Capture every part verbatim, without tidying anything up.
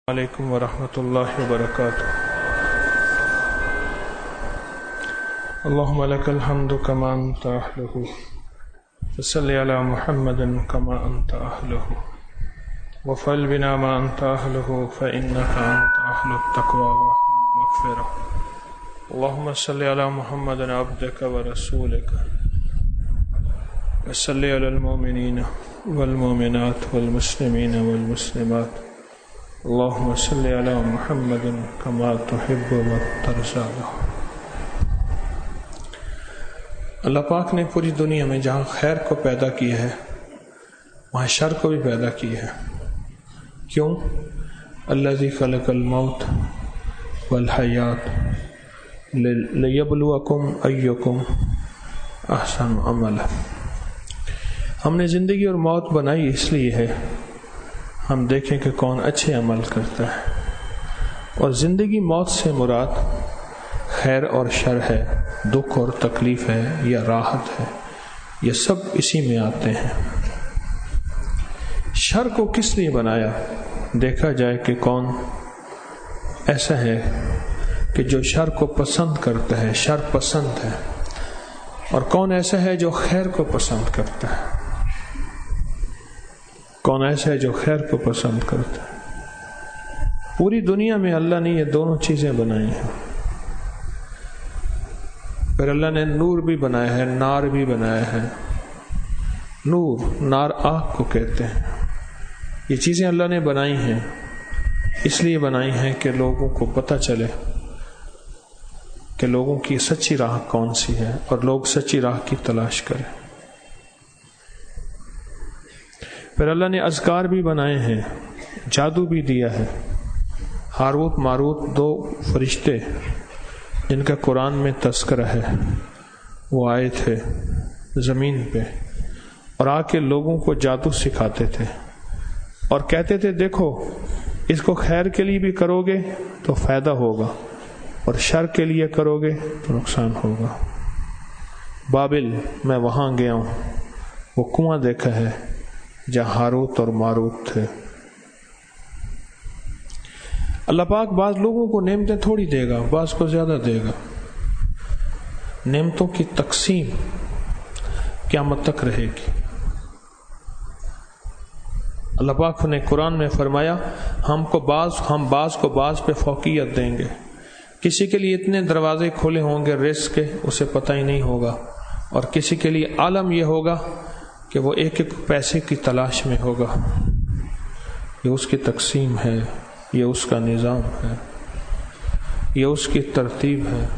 علیکم ورحمۃ اللہ وبرکاتہ۔ اللہم لک الحمد کما انت اہلہ وصلی علی محمد کما انت اہلہ وفعل بنا ما انت اہلہ فانک انت اہل التقوی واہل المغفرہ۔ اللہم صلی علی محمد عبدک ورسولک وصلی علی المؤمنین والمؤمنات والمسلمین والمسلمات۔ اللہم صلی علی محمد کما تحب و ترضی۔ اللہ پاک نے پوری دنیا میں جہاں خیر کو پیدا کیا ہے وہاں شر کو بھی پیدا کیا ہے۔ کیوں؟ الذی خلق الموت والحیات لیبلوکم ایکم احسن عملا۔ ہم نے زندگی اور موت بنائی اس لیے ہے ہم دیکھیں کہ کون اچھے عمل کرتا ہے، اور زندگی موت سے مراد خیر اور شر ہے، دکھ اور تکلیف ہے یا راحت ہے، یہ سب اسی میں آتے ہیں۔ شر کو کس لیے بنایا؟ دیکھا جائے کہ کون ایسا ہے کہ جو شر کو پسند کرتا ہے، شر پسند ہے، اور کون ایسا ہے جو خیر کو پسند کرتا ہے۔ کون ایسا ہے جو خیر کو پسند کرتا ہے؟ پوری دنیا میں اللہ نے یہ دونوں چیزیں بنائی ہیں۔ پھر اللہ نے نور بھی بنایا ہے، نار بھی بنایا ہے۔ نور، نار آگ کو کہتے ہیں۔ یہ چیزیں اللہ نے بنائی ہیں، اس لیے بنائی ہیں کہ لوگوں کو پتہ چلے کہ لوگوں کی سچی راہ کون سی ہے اور لوگ سچی راہ کی تلاش کریں۔ پھر اللہ نے اذکار بھی بنائے ہیں، جادو بھی دیا ہے۔ ہاروت ماروت دو فرشتے جن کا قرآن میں تذکرہ ہے، وہ آئے تھے زمین پہ اور آ کے لوگوں کو جادو سکھاتے تھے اور کہتے تھے دیکھو اس کو خیر کے لیے بھی کرو گے تو فائدہ ہوگا اور شر کے لیے کرو گے تو نقصان ہوگا۔ بابل میں وہاں گیا ہوں، وہ کنواں دیکھا ہے جہاں ہاروت اور ماروت تھے۔ اللہ پاک بعض لوگوں کو نعمتیں تھوڑی دے گا، بعض کو زیادہ دے گا۔ نعمتوں کی تقسیم قیامت تک رہے گی۔ اللہ پاک نے قرآن میں فرمایا ہم کو بعض ہم بعض کو بعض پہ فوقیت دیں گے۔ کسی کے لیے اتنے دروازے کھلے ہوں گے رزق کے، اسے پتہ ہی نہیں ہوگا، اور کسی کے لیے عالم یہ ہوگا کہ وہ ایک ایک پیسے کی تلاش میں ہوگا۔ یہ اس کی تقسیم ہے، یہ اس کا نظام ہے، یہ اس کی ترتیب ہے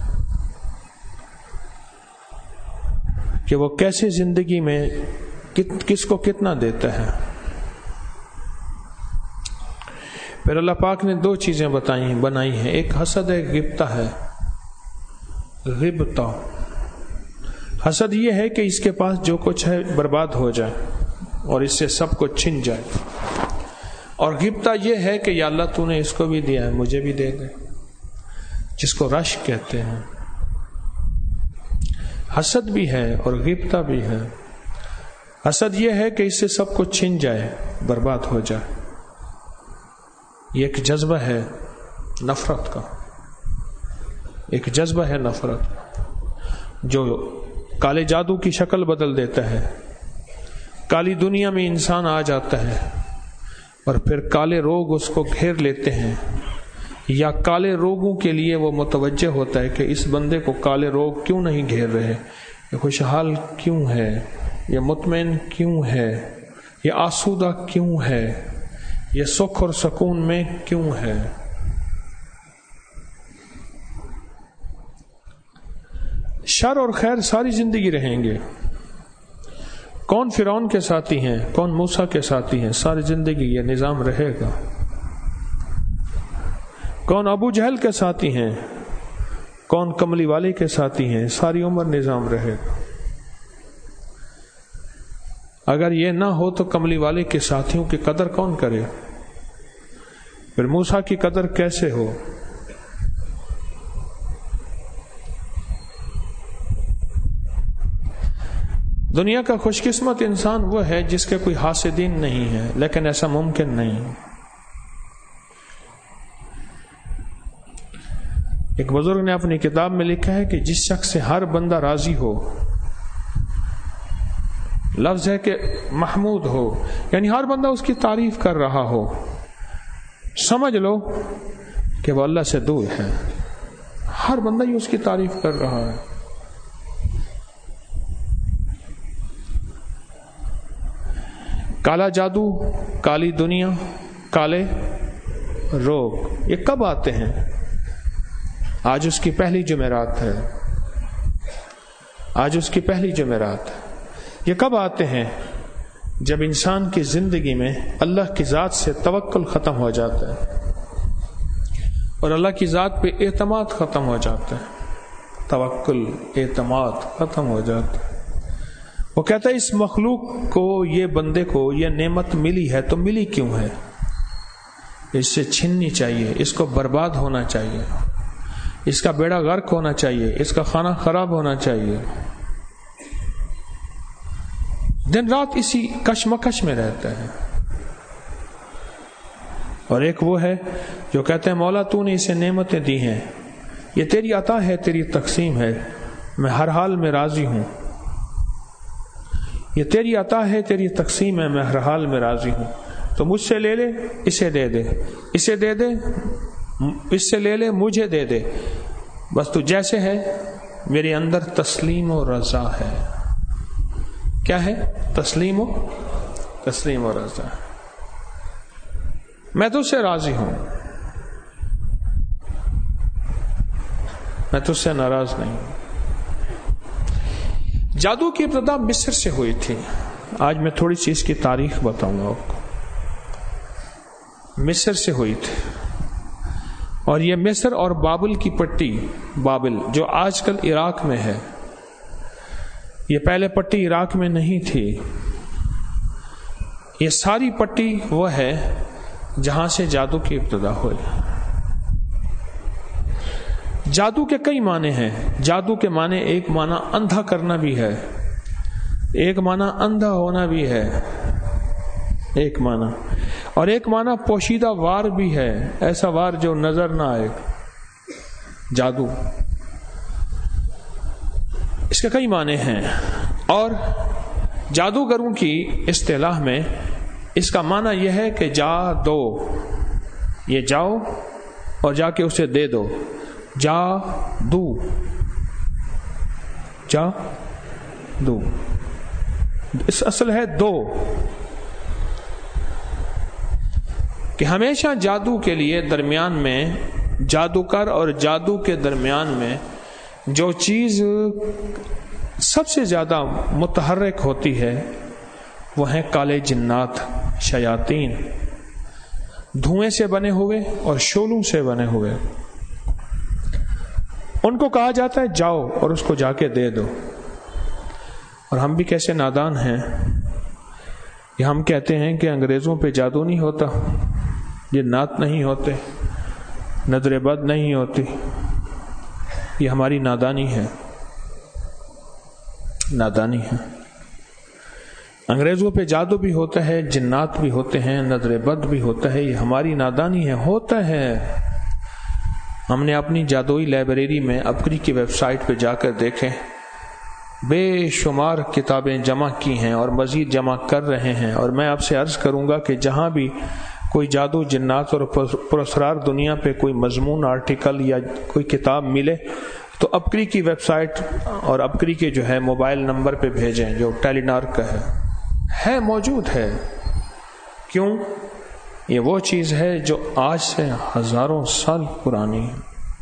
کہ وہ کیسے زندگی میں کس کو کتنا دیتا ہے۔ پھر اللہ پاک نے دو چیزیں بتائی بنائی ہیں، ایک حسد ہے، غبطہ ہے۔ غبطہ حسد یہ ہے کہ اس کے پاس جو کچھ ہے برباد ہو جائے اور اس سے سب کچھ چھن جائے، اور غبطہ یہ ہے کہ یا اللہ تو نے اس کو بھی دیا ہے مجھے بھی دے دے، جس کو رش کہتے ہیں۔ حسد بھی ہے اور غبطہ بھی ہے۔ حسد یہ ہے کہ اس سے سب کچھ چھن جائے، برباد ہو جائے۔ یہ ایک جذبہ ہے نفرت کا، ایک جذبہ ہے نفرت کا جو کالے جادو کی شکل بدل دیتا ہے۔ کالی دنیا میں انسان آ جاتا ہے اور پھر کالے روگ اس کو گھیر لیتے ہیں، یا کالے روگوں کے لیے وہ متوجہ ہوتا ہے کہ اس بندے کو کالے روگ کیوں نہیں گھیر رہے، یہ خوشحال کیوں ہے، یہ مطمئن کیوں ہے، یہ آسودہ کیوں ہے، یہ سکھ اور سکون میں کیوں ہے۔ شر اور خیر ساری زندگی رہیں گے۔ کون فرعون کے ساتھی ہیں، کون موسیٰ کے ساتھی ہیں، ساری زندگی یہ نظام رہے گا۔ کون ابو جہل کے ساتھی ہیں، کون کملی والے کے ساتھی ہیں، ساری عمر نظام رہے گا۔ اگر یہ نہ ہو تو کملی والے کے ساتھیوں کی قدر کون کرے؟ پھر موسیٰ کی قدر کیسے ہو؟ دنیا کا خوش قسمت انسان وہ ہے جس کے کوئی حاسدین نہیں ہے، لیکن ایسا ممکن نہیں۔ ایک بزرگ نے اپنی کتاب میں لکھا ہے کہ جس شخص سے ہر بندہ راضی ہو، لفظ ہے کہ محمود ہو، یعنی ہر بندہ اس کی تعریف کر رہا ہو، سمجھ لو کہ وہ اللہ سے دور ہے. ہر بندہ ہی اس کی تعریف کر رہا ہے. کالا جادو، کالی دنیا، کالے روگ، یہ کب آتے ہیں؟ آج اس کی پہلی جمعرات ہے. آج اس کی پہلی جمعرات. یہ کب آتے ہیں؟ جب انسان کی زندگی میں اللہ کی ذات سے توکل ختم ہو جاتا ہے اور اللہ کی ذات پہ اعتماد ختم ہو جاتا ہے. توکل، اعتماد ختم ہو جاتا ہے. وہ کہتا ہے اس مخلوق کو، یہ بندے کو یہ نعمت ملی ہے تو ملی کیوں ہے؟ اس سے چھننی چاہیے، اس کو برباد ہونا چاہیے، اس کا بیڑا غرق ہونا چاہیے، اس کا کھانا خراب ہونا چاہیے. دن رات اسی کشمکش میں رہتا ہے. اور ایک وہ ہے جو کہتے ہیں مولا تو نے اسے نعمتیں دی ہیں، یہ تیری عطا ہے، تیری تقسیم ہے، میں ہر حال میں راضی ہوں. یہ تیری عطا ہے، تیری تقسیم ہے، میں ہر حال میں راضی ہوں. تو مجھ سے لے لے، اسے دے دے، اسے دے دے، اس سے لے لے، مجھے دے دے، بس تو جیسے ہے میرے اندر تسلیم و رضا ہے. کیا ہے؟ تسلیم و تسلیم و رضا. میں تجھ سے راضی ہوں، میں تجھ سے ناراض نہیں. جادو کی ابتدا مصر سے ہوئی تھی. آج میں تھوڑی سی اس کی تاریخ بتاؤں گا آپ کو. مصر سے ہوئی تھی، اور یہ مصر اور بابل کی پٹی، بابل جو آج کل عراق میں ہے، یہ پہلے پٹی عراق میں نہیں تھی. یہ ساری پٹی وہ ہے جہاں سے جادو کی ابتدا ہوئی. جادو کے کئی معنی ہیں. جادو کے معنی ایک معنی اندھا کرنا بھی ہے، ایک معنی اندھا ہونا بھی ہے، ایک معنی، اور ایک معنی پوشیدہ وار بھی ہے، ایسا وار جو نظر نہ آئے. جادو اس کے کئی معنی ہیں. اور جادوگروں کی اصطلاح میں اس کا معنی یہ ہے کہ جا دو، یہ جاؤ اور جا کے اسے دے دو. جا دو، جا دو، اس اصل ہے دو، کہ ہمیشہ جادو کے لیے درمیان میں، جادوگر اور جادو کے درمیان میں جو چیز سب سے زیادہ متحرک ہوتی ہے وہ ہیں کالے جنات، شیاطین، دھوئیں سے بنے ہوئے اور شولوں سے بنے ہوئے. ان کو کہا جاتا ہے جاؤ اور اس کو جا کے دے دو. اور ہم بھی کیسے نادان ہیں، یہ ہم کہتے ہیں کہ انگریزوں پہ جادو نہیں ہوتا، جنات نہیں ہوتے، نظر بد نہیں ہوتی. یہ ہماری نادانی ہے، نادانی ہے. انگریزوں پہ جادو بھی ہوتا ہے، جنات بھی ہوتے ہیں، نظر بد بھی ہوتا ہے. یہ ہماری نادانی ہے، ہوتا ہے. ہم نے اپنی جادوئی لائبریری میں اپری کی ویب سائٹ پہ جا کر دیکھیں، بے شمار کتابیں جمع کی ہیں اور مزید جمع کر رہے ہیں. اور میں آپ سے عرض کروں گا کہ جہاں بھی کوئی جادو، جنات اور پراسرار دنیا پہ کوئی مضمون، آرٹیکل یا کوئی کتاب ملے تو اپری کی ویب سائٹ اور اپری کے جو ہے موبائل نمبر پہ بھیجیں جو ٹیلی نارک کا ہے. ہے موجود ہے. کیوں؟ یہ وہ چیز ہے جو آج سے ہزاروں سال پرانی ہے،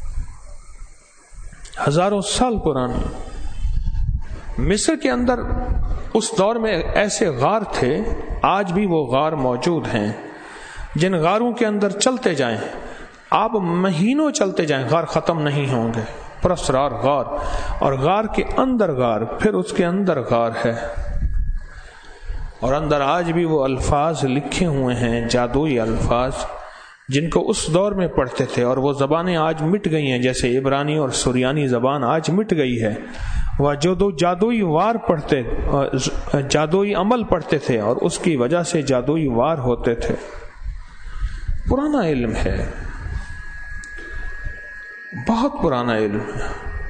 ہزاروں سال پرانی. مصر کے اندر اس دور میں ایسے غار تھے، آج بھی وہ غار موجود ہیں، جن غاروں کے اندر چلتے جائیں آپ، مہینوں چلتے جائیں، غار ختم نہیں ہوں گے. پراسرار غار، اور غار کے اندر غار، پھر اس کے اندر غار ہے، اور اندر آج بھی وہ الفاظ لکھے ہوئے ہیں، جادوئی الفاظ جن کو اس دور میں پڑھتے تھے. اور وہ زبانیں آج مٹ گئی ہیں، جیسے عبرانی اور سریانی زبان آج مٹ گئی ہے. وہ جو دو جادوئی وار پڑھتے، جادوئی عمل پڑھتے تھے، اور اس کی وجہ سے جادوئی وار ہوتے تھے. پرانا علم ہے. بہت پرانا علم ہے.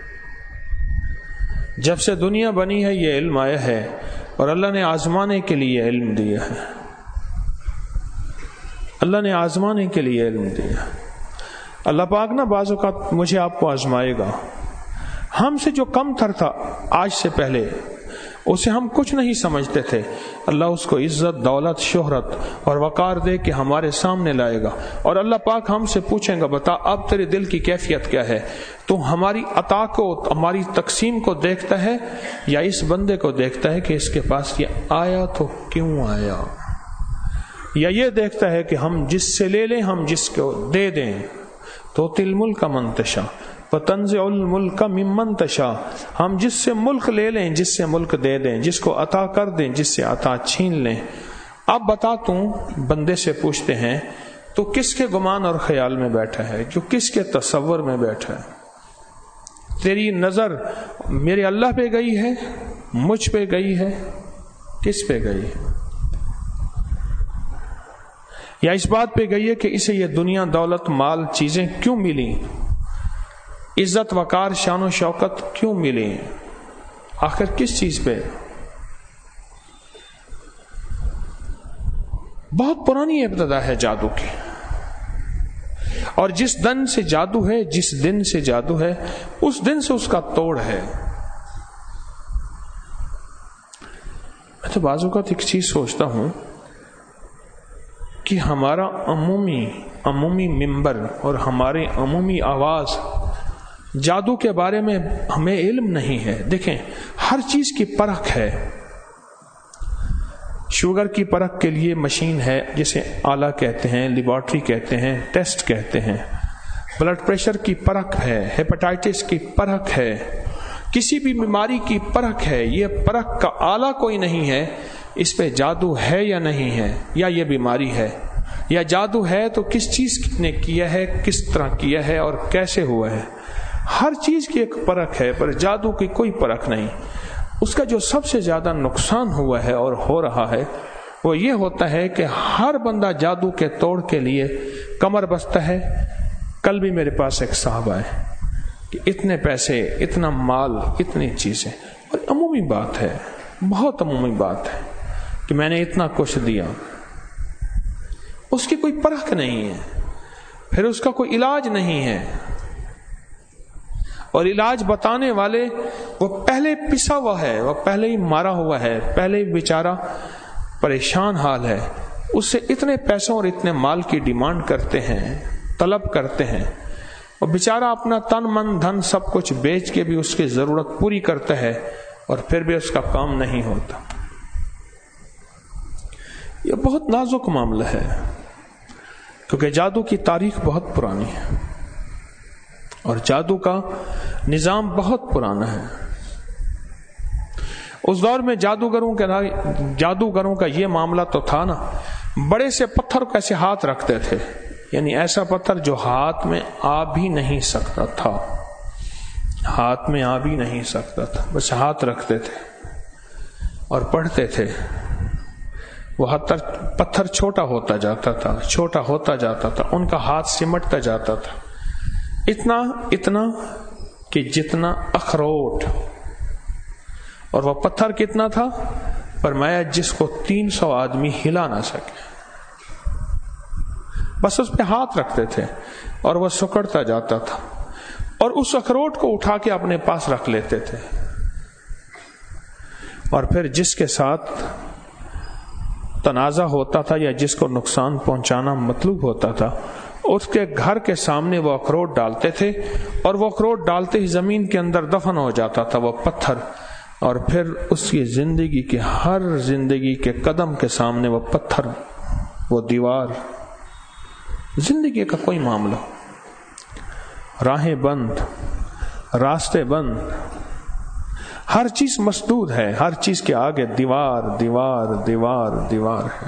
جب سے دنیا بنی ہے یہ علم آیا ہے اور اللہ نے آزمانے کے لیے علم دیا ہے. اللہ نے آزمانے کے لیے علم دیا. اللہ پاک نا بعض اوقات مجھے آپ کو آزمائے گا. ہم سے جو کم تر تھا آج سے پہلے اسے ہم کچھ نہیں سمجھتے تھے، اللہ اس کو عزت، دولت، شہرت اور وقار دے کے ہمارے سامنے لائے گا اور اللہ پاک ہم سے پوچھیں گا بتا اب تیرے دل کی کیفیت کیا ہے؟ تو ہماری عطا کو، ہماری تقسیم کو دیکھتا ہے یا اس بندے کو دیکھتا ہے کہ اس کے پاس یہ آیا تو کیوں آیا، یا یہ دیکھتا ہے کہ ہم جس سے لے لیں، ہم جس کو دے دیں. تو تل ملک منتشا وتنزع الملک ممن تشاء، ہم جس سے ملک لے لیں، جس سے ملک دے دیں، جس کو عطا کر دیں، جس سے عطا چھین لیں. اب بتا توں بندے سے پوچھتے ہیں تو کس کے گمان اور خیال میں بیٹھا ہے، جو کس کے تصور میں بیٹھا ہے؟ تیری نظر میرے اللہ پہ گئی ہے، مجھ پہ گئی ہے، کس پہ گئی ہے؟ یا اس بات پہ گئی ہے کہ اسے یہ دنیا، دولت، مال، چیزیں کیوں ملی، عزت، وقار، شان و شوکت کیوں ملی، آخر کس چیز پہ؟ بہت پرانی ابتدا ہے جادو کی، اور جس دن سے جادو ہے، جس دن سے جادو ہے، اس دن سے اس کا توڑ ہے. میں تو بعض اوقات ایک چیز سوچتا ہوں کہ ہمارا عمومی عمومی منبر اور ہماری عمومی آواز جادو کے بارے میں ہمیں علم نہیں ہے. دیکھیں ہر چیز کی پرکھ ہے. شوگر کی پرکھ کے لیے مشین ہے جسے آلہ کہتے ہیں، لیبارٹری کہتے ہیں، ٹیسٹ کہتے ہیں. بلڈ پریشر کی پرکھ ہے، ہیپاٹائٹس کی پرکھ ہے، کسی بھی بیماری کی پرکھ ہے. یہ پرکھ کا آلہ کوئی نہیں ہے اس پہ جادو ہے یا نہیں ہے، یا یہ بیماری ہے، یا جادو ہے تو کس چیز نے کیا ہے، کس طرح کیا ہے اور کیسے ہوا ہے. ہر چیز کی ایک پرکھ ہے، پر جادو کی کوئی پرکھ نہیں. اس کا جو سب سے زیادہ نقصان ہوا ہے اور ہو رہا ہے وہ یہ ہوتا ہے کہ ہر بندہ جادو کے توڑ کے لیے کمر بستہ ہے. کل بھی میرے پاس ایک صاحب آئے کہ اتنے پیسے، اتنا مال، اتنی چیزیں، اور عمومی بات ہے، بہت عمومی بات ہے کہ میں نے اتنا کچھ دیا. اس کی کوئی پرکھ نہیں ہے، پھر اس کا کوئی علاج نہیں ہے، اور علاج بتانے والے وہ پہلے پسا ہوا ہے، وہ پہلے ہی مارا ہوا ہے، پہلے ہی بیچارہ پریشان حال ہے. اس سے اتنے پیسوں اور اتنے مال کی ڈیمانڈ کرتے ہیں، طلب کرتے ہیں، اور بیچارہ اپنا تن من دھن سب کچھ بیچ کے بھی اس کی ضرورت پوری کرتا ہے اور پھر بھی اس کا کام نہیں ہوتا. یہ بہت نازک معاملہ ہے کیونکہ جادو کی تاریخ بہت پرانی ہے اور جادو کا نظام بہت پرانا ہے. اس دور میں جادوگروں کے جادوگروں کا یہ معاملہ تو تھا نا، بڑے سے پتھر کو ایسے ہاتھ رکھتے تھے، یعنی ایسا پتھر جو ہاتھ میں آ بھی نہیں سکتا تھا، ہاتھ میں آ بھی نہیں سکتا تھا، بس ہاتھ رکھتے تھے اور پڑھتے تھے. وہ پتھر چھوٹا ہوتا جاتا تھا، چھوٹا ہوتا جاتا تھا، ان کا ہاتھ سمٹتا جاتا تھا، اتنا اتنا کہ جتنا اخروٹ. اور وہ پتھر کتنا تھا؟ فرمایا جس کو تین سو آدمی ہلا نہ سکے. بس اس پہ ہاتھ رکھتے تھے اور وہ سکڑتا جاتا تھا، اور اس اخروٹ کو اٹھا کے اپنے پاس رکھ لیتے تھے. اور پھر جس کے ساتھ تنازع ہوتا تھا یا جس کو نقصان پہنچانا مطلوب ہوتا تھا، اس کے گھر کے سامنے وہ اخروٹ ڈالتے تھے، اور وہ اخروٹ ڈالتے ہی زمین کے اندر دفن ہو جاتا تھا وہ پتھر. اور پھر اس کی زندگی کے ہر زندگی کے قدم کے سامنے وہ پتھر، وہ دیوار، زندگی کا کوئی معاملہ، راہیں بند، راستے بند، ہر چیز مسدود ہے، ہر چیز کے آگے دیوار دیوار دیوار دیوار ہے.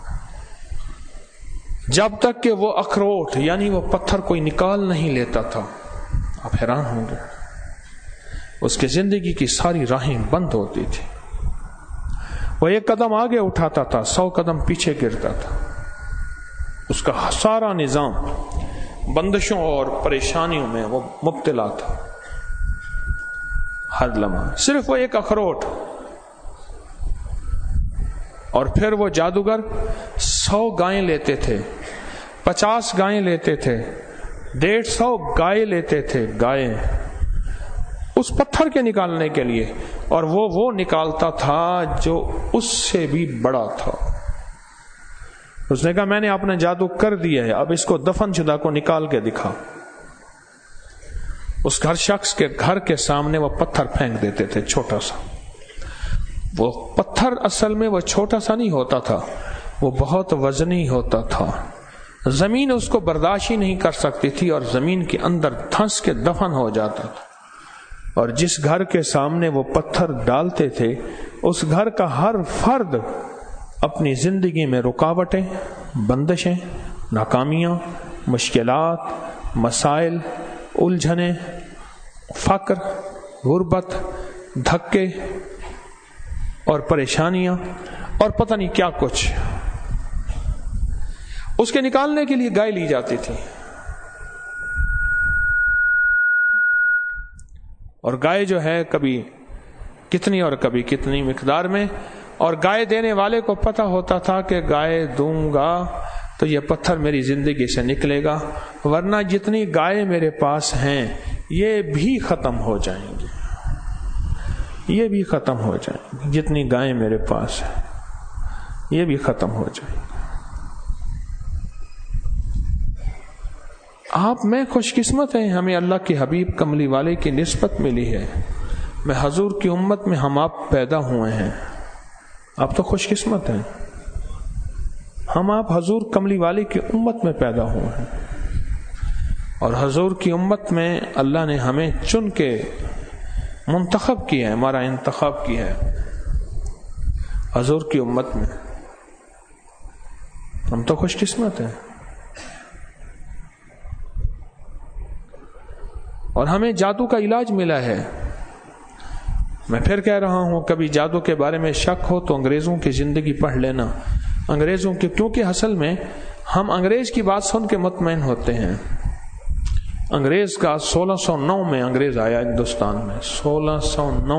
جب تک کہ وہ اخروٹ یعنی وہ پتھر کوئی نکال نہیں لیتا تھا. آپ حیران ہوں گے، اس کی زندگی کی ساری راہیں بند ہوتی تھی. وہ ایک قدم آگے اٹھاتا تھا، سو قدم پیچھے گرتا تھا. اس کا سارا نظام بندشوں اور پریشانیوں میں وہ مبتلا تھا ہر لمحہ. صرف وہ ایک اخروٹ. اور پھر وہ جادوگر سو گائیں لیتے تھے, پچاس گائیں لیتے تھے, ڈیڑھ سو گائے لیتے تھے, گائے اس پتھر کے نکالنے کے لیے, اور وہ وہ نکالتا تھا جو اس سے بھی بڑا تھا. اس نے کہا میں نے اپنا جادو کر دیا ہے, اب اس کو دفن شدہ کو نکال کے دکھا. اس گھر شخص کے گھر کے سامنے وہ پتھر پھینک دیتے تھے, چھوٹا سا. وہ پتھر اصل میں وہ چھوٹا سا نہیں ہوتا تھا, وہ بہت وزنی ہوتا تھا. زمین اس کو برداشت ہی نہیں کر سکتی تھی اور زمین کے اندر دھنس کے دفن ہو جاتا تھا. اور جس گھر کے سامنے وہ پتھر ڈالتے تھے اس گھر کا ہر فرد اپنی زندگی میں رکاوٹیں, بندشیں, ناکامیاں, مشکلات, مسائل, الجھنیں, فقر, غربت, دھکے اور پریشانیاں اور پتہ نہیں کیا کچھ, اس کے نکالنے کے لیے گائے لی جاتی تھی. اور گائے جو ہے کبھی کتنی اور کبھی کتنی مقدار میں, اور گائے دینے والے کو پتہ ہوتا تھا کہ گائے دوں گا تو یہ پتھر میری زندگی سے نکلے گا, ورنہ جتنی گائے میرے پاس ہیں یہ بھی ختم ہو جائیں گی, یہ بھی ختم ہو جائیں گی. جتنی گائیں میرے پاس ہیں یہ بھی ختم ہو جائیں گی. آپ میں خوش قسمت ہیں, ہمیں اللہ کے حبیب کملی والے کی نسبت ملی ہے. میں حضور کی امت میں ہم آپ پیدا ہوئے ہیں, آپ تو خوش قسمت ہیں. ہم آپ حضور کملی والے کی امت میں پیدا ہوئے ہیں, اور حضور کی امت میں اللہ نے ہمیں چن کے منتخب کیا ہے, ہمارا انتخاب کیا ہے حضور کی امت میں. ہم تو خوش قسمت ہیں. اور ہمیں جادو کا علاج ملا ہے. میں پھر کہہ رہا ہوں, کبھی جادو کے بارے میں شک ہو تو انگریزوں کی زندگی پڑھ لینا. انگریزوں کی, کیونکہ اصل میں ہم انگریز کی بات سن کے مطمئن ہوتے ہیں. انگریز کا سولہ سو نو میں انگریز آیا ہندوستان میں, سولہ سو نو.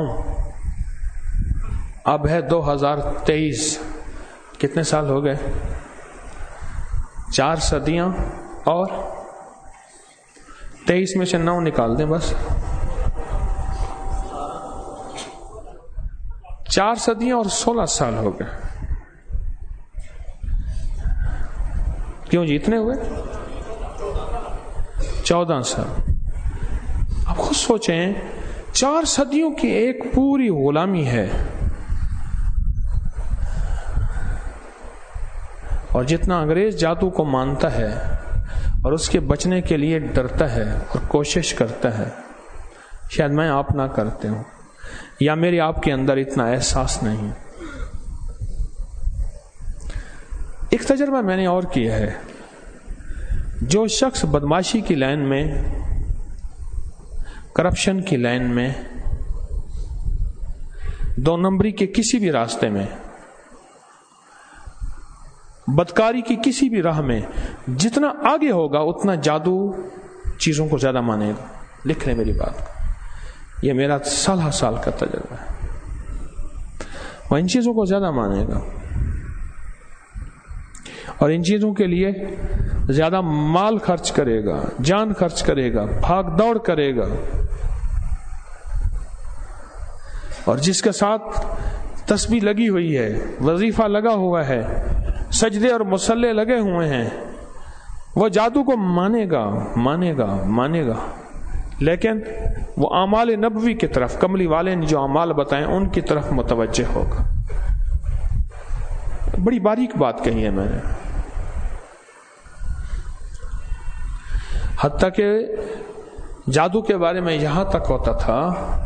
اب ہے دو ہزار تیئیس, کتنے سال ہو گئے؟ چار صدیاں, اور تیئیس میں سے نو نکال دیں بس, چار صدیاں اور سولہ سال ہو گئے. کیوں جی اتنے ہوئے؟ چودہ سال. اب خود سوچیں, چار صدیوں کی ایک پوری غلامی ہے, اور جتنا انگریز جادو کو مانتا ہے اور اس کے بچنے کے لیے ڈرتا ہے اور کوشش کرتا ہے, شاید میں آپ نہ کرتے ہوں, یا میرے آپ کے اندر اتنا احساس نہیں. ایک تجربہ میں نے اور کیا ہے. جو شخص بدماشی کی لائن میں, کرپشن کی لائن میں, دو نمبری کے کسی بھی راستے میں, بدکاری کی کسی بھی راہ میں جتنا آگے ہوگا اتنا جادو چیزوں کو زیادہ مانے گا. لکھ لیں میری بات کو, یہ میرا سالہ سال کا تجربہ ہے. وہ ان چیزوں کو زیادہ مانے گا اور ان چیزوں کے لیے زیادہ مال خرچ کرے گا, جان خرچ کرے گا, بھاگ دوڑ کرے گا. اور جس کے ساتھ تسبیح لگی ہوئی ہے, وظیفہ لگا ہوا ہے, سجدے اور مصلے لگے ہوئے ہیں, وہ جادو کو مانے گا مانے گا مانے گا لیکن وہ اعمال نبوی کی طرف, کملی والے نے جو اعمال بتائیں ان کی طرف متوجہ ہوگا. بڑی باریک بات کہی ہے میں نے. حتیٰ کہ جادو کے بارے میں یہاں تک ہوتا تھا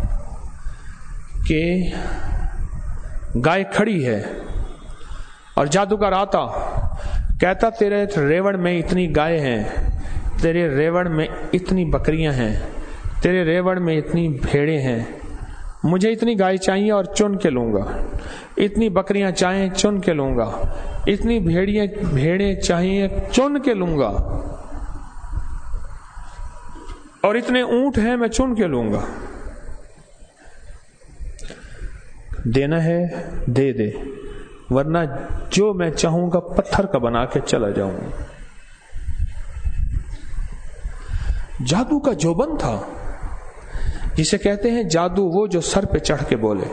کہ گائے کھڑی ہے اور جادوگر آتا, کہتا تیرے ریوڑ میں اتنی گائے ہیں, تیرے ریوڑ میں اتنی بکریاں ہیں, تیرے ریوڑ میں اتنی بھیڑیں ہیں, مجھے اتنی گائے چاہیے اور چن کے لوں گا, اتنی بکریاں چاہیے چن کے لوں گا, اتنی بھیڑیاں بھیڑیں چاہیے چن کے لوں گا. اور اتنے اونٹ ہیں میں چن کے لوں گا، دینا ہے دے دے، ورنہ جو میں چاہوں گا پتھر کا بنا کے چلا جاؤں گا۔ جادو کا جوبن تھا، جسے کہتے ہیں جادو وہ جو سر پہ چڑھ کے بولے،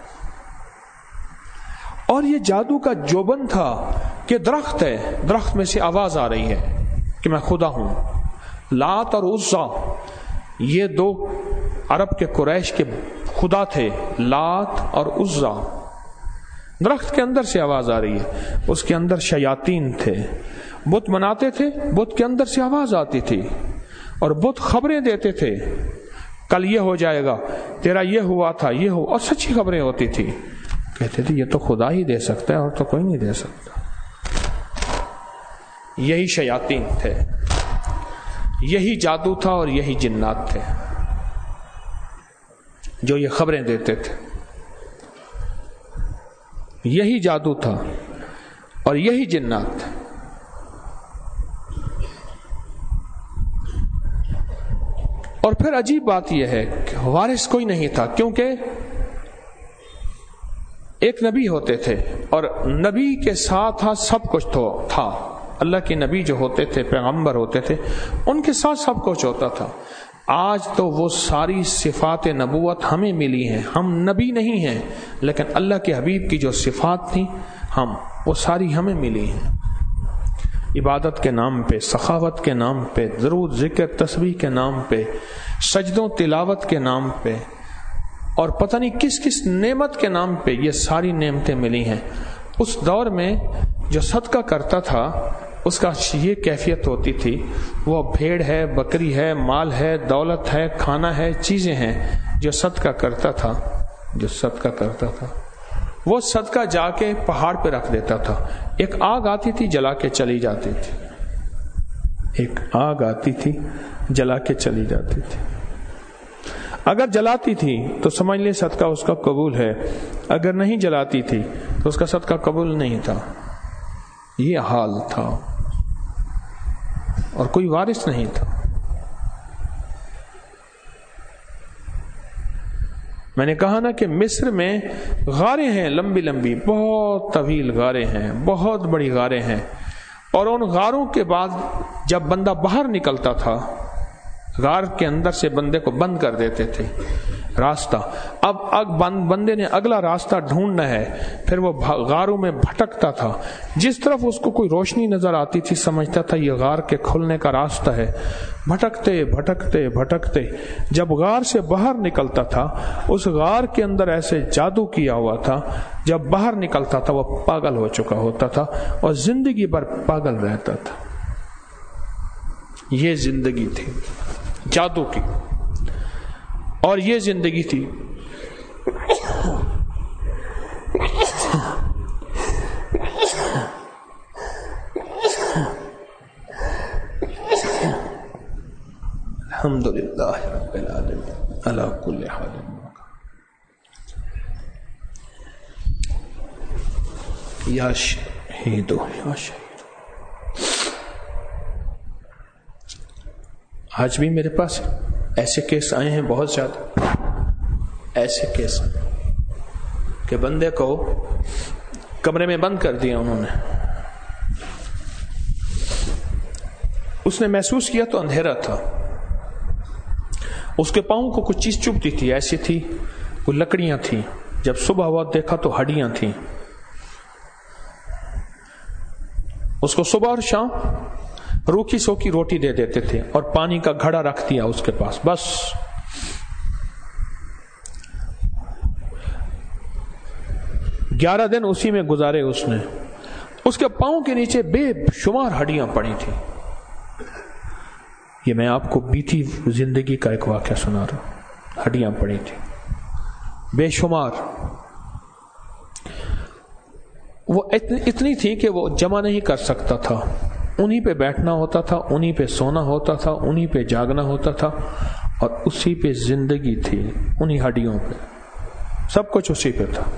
اور یہ جادو کا جوبن تھا کہ درخت ہے، درخت میں سے آواز آ رہی ہے کہ میں خدا ہوں۔ لات اور عزا یہ دو عرب کے قریش کے خدا تھے، لات اور عزا۔ درخت کے اندر سے آواز آ رہی ہے، اس کے اندر شیاطین تھے، بت مناتے تھے، بت کے اندر سے آواز آتی تھی اور بت خبریں دیتے تھے، کل یہ ہو جائے گا، تیرا یہ ہوا تھا، یہ ہو، اور سچی خبریں ہوتی تھی۔ کہتے تھے یہ تو خدا ہی دے سکتا ہے اور تو کوئی نہیں دے سکتا۔ یہی شیاطین تھے، یہی جادو تھا اور یہی جنات تھے جو یہ خبریں دیتے تھے۔ یہی جادو تھا اور یہی جنات تھے۔ اور پھر عجیب بات یہ ہے کہ وارث کوئی نہیں تھا، کیونکہ ایک نبی ہوتے تھے اور نبی کے ساتھ سب کچھ تو تھا۔ اللہ کے نبی جو ہوتے تھے، پیغمبر ہوتے تھے، ان کے ساتھ سب کچھ ہوتا تھا۔ آج تو وہ ساری صفات نبوت ہمیں ملی ہیں، ہم نبی نہیں ہیں، لیکن اللہ کے حبیب کی جو صفات تھیں ہم وہ ساری ہمیں ملی ہیں۔ عبادت کے نام پہ، سخاوت کے نام پہ، درود ذکر تسبیح کے نام پہ، سجدوں تلاوت کے نام پہ، اور پتہ نہیں کس کس نعمت کے نام پہ یہ ساری نعمتیں ملی ہیں۔ اس دور میں جو صدقہ کرتا تھا اس کا یہ کیفیت ہوتی تھی، وہ بھیڑ ہے، بکری ہے، مال ہے، دولت ہے، کھانا ہے، چیزیں ہیں، جو صدقہ کرتا تھا جو صدقہ کرتا تھا وہ صدقہ جا کے پہاڑ پہ رکھ دیتا تھا۔ ایک آگ آتی تھی جلا کے چلی جاتی تھی، ایک آگ آتی تھی جلا کے چلی جاتی تھی۔ اگر جلاتی تھی تو سمجھ لیں صدقہ اس کا قبول ہے، اگر نہیں جلاتی تھی تو اس کا صدقہ قبول نہیں تھا۔ یہ حال تھا اور کوئی وارث نہیں تھا۔ میں نے کہا نا کہ مصر میں غاریں ہیں، لمبی لمبی، بہت طویل غاریں ہیں، بہت بڑی غاریں ہیں، اور ان غاروں کے بعد جب بندہ باہر نکلتا تھا، غار کے اندر سے بندے کو بند کر دیتے تھے راستہ۔ اب اب بندے نے اگلا راستہ ڈھونڈنا ہے، پھر وہ غاروں میں بھٹکتا تھا، جس طرف اس کو کوئی روشنی نظر آتی تھی سمجھتا تھا یہ غار کے کھلنے کا راستہ ہے۔ بھٹکتے بھٹکتے بھٹکتے جب غار سے باہر نکلتا تھا، اس غار کے اندر ایسے جادو کیا ہوا تھا، جب باہر نکلتا تھا وہ پاگل ہو چکا ہوتا تھا اور زندگی بھر پاگل رہتا تھا۔ یہ زندگی تھی جادو کی، اور یہ زندگی تھی الحمدللہ رب العالمین علی کل حال۔ یا شہید یا شہید۔ آج بھی میرے پاس ایسے کیس آئے ہیں، بہت زیادہ ایسے کیس کہ بندے کو کمرے میں بند کر دیا انہوں نے، اس نے محسوس کیا تو اندھیرا تھا، اس کے پاؤں کو کچھ چیز چبھتی تھی، ایسی تھی وہ لکڑیاں تھیں، جب صبح ہوا دیکھا تو ہڈیاں تھیں۔ اس کو صبح اور شام روکھی سوکھی روٹی دے دیتے تھے اور پانی کا گھڑا رکھ دیا اس کے پاس، بس گیارہ دن اسی میں گزارے اس نے۔ اس کے پاؤں کے نیچے بے شمار ہڈیاں پڑی تھی۔ یہ میں آپ کو بیتی زندگی کا ایک واقعہ سنا رہا ہوں، ہڈیاں پڑی تھی بے شمار۔ وہ اتنی تھی کہ وہ جمع نہیں کر سکتا تھا، انہی پہ بیٹھنا ہوتا تھا، انہی پہ سونا ہوتا تھا، انہی پہ جاگنا ہوتا تھا، اور اسی پہ زندگی تھی، انہی ہڈیوں پہ سب کچھ اسی پہ تھا۔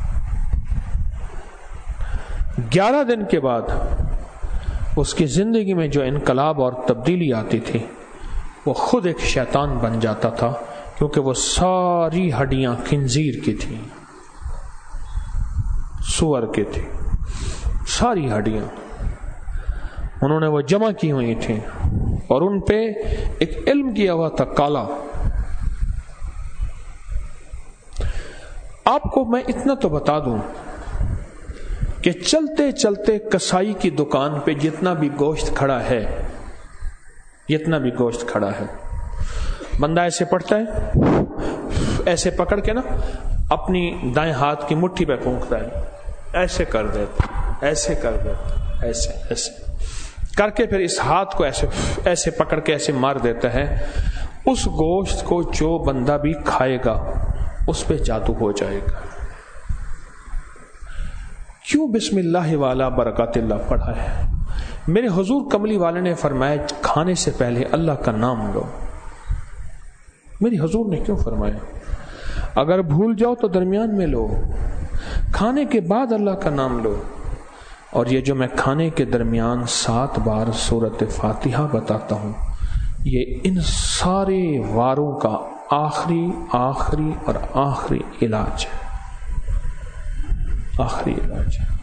گیارہ دن کے بعد اس کی زندگی میں جو انقلاب اور تبدیلی آتی تھی وہ خود ایک شیطان بن جاتا تھا، کیونکہ وہ ساری ہڈیاں خنزیر کی تھیں، سور کی تھی، ساری ہڈیاں انہوں نے وہ جمع کی ہوئی تھیں، اور ان پہ ایک علم کیا ہوا تھا کالا۔ آپ کو میں اتنا تو بتا دوں کہ چلتے چلتے کسائی کی دکان پہ جتنا بھی گوشت کھڑا ہے، جتنا بھی گوشت کھڑا ہے، بندہ ایسے پڑتا ہے، ایسے پکڑ کے نا اپنی دائیں ہاتھ کی مٹھی پہ پھونکتا ہے، ایسے کر دیتا، ایسے کر دیتا، ایسے ایسے کر کے پھر اس ہاتھ کو ایسے ایسے پکڑ کے ایسے مار دیتا ہے۔ اس گوشت کو جو بندہ بھی کھائے گا اس پہ جادو ہو جائے گا۔ کیوں بسم اللہ والا برکات اللہ پڑھا ہے؟ میرے حضور کملی والے نے فرمایا کھانے سے پہلے اللہ کا نام لو۔ میری حضور نے کیوں فرمایا؟ اگر بھول جاؤ تو درمیان میں لو، کھانے کے بعد اللہ کا نام لو۔ اور یہ جو میں کھانے کے درمیان سات بار سورۃ فاتحہ بتاتا ہوں، یہ ان سارے واروں کا آخری آخری اور آخری علاج ہے، آخری علاج ہے۔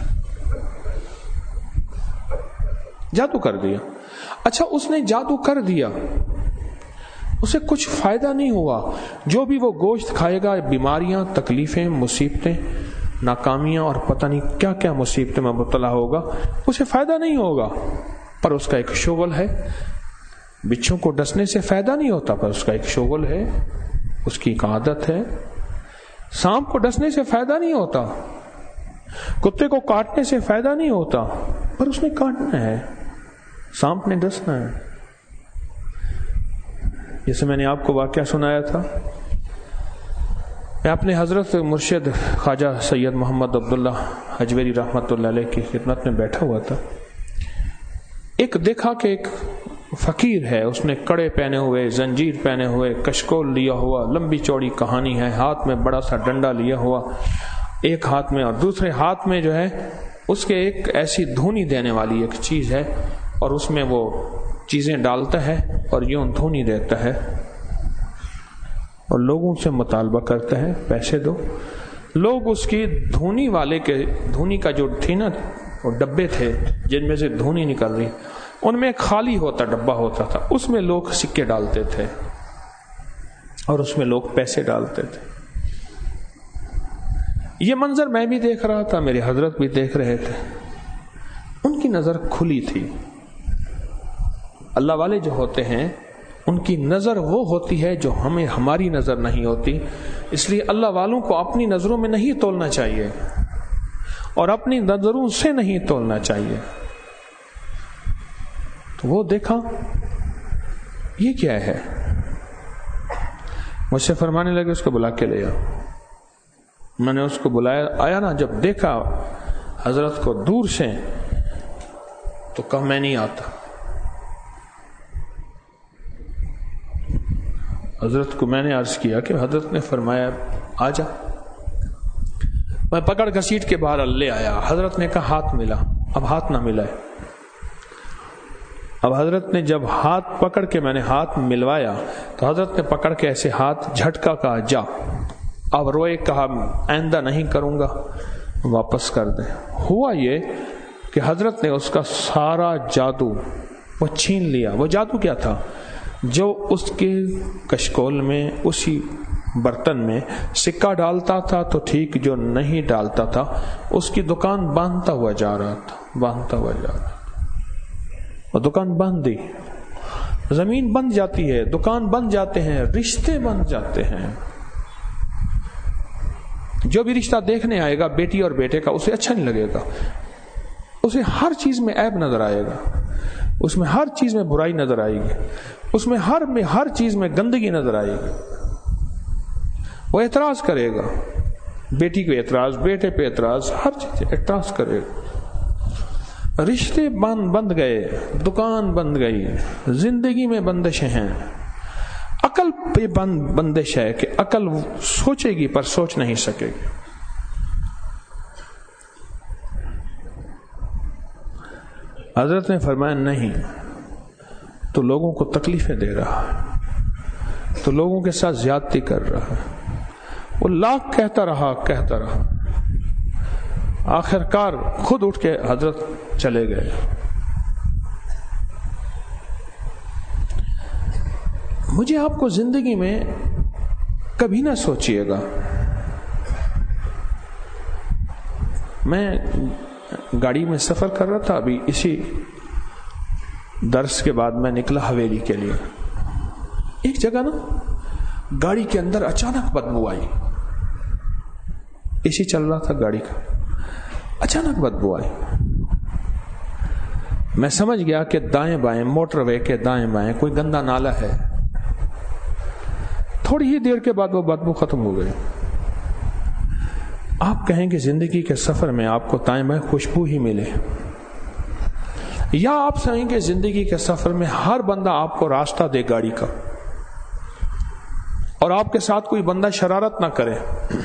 جادو کر دیا، اچھا اس نے جادو کر دیا، اسے کچھ فائدہ نہیں ہوا۔ جو بھی وہ گوشت کھائے گا بیماریاں، تکلیفیں، مصیبتیں، ناکامیاں اور پتہ نہیں کیا کیا مصیبتیں میں مبتلا ہوگا، اسے فائدہ نہیں ہوگا۔ پر اس کا ایک شغل ہے، بچھوں کو ڈسنے سے فائدہ نہیں ہوتا، پر اس کا ایک شغل ہے، اس کی ایک عادت ہے۔ سانپ کو ڈسنے سے فائدہ نہیں ہوتا، کتے کو کاٹنے سے فائدہ نہیں ہوتا، پر اس نے کاٹنا ہے، سانپ نے ڈسنا ہے۔ جیسے میں نے آپ کو واقعہ سنایا تھا، میں اپنے حضرت مرشد خواجہ سید محمد عبداللہ حجویری رحمۃ اللہ علیہ کی خدمت میں بیٹھا ہوا تھا۔ ایک دیکھا کہ ایک فقیر ہے، اس نے کڑے پہنے ہوئے، زنجیر پہنے ہوئے، کشکول لیا ہوا، لمبی چوڑی کہانی ہے، ہاتھ میں بڑا سا ڈنڈا لیا ہوا ایک ہاتھ میں، اور دوسرے ہاتھ میں جو ہے اس کے ایک ایسی دھونی دینے والی ایک چیز ہے، اور اس میں وہ چیزیں ڈالتا ہے اور یوں دھونی دیتا ہے اور لوگوں سے مطالبہ کرتا ہے پیسے دو۔ لوگ اس کی دھونی والے کے دھونی کا جو تھی نا وہ ڈبے تھے جن میں سے دھونی نکل رہی، ان میں ایک خالی ہوتا ڈبہ ہوتا تھا، اس میں لوگ سکے ڈالتے تھے اور اس میں لوگ پیسے ڈالتے تھے۔ یہ منظر میں بھی دیکھ رہا تھا، میرے حضرت بھی دیکھ رہے تھے، ان کی نظر کھلی تھی۔ اللہ والے جو ہوتے ہیں ان کی نظر وہ ہوتی ہے جو ہمیں ہماری نظر نہیں ہوتی، اس لیے اللہ والوں کو اپنی نظروں میں نہیں تولنا چاہیے اور اپنی نظروں سے نہیں تولنا چاہیے۔ تو وہ دیکھا یہ کیا ہے، مجھ سے فرمانے لگے اس کو بلا کے لے آؤ۔ میں نے اس کو بلایا، آیا نا، جب دیکھا حضرت کو دور سے تو کہا میں نہیں آتا۔ حضرت کو میں نے عرض کیا کہ حضرت نے فرمایا آ جا۔ میں پکڑ گھسیٹ کے باہر لے آیا، حضرت نے کہا ہاتھ ملا، اب ہاتھ نہ ملا ہے۔ اب حضرت نے جب ہاتھ پکڑ کے میں نے ہاتھ ملوایا تو حضرت نے پکڑ کے ایسے ہاتھ جھٹکا، کہا جا۔ اب روئے، کہا آئندہ نہیں کروں گا، واپس کر دیں۔ ہوا یہ کہ حضرت نے اس کا سارا جادو وہ چھین لیا۔ وہ جادو کیا تھا؟ جو اس کے کشکول میں، اسی برتن میں سکہ ڈالتا تھا تو ٹھیک، جو نہیں ڈالتا تھا اس کی دکان باندھتا ہوا جا رہا تھا، باندھتا ہوا جا رہا تھا۔ اور دکان باندھ دی، زمین بند جاتی ہے، دکان بند جاتے ہیں، رشتے بند جاتے ہیں۔ جو بھی رشتہ دیکھنے آئے گا بیٹی اور بیٹے کا، اسے اچھا نہیں لگے گا، اسے ہر چیز میں عیب نظر آئے گا، اس میں ہر چیز میں برائی نظر آئے گی، اس میں ہر میں ہر چیز میں گندگی نظر آئے گی۔ وہ اعتراض کرے گا، بیٹی کو اعتراض، بیٹے پہ اعتراض، ہر چیز اعتراض کرے گا۔ رشتے بند بند گئے، دکان بند گئی، زندگی میں بندشیں ہیں۔ عقل پہ بند بندش ہے کہ عقل سوچے گی پر سوچ نہیں سکے گی۔ حضرت نے فرمایا نہیں، تو لوگوں کو تکلیفیں دے رہا ہے، تو لوگوں کے ساتھ زیادتی کر رہا ہے. وہ لاکھ کہتا رہا کہتا رہا آخر کار خود اٹھ کے حضرت چلے گئے. مجھے آپ کو زندگی میں کبھی نہ سوچئے گا. میں گاڑی میں سفر کر رہا تھا، ابھی اسی درس کے بعد میں نکلا حویلی کے لیے. ایک جگہ نا گاڑی کے اندر اچانک بدبو آئی. اسی چل رہا تھا گاڑی کا، اچانک بدبو آئی. میں سمجھ گیا کہ دائیں بائیں موٹر وے کے دائیں بائیں کوئی گندا نالا ہے. تھوڑی ہی دیر کے بعد وہ بدبو ختم ہو گئی. آپ کہیں کہ زندگی کے سفر میں آپ کو دائیں بائیں خوشبو ہی ملے، یا آپ کہیں کہ زندگی کے سفر میں ہر بندہ آپ کو راستہ دے گاڑی کا، اور آپ کے ساتھ کوئی بندہ شرارت نہ کرے.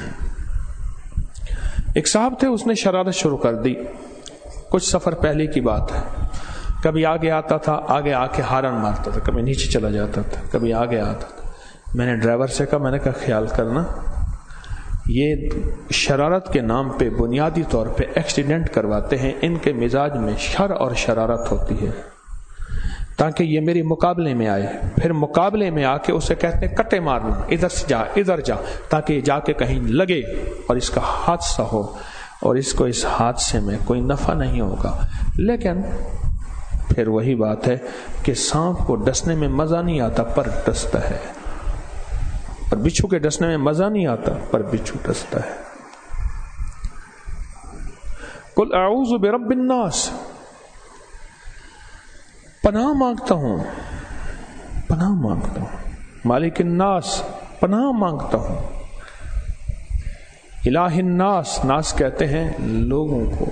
ایک صاحب تھے، اس نے شرارت شروع کر دی. کچھ سفر پہلے کی بات ہے. کبھی آگے آتا تھا، آگے آ کے ہارن مارتا تھا، کبھی نیچے چلا جاتا تھا، کبھی آگے آتا تھا. میں نے ڈرائیور سے کہا، میں نے کہا خیال کرنا، یہ شرارت کے نام پہ بنیادی طور پہ ایکسیڈنٹ کرواتے ہیں. ان کے مزاج میں شر اور شرارت ہوتی ہے، تاکہ یہ میری مقابلے میں آئے. پھر مقابلے میں آ کے اسے کہتے ہیں کٹے مارنا، ادھر سے جا ادھر جا، تاکہ یہ جا کے کہیں لگے اور اس کا حادثہ ہو، اور اس کو اس حادثے میں کوئی نفع نہیں ہوگا. لیکن پھر وہی بات ہے کہ سانپ کو ڈسنے میں مزہ نہیں آتا پر ڈستا ہے، اور بچھو کے ڈسنے میں مزہ نہیں آتا پر بچھو ڈستا ہے. قل اعوذ برب الناس، پناہ مانگتا ہوں پناہ مانگتا ہوں مالک الناس، پناہ مانگتا ہوں الہ الناس، ناس کہتے ہیں لوگوں کو.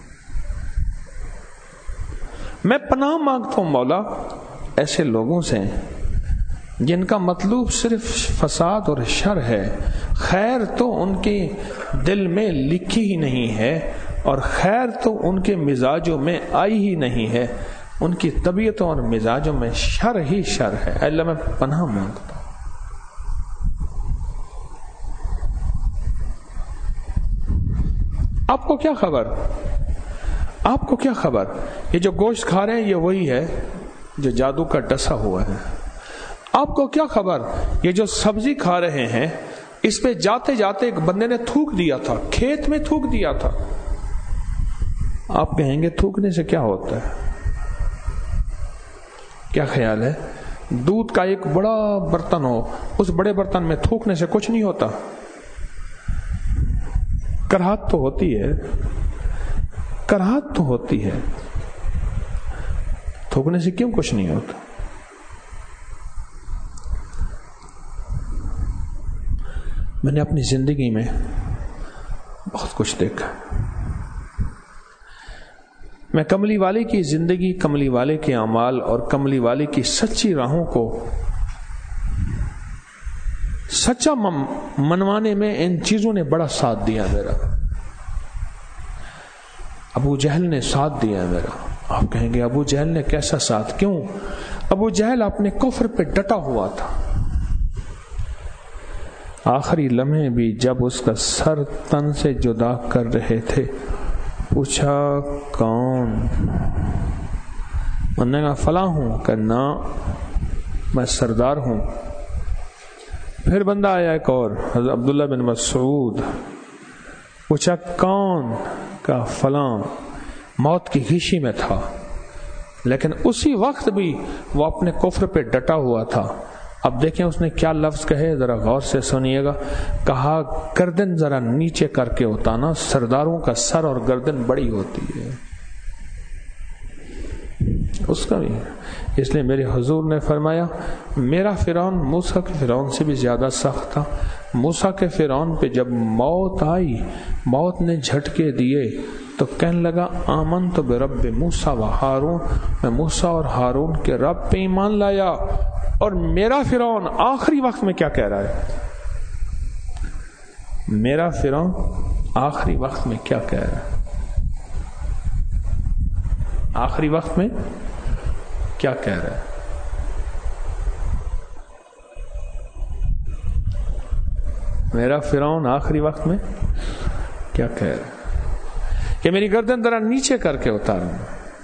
میں پناہ مانگتا ہوں مولا ایسے لوگوں سے جن کا مطلوب صرف فساد اور شر ہے، خیر تو ان کے دل میں لکھی ہی نہیں ہے، اور خیر تو ان کے مزاجوں میں آئی ہی نہیں ہے. ان کی طبیعتوں اور مزاجوں میں شر ہی شر ہے. اللہ میں پناہ مانگتا ہوں. آپ کو کیا خبر آپ کو کیا خبر یہ جو گوشت کھا رہے ہیں یہ وہی ہے جو جادو کا ڈسا ہوا ہے. آپ کو کیا خبر یہ جو سبزی کھا رہے ہیں اس پہ جاتے جاتے ایک بندے نے تھوک دیا تھا، کھیت میں تھوک دیا تھا. آپ کہیں گے تھوکنے سے کیا ہوتا ہے؟ کیا خیال ہے؟ دودھ کا ایک بڑا برتن ہو، اس بڑے برتن میں تھوکنے سے کچھ نہیں ہوتا؟ کراہت تو ہوتی ہے، کراہت تو ہوتی ہے. تھوکنے سے کیوں کچھ نہیں ہوتا؟ میں نے اپنی زندگی میں بہت کچھ دیکھا. میں کملی والے کی زندگی، کملی والے کے اعمال اور کملی والے کی سچی راہوں کو سچا منوانے میں ان چیزوں نے بڑا ساتھ دیا میرا. ابو جہل نے ساتھ دیا میرا. آپ کہیں گے ابو جہل نے کیسا ساتھ؟ کیوں؟ ابو جہل اپنے کفر پہ ڈٹا ہوا تھا. آخری لمحے بھی جب اس کا سر تن سے جدا کر رہے تھے پوچھا کون؟ انہوں نے کہا فلاں ہوں. کہ نہ، میں سردار ہوں. پھر بندہ آیا ایک اور، حضرت عبداللہ بن مسعود. پوچھا کون؟ کہا فلاں. موت کی غیشی میں تھا، لیکن اسی وقت بھی وہ اپنے کفر پہ ڈٹا ہوا تھا. اب دیکھیں اس نے کیا لفظ کہے، ذرا غور سے سنیے گا. کہا گردن ذرا نیچے کر کے اتانا، سرداروں کا سر اور گردن بڑی ہوتی ہے. اس کا بھی اس لیے میرے حضور نے فرمایا میرا فرعون موسیٰ کے فرعون سے بھی زیادہ سخت تھا. موسیٰ کے فرعون پہ جب موت آئی، موت نے جھٹکے دیے تو کہنے لگا آمنت برب موسیٰ و ہارون، میں موسیٰ اور ہارون کے رب پہ ایمان لایا. اور میرا فرعون آخری وقت میں کیا کہہ رہا ہے؟ میرا فرعون آخری وقت میں کیا کہہ رہا ہے؟ آخری وقت میں کیا کہہ رہا ہے؟ میرا فرعون آخری وقت میں کیا کہہ رہا ہے کہ میری گردن ذرا نیچے کر کے اتاروں،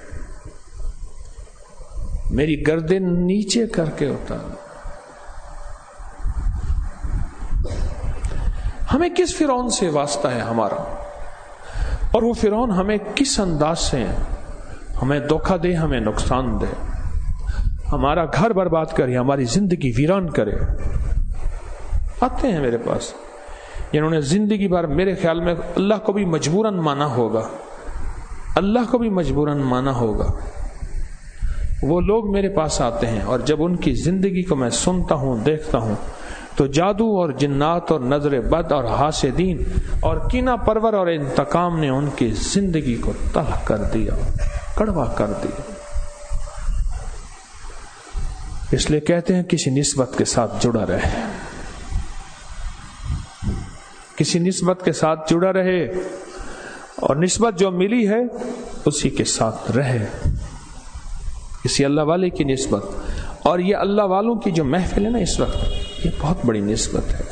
میری گردن نیچے کر کے اتاروں۔ ہمیں کس فرعون سے واسطہ ہے ہمارا، اور وہ فرعون ہمیں کس انداز سے ہمیں دھوکہ دے، ہمیں نقصان دے، ہمارا گھر برباد کرے، ہماری زندگی ویران کرے۔ آتے ہیں میرے پاس جنہوں نے زندگی بھر میرے خیال میں اللہ کو بھی مجبوراً مانا ہوگا، اللہ کو بھی مجبوراً مانا ہوگا، وہ لوگ میرے پاس آتے ہیں، اور جب ان کی زندگی کو میں سنتا ہوں، دیکھتا ہوں، تو جادو اور جنات اور نظر بد اور حاسدین اور کینہ پرور اور انتقام نے ان کی زندگی کو تلخ کر دیا، کڑوا کر دیا۔ اس لیے کہتے ہیں کسی نسبت کے ساتھ جڑا رہے، کسی نسبت کے ساتھ جڑا رہے، اور نسبت جو ملی ہے اسی کے ساتھ رہے، کسی اللہ والے کی نسبت۔ اور یہ اللہ والوں کی جو محفل ہے نا اس وقت، یہ بہت بڑی نسبت ہے۔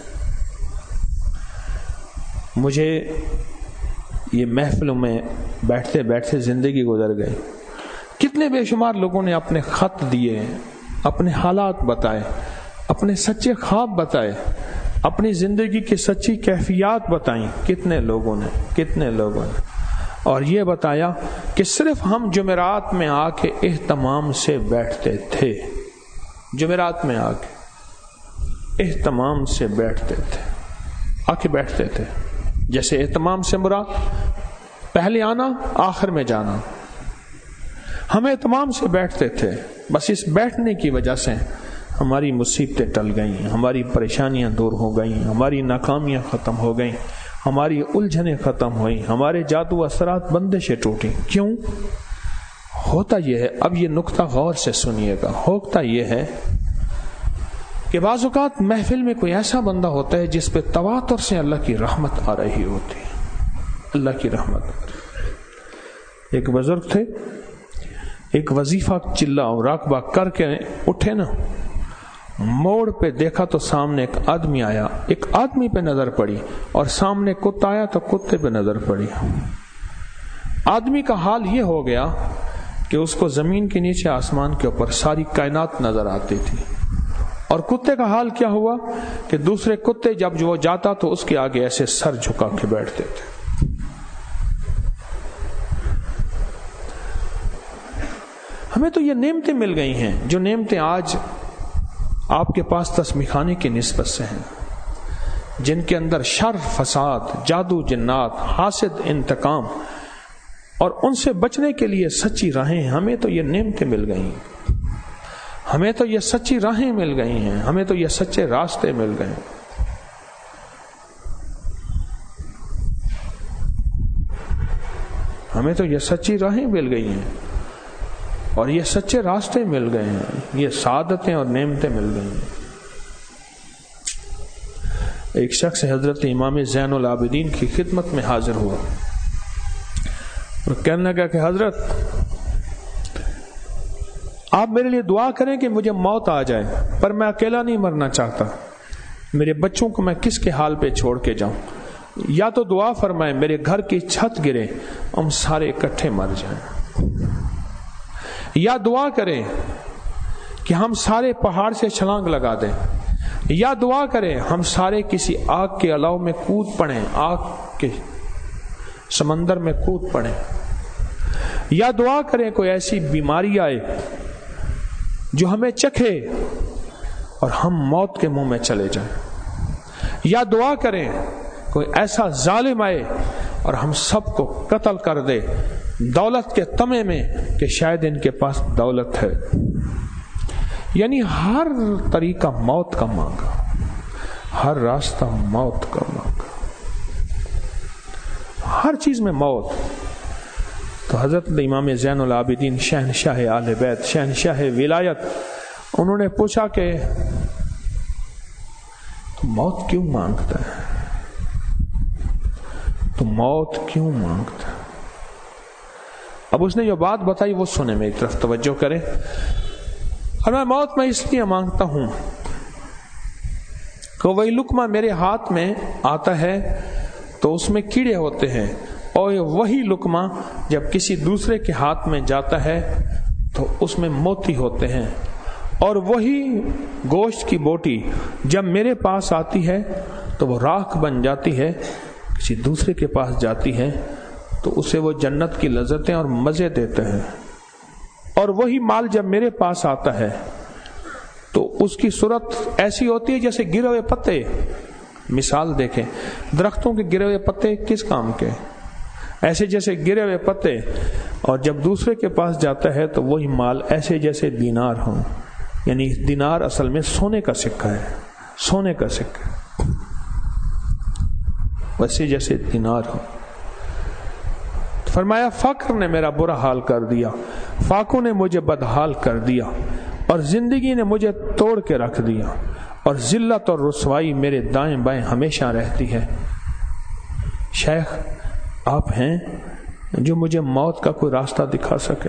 مجھے یہ محفلوں میں بیٹھتے بیٹھتے زندگی گزر گئی، کتنے بے شمار لوگوں نے اپنے خط دیے، اپنے حالات بتائے، اپنے سچے خواب بتائے، اپنی زندگی کی سچی کیفیات بتائیں، کتنے لوگوں نے کتنے لوگوں نے اور یہ بتایا کہ صرف ہم جمعرات میں آ کے اہتمام سے بیٹھتے تھے، جمعرات میں آ کے اہتمام سے بیٹھتے تھے، آ کے بیٹھتے تھے۔ جیسے اہتمام سے مراد پہلے آنا آخر میں جانا، ہم اہتمام سے بیٹھتے تھے، بس اس بیٹھنے کی وجہ سے ہماری مصیبتیں ٹل گئیں، ہماری پریشانیاں دور ہو گئیں، ہماری ناکامیاں ختم ہو گئیں، ہماری الجھنیں ختم ہوئیں، ہمارے جادو اثرات بندشیں ٹوٹیں۔ کیوں ہوتا یہ ہے؟ اب یہ نقطہ غور سے سنیے گا۔ ہوتا یہ ہے کہ بعض اوقات محفل میں کوئی ایسا بندہ ہوتا ہے جس پہ تواتر سے اللہ کی رحمت آ رہی ہوتی ہے، اللہ کی رحمت آ رہی۔ ایک بزرگ تھے، ایک وظیفہ چلا اور راکبہ کر کے اٹھے نا، موڑ پہ دیکھا تو سامنے ایک آدمی آیا، ایک آدمی پہ نظر پڑی، اور سامنے کتا آیا تو کتے پہ نظر پڑی۔ آدمی کا حال یہ ہو گیا کہ اس کو زمین کے نیچے آسمان کے اوپر ساری کائنات نظر آتی تھی، اور کتے کا حال کیا ہوا کہ دوسرے کتے جب جو جاتا تو اس کے آگے ایسے سر جھکا کے بیٹھتے تھے۔ ہمیں تو یہ نعمتیں مل گئی ہیں، جو نعمتیں آج آپ کے پاس تسبیح خانے کی نسبت سے ہیں، جن کے اندر شر، فساد، جادو، جنات، حاسد، انتقام، اور ان سے بچنے کے لیے سچی راہیں، ہمیں تو یہ نعمتیں مل گئی ہیں، ہمیں تو یہ سچی راہیں مل گئی ہیں، ہمیں تو یہ سچے راستے مل گئے ہیں۔ ہمیں تو یہ سچی راہیں مل گئی ہیں اور یہ سچے راستے مل گئے ہیں، یہ سعادتیں اور نعمتیں مل گئی ہیں۔ ایک شخص حضرت امام زین العابدین کی خدمت میں حاضر ہوا اور کہنے لگا کہ حضرت آپ میرے لیے دعا کریں کہ مجھے موت آ جائے، پر میں اکیلا نہیں مرنا چاہتا، میرے بچوں کو میں کس کے حال پہ چھوڑ کے جاؤں، یا تو دعا فرمائیں میرے گھر کی چھت گرے ہم سارے اکٹھے مر جائیں، یا دعا کریں کہ ہم سارے پہاڑ سے چھلانگ لگا دیں، یا دعا کریں ہم سارے کسی آگ کے الاؤ میں کود پڑیں، آگ کے سمندر میں کود پڑیں، یا دعا کریں کوئی ایسی بیماری آئے جو ہمیں چکھے اور ہم موت کے منہ میں چلے جائیں، یا دعا کریں کوئی ایسا ظالم آئے اور ہم سب کو قتل کر دے دولت کے تمے میں کہ شاید ان کے پاس دولت ہے۔ یعنی ہر طریقہ موت کا مانگا، ہر راستہ موت کا مانگا، ہر چیز میں موت۔ تو حضرت امام زین العابدین شہنشاہ اہل بیت، شہنشاہ ولایت، انہوں نے پوچھا کہ تو موت کیوں مانگتا ہے، تو موت کیوں مانگتا ہے؟ اب اس نے جو بات بتائی وہ سنے، میری طرف توجہ کریں، اور میں موت میں اس لیے مانگتا ہوں کہ وہی لقمہ میرے ہاتھ میں آتا ہے تو اس میں کیڑے ہوتے ہیں، اور وہی لقمہ جب کسی دوسرے کے ہاتھ میں جاتا ہے تو اس میں موتی ہوتے ہیں، اور وہی گوشت کی بوٹی جب میرے پاس آتی ہے تو وہ راکھ بن جاتی ہے، کسی دوسرے کے پاس جاتی ہے تو اسے وہ جنت کی لذتیں اور مزے دیتے ہیں، اور وہی مال جب میرے پاس آتا ہے تو اس کی صورت ایسی ہوتی ہے جیسے گرے ہوئے پتے. مثال دیکھیں، درختوں کے گرے ہوئے پتے کس کام کے؟ ایسے جیسے گرے ہوئے پتے، اور جب دوسرے کے پاس جاتا ہے تو وہی مال ایسے جیسے دینار ہوں، یعنی دینار اصل میں سونے کا سکہ ہے، سونے کا سکہ ویسے جیسے دینار ہوں. فرمایا فقر نے میرا برا حال کر دیا، فاقوں نے مجھے بدحال کر دیا، اور زندگی نے مجھے توڑ کے رکھ دیا، اور ذلت اور رسوائی میرے دائیں بائیں ہمیشہ رہتی ہے. شیخ آپ ہیں جو مجھے موت کا کوئی راستہ دکھا سکے،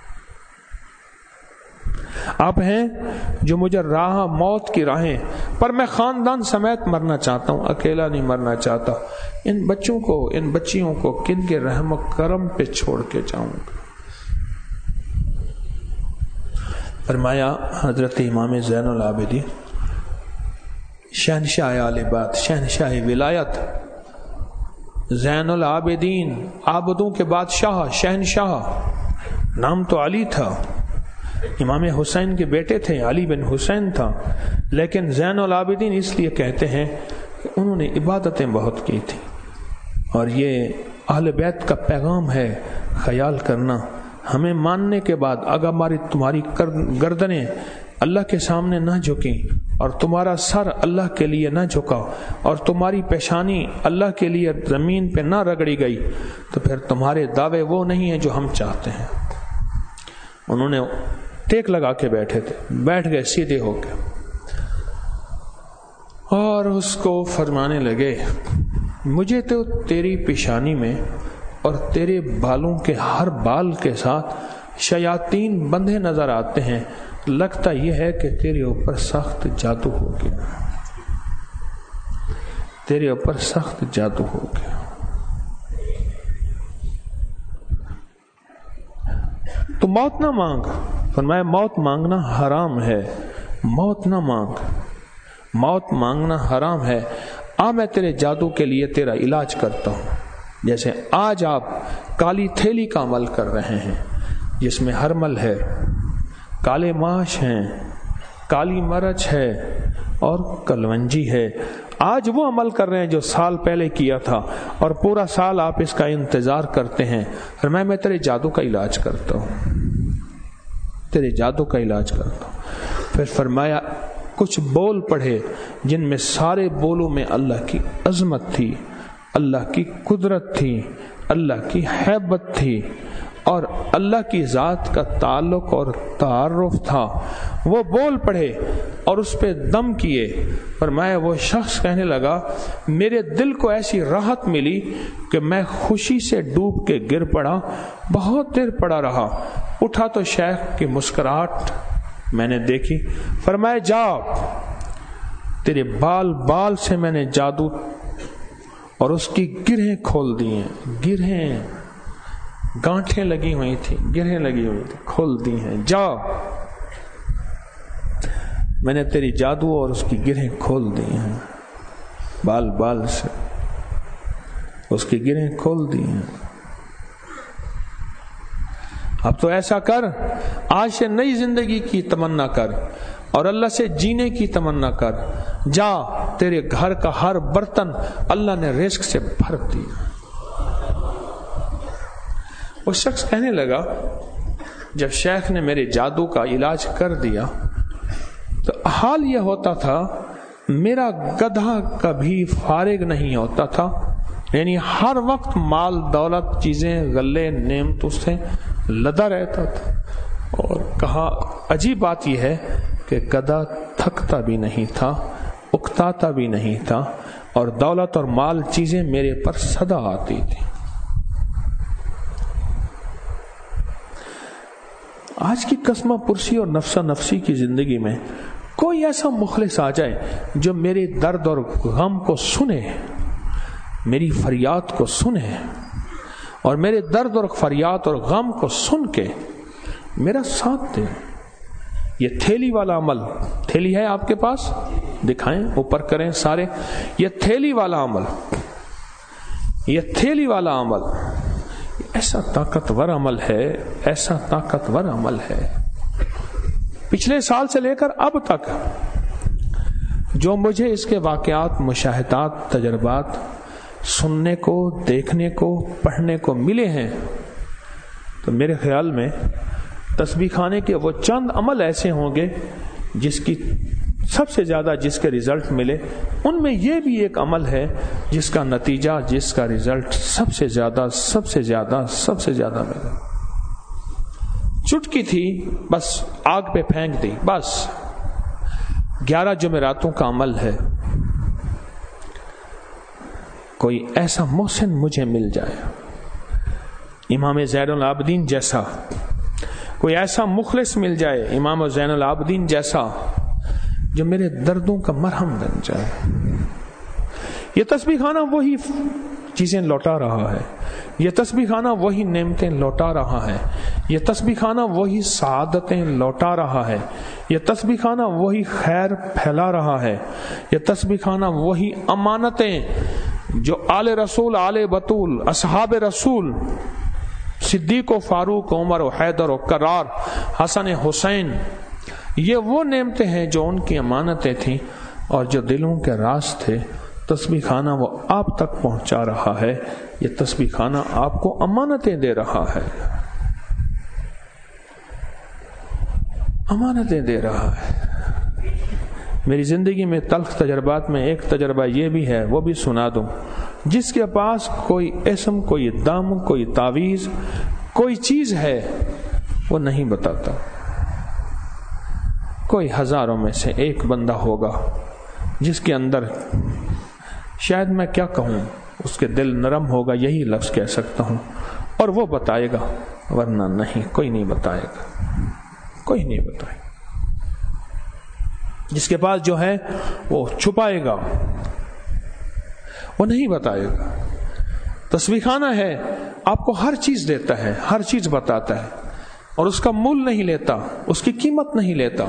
آپ ہیں جو مجھے راہ موت کی راہیں پر، میں خاندان سمیت مرنا چاہتا ہوں، اکیلا نہیں مرنا چاہتا. ان بچوں کو، ان بچیوں کو کن کے رحم و کرم پہ چھوڑ کے جاؤں گا؟ فرمایا حضرت امام زین العابدین شہنشاہ آل بیت، شہنشاہ ولایت، زین العابدین، عابدوں کے بادشاہ، شہنشاہ، نام تو علی تھا، امام حسین کے بیٹے تھے، علی بن حسین تھا، لیکن زین العابدین اس لیے کہتے ہیں کہ انہوں نے عبادتیں بہت کی تھی. اور یہ اہل بیت کا پیغام ہے، خیال کرنا ہمیں ماننے کے بعد اگر ہماری تمہاری گردنیں اللہ کے سامنے نہ جھکیں، اور تمہارا سر اللہ کے لیے نہ جھکا، اور تمہاری پیشانی اللہ کے لیے زمین پہ نہ رگڑی گئی، تو پھر تمہارے دعوے وہ نہیں ہیں جو ہم چاہتے ہیں. انہوں نے ٹیک لگا کے بیٹھے تھے، بیٹھ گئے سیدھے ہو کے، اور اس کو فرمانے لگے مجھے تو تیری پیشانی میں اور تیرے بالوں کے ہر بال کے ساتھ شیاطین بندھے نظر آتے ہیں، لگتا یہ ہے کہ تیرے اوپر سخت جادو ہو گیا، تیرے اوپر سخت جادو ہو گیا. تو موت نہ مانگ، فرمایا موت مانگنا حرام ہے، موت نہ مانگ، موت مانگنا حرام ہے. آ میں تیرے جادو کے لیے تیرا علاج کرتا ہوں. جیسے آج آپ کالی تھیلی کا عمل کر رہے ہیں جس میں ہرمل ہے، کالے ماش ہیں، کالی مرچ ہے اور کلونجی ہے، آج وہ عمل کر رہے ہیں جو سال پہلے کیا تھا، اور پورا سال آپ اس کا انتظار کرتے ہیں. اور میں میں تیرے جادو کا علاج کرتا ہوں، تیرے جادو کا علاج کرتا ہوں. پھر فرمایا کچھ بول پڑھے جن میں سارے بولوں میں اللہ کی عظمت تھی، اللہ کی قدرت تھی، اللہ کی ہیبت تھی، اور اللہ کی ذات کا تعلق اور تعارف تھا. وہ بول پڑھے اور اس پہ دم کیے. فرمایا وہ شخص کہنے لگا میرے دل کو ایسی راحت ملی کہ میں خوشی سے ڈوب کے گر پڑا، بہت دیر پڑا رہا، اٹھا تو شیخ کی مسکراہٹ میں نے دیکھی. فرمایا جا، تیرے بال بال سے میں نے جادو اور اس کی گرہیں کھول دی ہیں، گرہیں، گانٹھیں لگی ہوئی تھی، گرہیں لگی ہوئی تھی، کھول دی ہیں. جا، میں نے تیری جادو اور اس کی گرہیں کھول دی ہیں، بال بال سے اس کی گرہیں کھول دی ہیں. اب تو ایسا کر، آج سے نئی زندگی کی تمنا کر اور اللہ سے جینے کی تمنا کر. جا، تیرے گھر کا ہر برتن اللہ نے رزق سے بھر دیا. وہ شخص کہنے لگا جب شیخ نے میرے جادو کا علاج کر دیا تو حال یہ ہوتا تھا میرا گدھا کبھی فارغ نہیں ہوتا تھا، یعنی ہر وقت مال دولت چیزیں غلے نعمتوں سے لدا رہتا تھا. اور کہا عجیب بات یہ ہے کہ گدھا تھکتا بھی نہیں تھا، اکتاتا بھی نہیں تھا، اور دولت اور مال چیزیں میرے پر صدا آتی تھی. آج کی قسمہ پرسی اور نفسہ نفسی کی زندگی میں کوئی ایسا مخلص آ جائے جو میرے درد اور غم کو سنے، میری فریاد کو سنے، اور میرے درد اور فریاد اور غم کو سن کے میرا ساتھ دے۔ یہ تھیلی والا عمل، تھیلی ہے آپ کے پاس؟ دکھائیں، اوپر کریں سارے۔ یہ تھیلی والا عمل، یہ تھیلی والا عمل ایسا طاقتور عمل ہے، ایسا طاقتور عمل ہے۔ پچھلے سال سے لے کر اب تک جو مجھے اس کے واقعات، مشاہدات، تجربات سننے کو، دیکھنے کو، پڑھنے کو ملے ہیں، تو میرے خیال میں تسبیح خانے کے وہ چند عمل ایسے ہوں گے جس کی سب سے زیادہ جس کے رزلٹ ملے، ان میں یہ بھی ایک عمل ہے جس کا نتیجہ، جس کا رزلٹ سب سے زیادہ سب سے زیادہ سب سے زیادہ ملا۔ چٹکی تھی، بس آگ پہ پھینک دی، بس گیارہ جمعراتوں کا عمل ہے۔ کوئی ایسا محسن مجھے مل جائے، امام زین العابدین جیسا، کوئی ایسا مخلص مل جائے امام زین العابدین جیسا، جو میرے دردوں کا مرہم بن جائے۔ یہ تسبیح خانہ وہی چیزیں لوٹا رہا ہے، یہ تسبیح خانہ وہی نعمتیں لوٹا رہا ہے، یہ تسبیح خانہ وہی سعادتیں لوٹا رہا ہے، یہ تسبیح خانہ وہی خیر پھیلا رہا ہے، یہ تسبیح خانہ وہی امانتیں جو آل رسول، آل بطول، اصحاب رسول، صدیق و فاروق، عمر و حیدر و کرار، حسن حسین، یہ وہ نعمتیں ہیں جو ان کی امانتیں تھیں اور جو دلوں کے راز تھے۔ تسبیح خانہ وہ آپ تک پہنچا رہا ہے، یہ تسبیح خانہ آپ کو امانتیں دے رہا ہے، امانتیں دے رہا ہے۔ میری زندگی میں تلخ تجربات میں ایک تجربہ یہ بھی ہے، وہ بھی سنا دوں۔ جس کے پاس کوئی اسم، کوئی دم، کوئی تعویذ، کوئی چیز ہے، وہ نہیں بتاتا۔ کوئی ہزاروں میں سے ایک بندہ ہوگا جس کے اندر، شاید میں کیا کہوں، اس کے دل نرم ہوگا، یہی لفظ کہہ سکتا ہوں، اور وہ بتائے گا، ورنہ نہیں، کوئی نہیں بتائے گا، کوئی نہیں بتائے گا۔ جس کے پاس جو ہے وہ چھپائے گا، وہ نہیں بتائے گا۔ تسبیح خانہ ہے، آپ کو ہر چیز دیتا ہے، ہر چیز بتاتا ہے، اور اس کا مول نہیں لیتا، اس کی قیمت نہیں لیتا،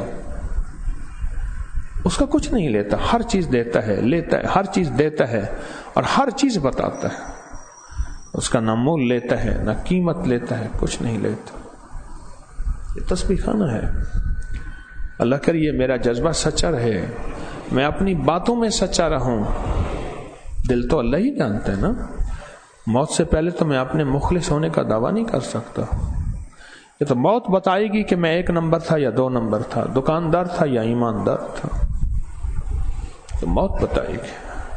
اس کا کچھ نہیں لیتا، ہر چیز دیتا ہے، لیتا ہے، ہر چیز دیتا ہے اور ہر چیز بتاتا ہے۔ اس کا نہ مول لیتا ہے، نہ قیمت لیتا ہے، کچھ نہیں لیتا۔ یہ تسبیح خانہ ہے۔ اللہ کریے میرا جذبہ سچا رہے، میں اپنی باتوں میں سچا رہوں۔ دل تو اللہ ہی جانتا ہے نا، موت سے پہلے تو میں اپنے مخلص ہونے کا دعویٰ نہیں کر سکتا۔ یہ تو موت بتائے گی کہ میں ایک نمبر تھا یا دو نمبر تھا، دکاندار تھا یا ایماندار تھا، تو موت بتائے گی۔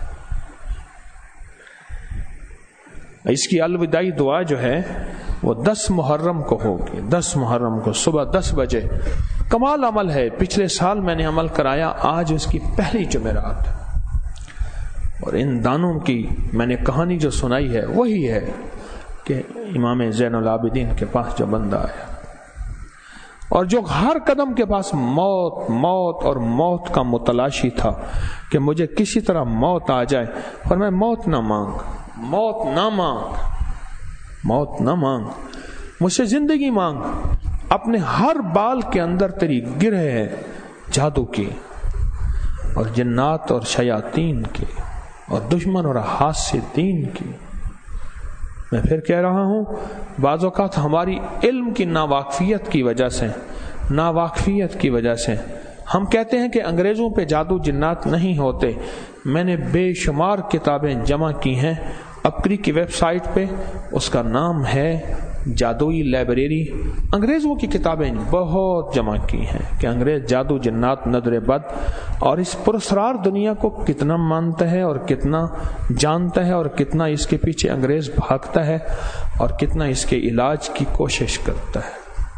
اس کی الوداعی دعا جو ہے وہ دس محرم کو ہوگی، دس محرم کو صبح دس بجے۔ کمال عمل ہے، پچھلے سال میں نے عمل کرایا، آج اس کی پہلی جمعرات، اور ان دانوں کی میں نے کہانی جو سنائی ہے وہی ہے کہ امام زین العابدین کے پاس جو بندہ آیا اور جو ہر قدم کے پاس موت موت اور موت کا متلاشی تھا کہ مجھے کسی طرح موت آ جائے، اور میں موت نہ مانگ، موت نہ مانگ، موت نہ مانگ، مجھ سے زندگی مانگ۔ اپنے ہر بال کے اندر تیری گرہ ہے جادو کی اور جنات اور شیاطین کی اور دشمن اور حاسدین کی۔ میں پھر کہہ رہا ہوں، بعض اوقات ہماری علم کی ناواقفیت کی وجہ سے ناواقفیت کی وجہ سے ہم کہتے ہیں کہ انگریزوں پہ جادو جنات نہیں ہوتے۔ میں نے بے شمار کتابیں جمع کی ہیں اپری کی ویب سائٹ پہ، اس کا نام ہے جادوئی لائبریری۔ انگریزوں کی کتابیں بہت جمع کی ہیں کہ انگریز جادو جنات نظر بد اور اس پراسرار دنیا کو کتنا مانتا ہے اور کتنا جانتا ہے اور کتنا اس کے پیچھے انگریز بھاگتا ہے اور کتنا اس کے علاج کی کوشش کرتا ہے۔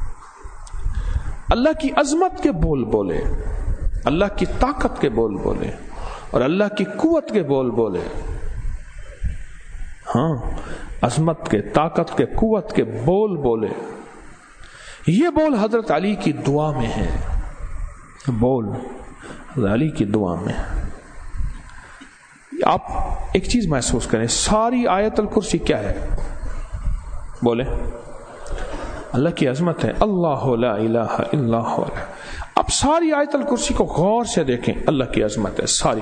اللہ کی عظمت کے بول بولے، اللہ کی طاقت کے بول بولے اور اللہ کی قوت کے بول بولے۔ ہاں، عظمت کے، طاقت کے، قوت کے بول بولے۔ یہ بول حضرت علی کی دعا میں ہے، بول علی کی دعا میں آپ ایک چیز محسوس کریں، ساری آیت الکرسی کیا ہے؟ بولے اللہ کی عظمت ہے، اللہ لا الہ الا ہو۔ اب ساری آیت الکرسی کو غور سے دیکھیں، اللہ کی عظمت ہے ساری،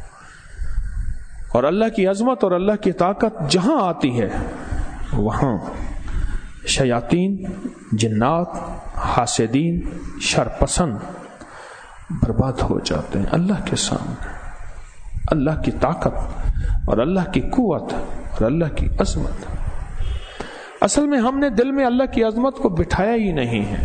اور اللہ کی عظمت اور اللہ کی طاقت جہاں آتی ہے وہاں شیاطین، جنات، حاسدین، شرپسند برباد ہو جاتے ہیں اللہ کے سامنے۔ اللہ کی طاقت اور اللہ کی قوت اور اللہ کی عظمت، اصل میں ہم نے دل میں اللہ کی عظمت کو بٹھایا ہی نہیں ہے۔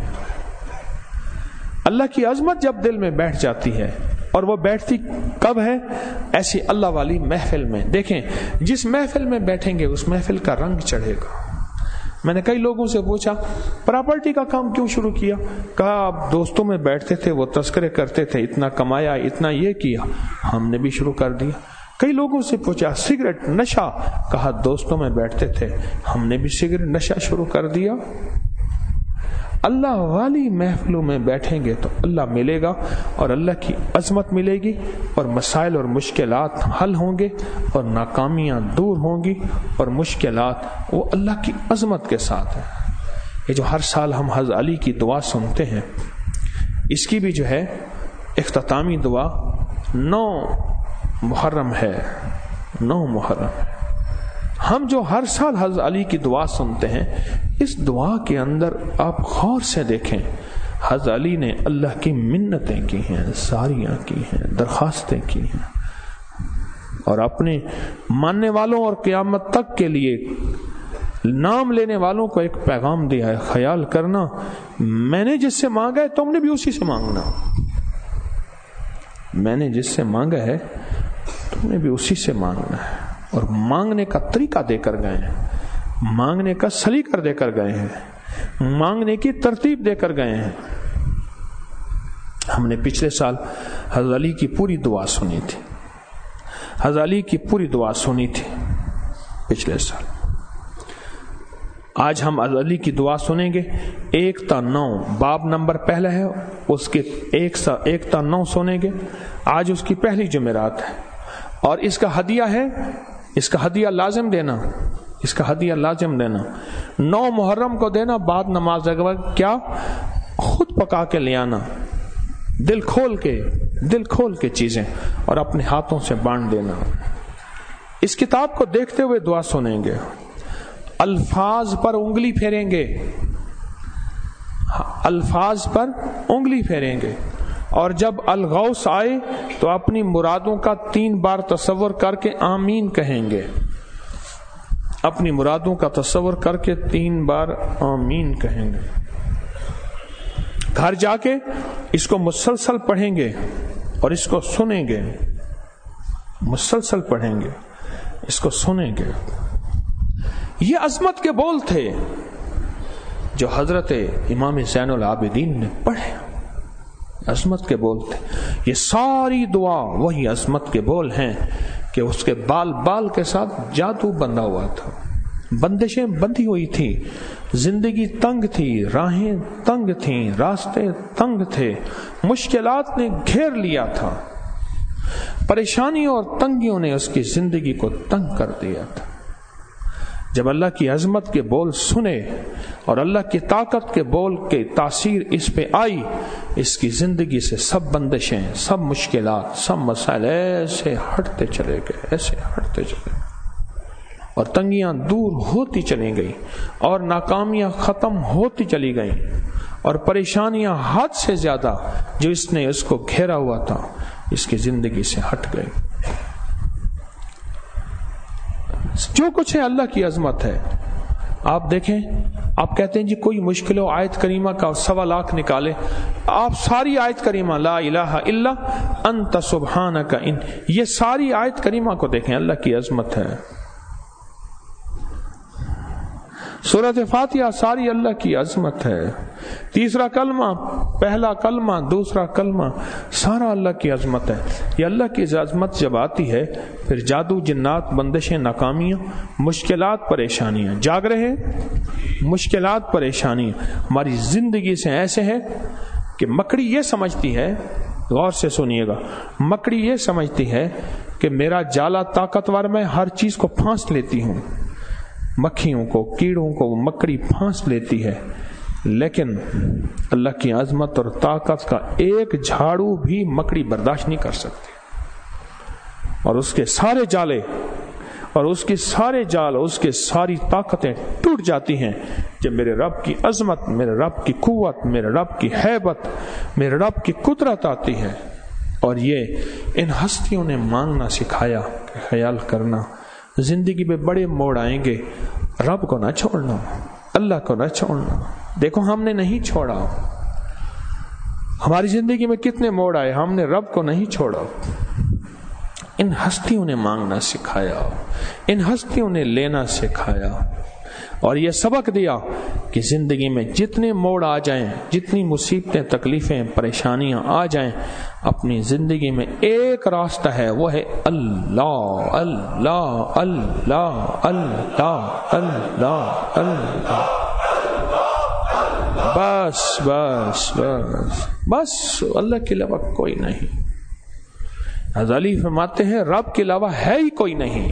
اللہ کی عظمت جب دل میں بیٹھ جاتی ہے، اور وہ بیٹھتی کب ہے؟ ایسی اللہ والی محفل میں۔ دیکھیں جس محفل میں بیٹھیں گے اس محفل کا رنگ چڑھے گا۔ میں نے کئی لوگوں سے پوچھا پراپرٹی کا کام کیوں شروع کیا؟ کہا آپ دوستوں میں بیٹھتے تھے، وہ تذکرے کرتے تھے، اتنا کمایا، اتنا یہ کیا، ہم نے بھی شروع کر دیا۔ کئی لوگوں سے پوچھا سگریٹ، نشہ، کہا دوستوں میں بیٹھتے تھے، ہم نے بھی سگریٹ نشہ شروع کر دیا۔ اللہ والی محفلوں میں بیٹھیں گے تو اللہ ملے گا، اور اللہ کی عظمت ملے گی، اور مسائل اور مشکلات حل ہوں گے، اور ناکامیاں دور ہوں گی، اور مشکلات وہ اللہ کی عظمت کے ساتھ ہیں۔ یہ جو ہر سال ہم حضرت علی کی دعا سنتے ہیں، اس کی بھی جو ہے اختتامی دعا نو محرم ہے، نو محرم ہے۔ ہم جو ہر سال حضرت علی کی دعا سنتے ہیں، اس دعا کے اندر آپ غور سے دیکھیں، حضرت علی نے اللہ کی منتیں کی ہیں، ساریاں کی ہیں، درخواستیں کی ہیں، اور اپنے ماننے والوں اور قیامت تک کے لیے نام لینے والوں کو ایک پیغام دیا ہے، خیال کرنا میں نے جس سے مانگا ہے تم نے بھی اسی سے مانگنا، میں نے جس سے مانگا ہے تم نے بھی اسی سے مانگنا ہے۔ اور مانگنے کا طریقہ دے کر گئے ہیں، مانگنے کا سلیقہ دے کر گئے ہیں، مانگنے کی ترتیب دے کر گئے ہیں۔ ہم نے پچھلے سال حضرت علی کی پوری دعا سنی تھی، حضرت علی کی پوری دعا سنی تھی پچھلے سال۔ آج ہم حضرت علی کی دعا سنیں گے، ایک تا نو باب نمبر پہلا ہے، اس کے ایک سا ایک تا نو سنیں گے۔ آج اس کی پہلی جمعرات ہے، اور اس کا ہدیہ ہے، اس کا ہدیہ لازم دینا، اس کا ہدیہ لازم دینا، نو محرم کو دینا، بعد نماز کے وقت کیا خود پکا کے لے آنا، دل کھول کے دل کھول کے چیزیں، اور اپنے ہاتھوں سے بانٹ دینا۔ اس کتاب کو دیکھتے ہوئے دعا سنیں گے، الفاظ پر انگلی پھیریں گے، الفاظ پر انگلی پھیریں گے، اور جب الغوث آئے تو اپنی مرادوں کا تین بار تصور کر کے آمین کہیں گے، اپنی مرادوں کا تصور کر کے تین بار آمین کہیں گے۔ گھر جا کے اس کو مسلسل پڑھیں گے اور اس کو سنیں گے، مسلسل پڑھیں گے، اس کو سنیں گے۔ یہ عظمت کے بول تھے جو حضرت امام زین العابدین نے پڑھے، عظمت کے بول تھے۔ یہ ساری دعا وہی عظمت کے بول ہیں کہ اس کے بال بال کے ساتھ جادو بندھا ہوا تھا، بندشیں بندھی ہوئی تھی، زندگی تنگ تھی، راہیں تنگ تھیں، راستے تنگ تھے، مشکلات نے گھیر لیا تھا، پریشانیوں اور تنگیوں نے اس کی زندگی کو تنگ کر دیا تھا۔ جب اللہ کی عظمت کے بول سنے اور اللہ کی طاقت کے بول کے تاثیر اس پہ آئی، اس کی زندگی سے سب بندشیں، سب مشکلات، سب مسائل ایسے ہٹتے چلے گئے، ایسے ہٹتے چلے گئے، اور تنگیاں دور ہوتی چلی گئی، اور ناکامیاں ختم ہوتی چلی گئیں، اور پریشانیاں حد سے زیادہ جو اس نے اس کو گھیرا ہوا تھا اس کی زندگی سے ہٹ گئی۔ جو کچھ ہے اللہ کی عظمت ہے۔ آپ دیکھیں، آپ کہتے ہیں جی کوئی مشکل ہو، آیت کریمہ کا سوا لاکھ نکالے، آپ ساری آیت کریمہ لا الہ الا انت سبحانک، ان یہ ساری آیت کریمہ کو دیکھیں، اللہ کی عظمت ہے۔ سورۃ فاتحہ ساری اللہ کی عظمت ہے، تیسرا کلمہ، پہلا کلمہ، دوسرا کلمہ، سارا اللہ کی عظمت ہے۔ یہ اللہ کی عظمت جب آتی ہے پھر جادو، جنات، بندشیں، ناکامیاں، مشکلات، پریشانیاں، جاگ رہے مشکلات، پریشانیاں ہماری زندگی سے ایسے ہے کہ مکڑی یہ سمجھتی ہے غور سے سنیے گا. مکڑی یہ سمجھتی ہے کہ میرا جالا طاقتور، میں ہر چیز کو پھانس لیتی ہوں، مکھیوں کو، کیڑوں کو مکڑی پھانس لیتی ہے، لیکن اللہ کی عظمت اور طاقت کا ایک جھاڑو بھی مکڑی برداشت نہیں کر سکتی، اور اس کے سارے جالے اور اس کے سارے جال اور اس کے ساری طاقتیں ٹوٹ جاتی ہیں جب میرے رب کی عظمت، میرے رب کی قوت، میرے رب کی ہیبت، میرے رب کی قدرت آتی ہے. اور یہ ان ہستیوں نے مانگنا سکھایا کہ خیال کرنا زندگی میں بڑے موڑ آئیں گے، رب کو نہ چھوڑنا، اللہ کو نہ چھوڑنا. دیکھو ہم نے نہیں چھوڑا، ہماری زندگی میں کتنے موڑ آئے، ہم نے رب کو نہیں چھوڑا. ان ہستیوں نے مانگنا سکھایا، ان ہستیوں نے لینا سکھایا، اور یہ سبق دیا کہ زندگی میں جتنے موڑ آ جائیں، جتنی مصیبتیں، تکلیفیں، پریشانیاں آ جائیں، اپنی زندگی میں ایک راستہ ہے، وہ ہے اللہ اللہ اللہ اللہ اللہ اللہ. بس بس بس بس اللہ کے علاوہ کوئی نہیں. غزالی فرماتے ہیں رب کے علاوہ ہے ہی کوئی نہیں.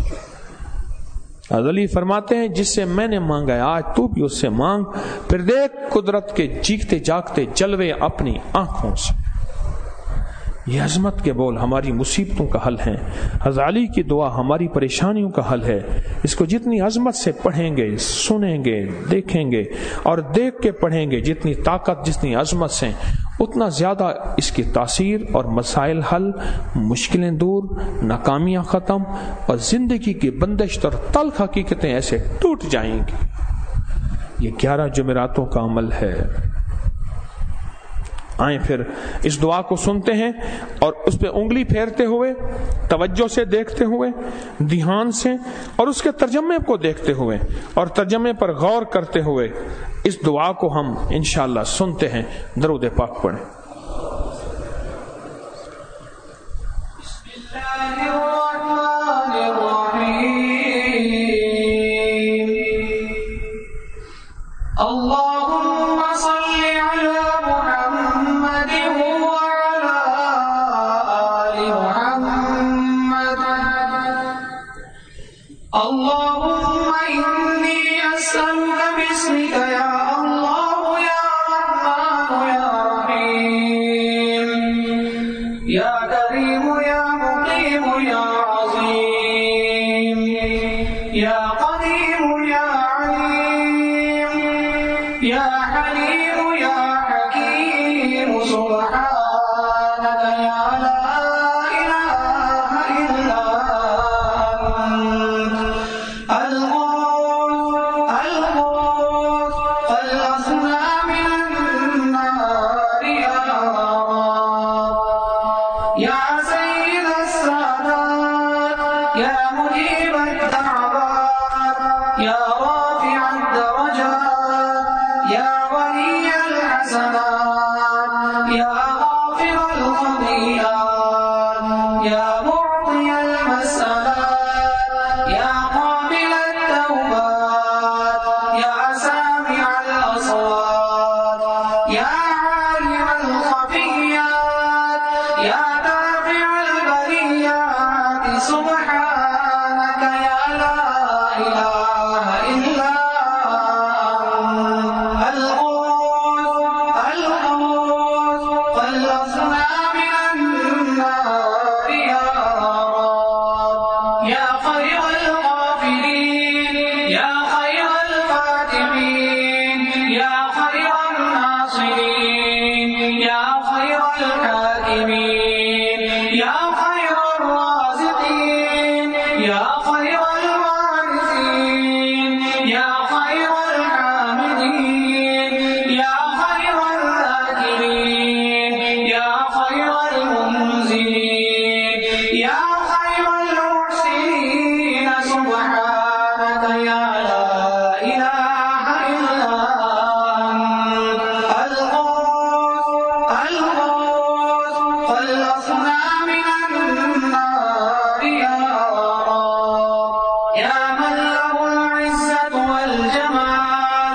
غزالی فرماتے ہیں جس سے میں نے مانگا ہے آج تو بھی اس سے مانگ، پھر دیکھ قدرت کے جیگتے جاگتے جلوے اپنی آنکھوں سے. یہ عظمت کے بول ہماری مصیبتوں کا حل ہیں، غزالی کی دعا ہماری پریشانیوں کا حل ہے. اس کو جتنی عظمت سے پڑھیں گے، سنیں گے، دیکھیں گے اور دیکھ کے پڑھیں گے، جتنی طاقت، جتنی عظمت سے، اتنا زیادہ اس کی تاثیر اور مسائل حل، مشکلیں دور، ناکامیاں ختم، اور زندگی کی بندش اور تلخ حقیقتیں ایسے ٹوٹ جائیں گی. یہ گیارہ جمعراتوں کا عمل ہے. آئیں پھر اس دعا کو سنتے ہیں اور اس پہ انگلی پھیرتے ہوئے، توجہ سے دیکھتے ہوئے، دھیان سے، اور اس کے ترجمے کو دیکھتے ہوئے اور ترجمے پر غور کرتے ہوئے اس دعا کو ہم انشاءاللہ سنتے ہیں. درود پاک پڑھیں.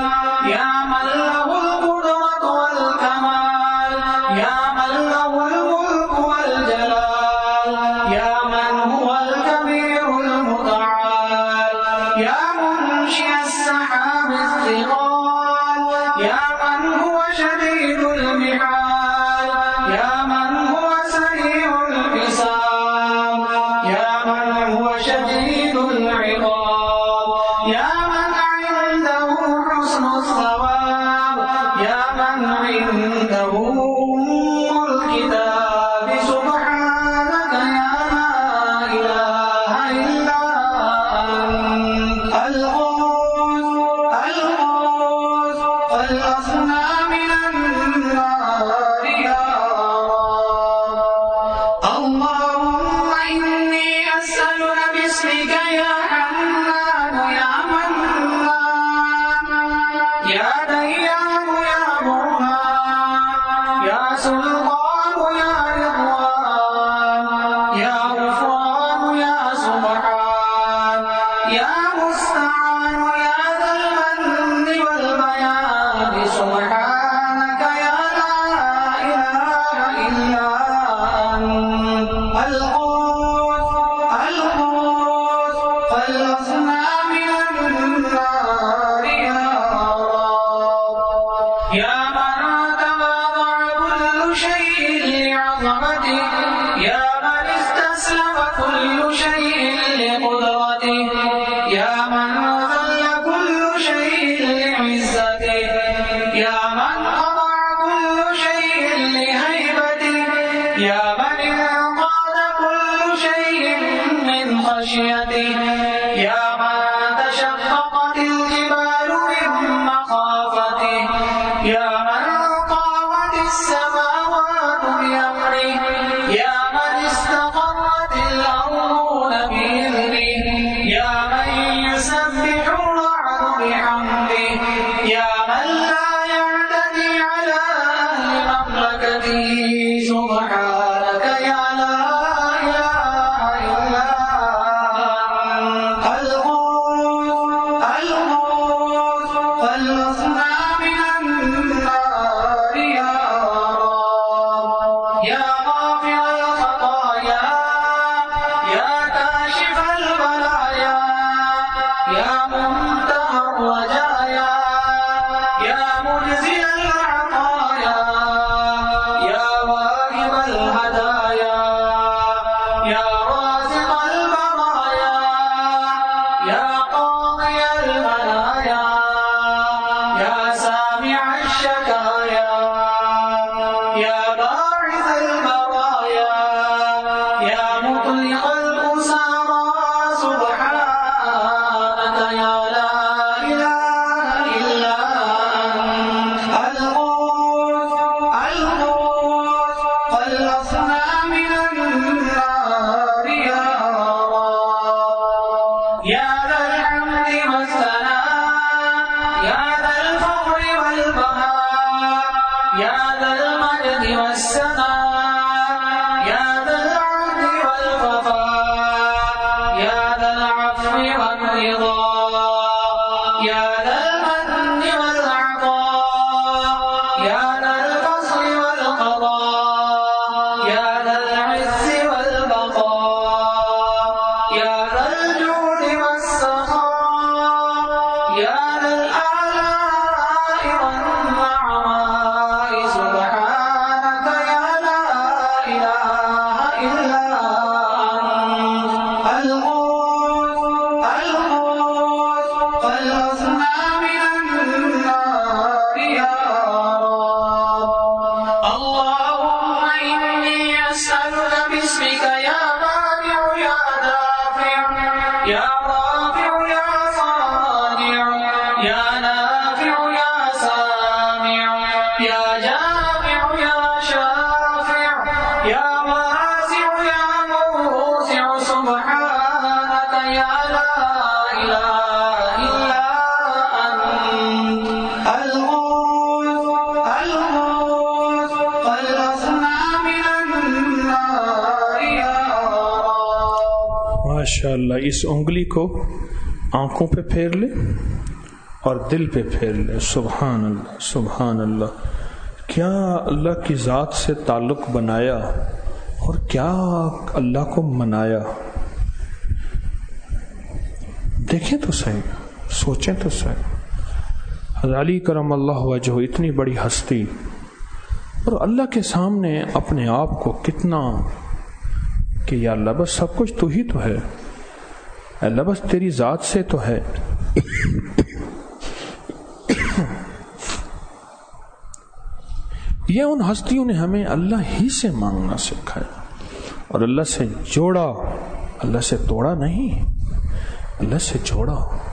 يا من له القدرة والكمال، يا من له الملك माशाअल्लाह, इस उंगली को आंखों पे फेर ले और दिल पे फेर ले। सुभान अल्लाह, सुभान अल्लाह। क्या अल्लाह की ज़ात से ताल्लुक़ बनाया और क्या अल्लाह को मनाया। देखें तो सही, सोचें तो सही। हज़रत अली करम अल्लाह वजहू इतनी बड़ी हस्ती और अल्लाह के सामने अपने आप को कितना कि या अल्लाह बस सब कुछ तू ही तो है, अल्लाह बस तेरी ज़ात से तो है। ये उन हस्तियों ने हमें अल्लाह ही से मांगना सिखाया और अल्लाह से जोड़ा, अल्लाह से तोड़ा नहीं, अल्लाह से जोड़ा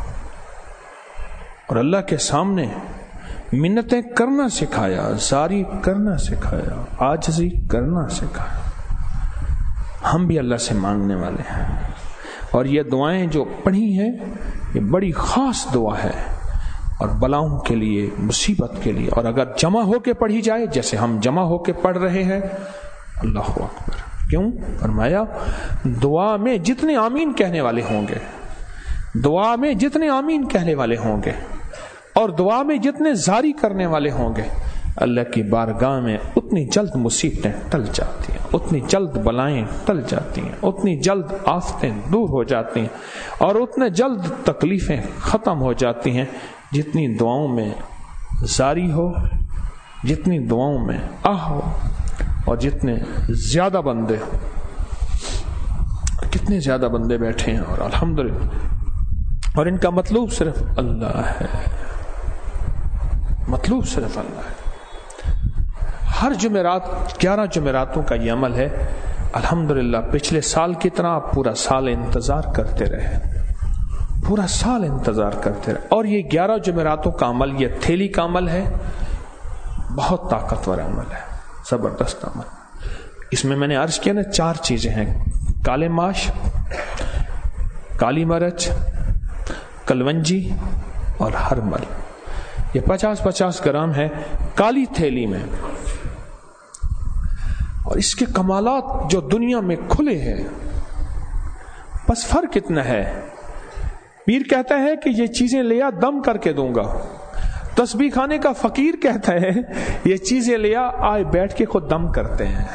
और अल्लाह के सामने मिन्नतें करना सिखाया, जारी करना सिखाया, आजिज़ी करना सिखाया। हम भी अल्लाह से मांगने वाले हैं और ये दुआएं जो पढ़ी हैं ये बड़ी ख़ास दुआ है और बलाओं के लिए, मुसीबत के लिए। और अगर जमा होके पढ़ी जाए जैसे हम जमा होके पढ़ रहे हैं, अल्लाह अकबर। क्यों? फरमाया दुआ में जितने आमीन कहने वाले होंगे, दुआ में जितने आमीन कहने वाले होंगे और दुआ में जितने जारी करने वाले होंगे, अल्लाह की बारगाह में उतनी जल्द मुसीबतें टल जाती हैं, उतनी जल्द बलाएं टल जाती हैं, उतनी जल्द आफतें दूर हो जाती हैं और उतने जल्द तकलीफें ख़त्म हो जाती हैं जितनी दुआओं में जारी हो, जितनी दुआओं में आह हो। اور جتنے زیادہ بندے، کتنے زیادہ بندے بیٹھے ہیں اور الحمدللہ، اور ان کا مطلوب صرف اللہ ہے، مطلوب صرف اللہ ہے۔ ہر جمعرات، گیارہ جمعراتوں کا یہ عمل ہے۔ الحمدللہ پچھلے سال کی طرح آپ پورا سال انتظار کرتے رہے، پورا سال انتظار کرتے رہے، اور یہ گیارہ جمعراتوں کا عمل، یہ تھیلی کا عمل ہے، بہت طاقتور عمل ہے، زبردست عمل۔ اس میں میں نے عرض کیا نا، چار چیزیں ہیں: کالے ماش، کالی مرچ، کلونجی اور ہرمل۔ یہ پچاس پچاس گرام ہے کالی تھیلی میں، اور اس کے کمالات جو دنیا میں کھلے ہیں۔ بس فرق اتنا ہے، پیر کہتا ہے کہ یہ چیزیں لیا دم کر کے دوں گا، تسبیح خانے کا فقیر کہتا ہے یہ چیزیں لیا آئے بیٹھ کے خود دم کرتے ہیں۔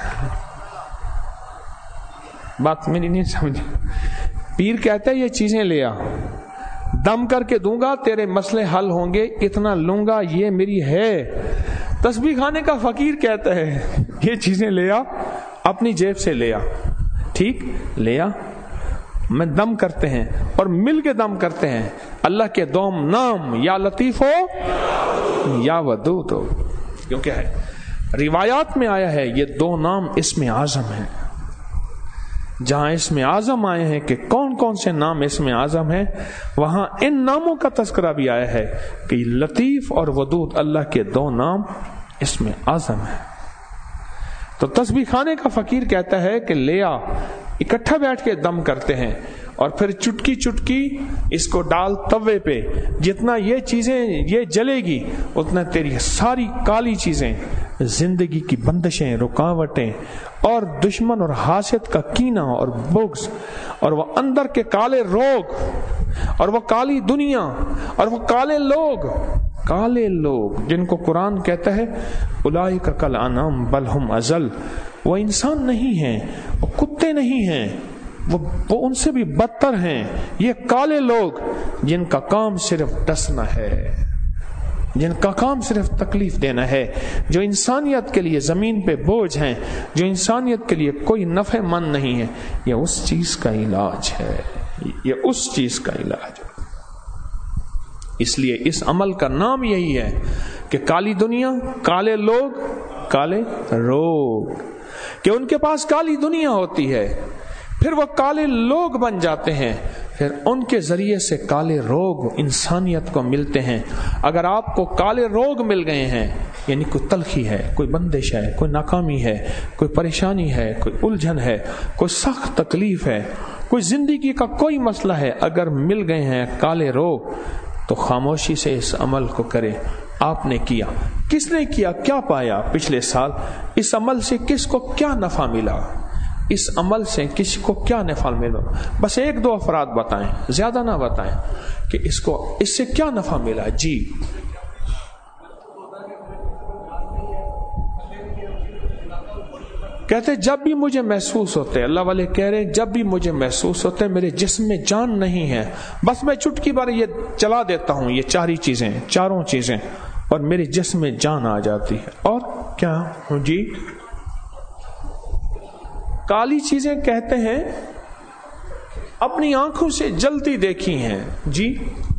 بات میری نہیں سمجھی؟ پیر کہتا ہے یہ چیزیں لیا دم کر کے دوں گا، تیرے مسئلے حل ہوں گے، اتنا لوں گا، یہ میری ہے۔ تسبیح خانے کا فقیر کہتا ہے یہ چیزیں لیا اپنی جیب سے لیا، ٹھیک لیا، میں دم کرتے ہیں اور مل کے دم کرتے ہیں اللہ کے دو نام، یا لطیف ہو یا ودود ہو، کیونکہ ہے روایات میں آیا ہے یہ دو نام اسم اعظم ہیں۔ جہاں اسم اعظم آئے ہیں کہ کون کون سے نام اسم اعظم ہیں، وہاں ان ناموں کا تذکرہ بھی آیا ہے کہ لطیف اور ودود اللہ کے دو نام اسم اعظم ہیں۔ تو تسبیح خانے کا فقیر کہتا ہے کہ لیا، اکٹھا بیٹھ کے دم کرتے ہیں، اور پھر چٹکی چٹکی اس کو ڈال توے پہ، جتنا یہ چیزیں یہ جلے گی اتنا تیری ساری کالی چیزیں، زندگی کی بندشیں، رکاوٹیں اور دشمن اور حاسد کا کینہ اور بغض اور وہ اندر کے کالے روگ اور وہ کالی دنیا اور وہ کالے لوگ، کالے لوگ جن کو قرآن کہتا ہے اولئک کالانعام بل ہم اضل، وہ انسان نہیں ہیں، وہ کتے نہیں ہیں، وہ, وہ ان سے بھی بدتر ہیں۔ یہ کالے لوگ جن کا کام صرف ڈسنا ہے، جن کا کام صرف تکلیف دینا ہے، جو انسانیت کے لیے زمین پہ بوجھ ہیں، جو انسانیت کے لیے کوئی نفع مند نہیں ہے، یہ اس چیز کا علاج ہے، یہ اس چیز کا علاج ہے۔ اس لیے اس عمل کا نام یہی ہے کہ کالی دنیا، کالے لوگ، کالے روگ، کہ ان کے پاس کالی دنیا ہوتی ہے، پھر وہ کالے لوگ بن جاتے ہیں، پھر ان کے ذریعے سے کالے روگ انسانیت کو ملتے ہیں۔ اگر آپ کو کالے روگ مل گئے ہیں، یعنی کوئی تلخی ہے، کوئی بندش ہے، کوئی ناکامی ہے، کوئی پریشانی ہے، کوئی الجھن ہے، کوئی سخت تکلیف ہے، کوئی زندگی کا کوئی مسئلہ ہے، اگر مل گئے ہیں کالے روگ، تو خاموشی سے اس عمل کو کرے۔ آپ نے کیا، کس نے کیا، کیا پایا پچھلے سال؟ اس عمل سے کس کو کیا نفع ملا؟ اس عمل سے کس کو کیا نفع ملا؟ بس ایک دو افراد بتائیں، زیادہ نہ بتائیں، کہ اس کو اس سے کیا نفع ملا۔ جی کہتے جب بھی مجھے محسوس ہوتے، اللہ والے کہہ رہے جب بھی مجھے محسوس ہوتے میرے جسم میں جان نہیں ہے، بس میں چٹکی بار یہ چلا دیتا ہوں، یہ چاری چیزیں، چاروں چیزیں، اور میرے جسم میں جان آ جاتی ہے۔ اور کیا ہوں جی؟ کالی چیزیں کہتے ہیں اپنی آنکھوں سے جلتی دیکھی ہیں۔ جی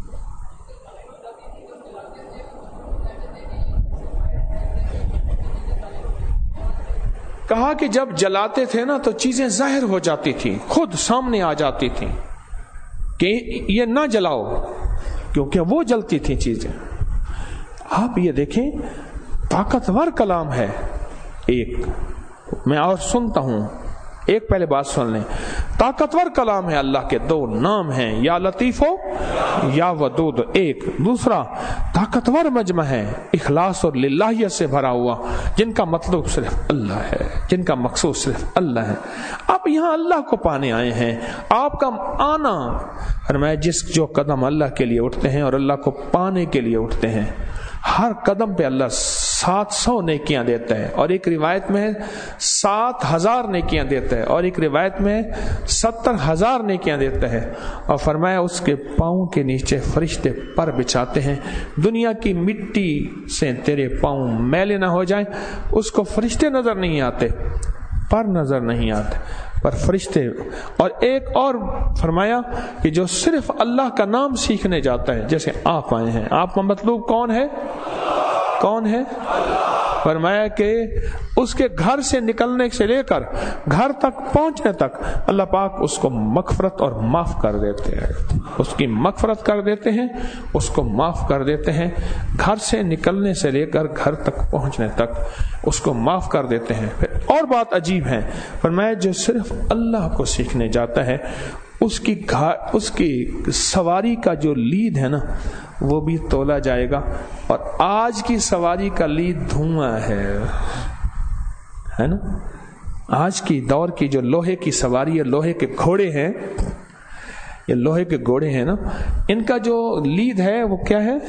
کہا کہ جب جلاتے تھے نا تو چیزیں ظاہر ہو جاتی تھی، خود سامنے آ جاتی تھی کہ یہ نہ جلاؤ، کیونکہ وہ جلتی تھی چیزیں۔ آپ یہ دیکھیں طاقتور کلام ہے۔ ایک میں اور سنتا ہوں، ایک پہلے بات سن لیں، طاقتور کلام ہے، اللہ کے دو نام ہیں، یا لطیف ہو یا ودود۔ ایک دوسرا طاقتور مجمع ہے، اخلاص اور للہیت سے بھرا ہوا، جن کا مطلوب صرف اللہ ہے، جن کا مقصود صرف اللہ ہے۔ آپ یہاں اللہ کو پانے آئے ہیں، آپ کا آنا فرمایا جس جو قدم اللہ کے لیے اٹھتے ہیں اور اللہ کو پانے کے لیے اٹھتے ہیں، ہر قدم پہ اللہ सात सौ नेकियां देता है, और एक रिवायत में सात हजार नेकियां देता है, और एक रिवायत में सत्तर हजार नेकियां देता है। और फरमाया उसके पाँव के नीचे फरिश्ते पर बिछाते हैं, दुनिया की मिट्टी से तेरे पाँव मैले ना हो जाएं। उसको फरिश्ते नजर नहीं आते, पर नजर नहीं आते, पर फरिश्ते। और एक और फरमाया कि जो सिर्फ अल्लाह का नाम सीखने जाता है, जैसे आप आए हैं, आप का मतलब कौन है? कौन है? फरमाया कि उसके घर से निकलने से लेकर घर तक पहुंचने तक अल्लाह पाक उसको मगफरत और माफ कर देते हैं, उसकी मगफरत कर देते हैं, उसको माफ कर देते हैं। घर से निकलने से लेकर घर तक पहुंचने तक उसको माफ कर देते हैं। फिर और बात अजीब है, फरमाया जो सिर्फ अल्लाह को सीखने जाता है उसकी उसकी सवारी का जो लीद है ना वो भी तोला जाएगा, और आज की सवारी का लीद धुआं है, है ना। आज की दौर की जो लोहे की सवारी है, लोहे के घोड़े हैं, ये लोहे के घोड़े हैं ना, इनका जो लीद है वो क्या है?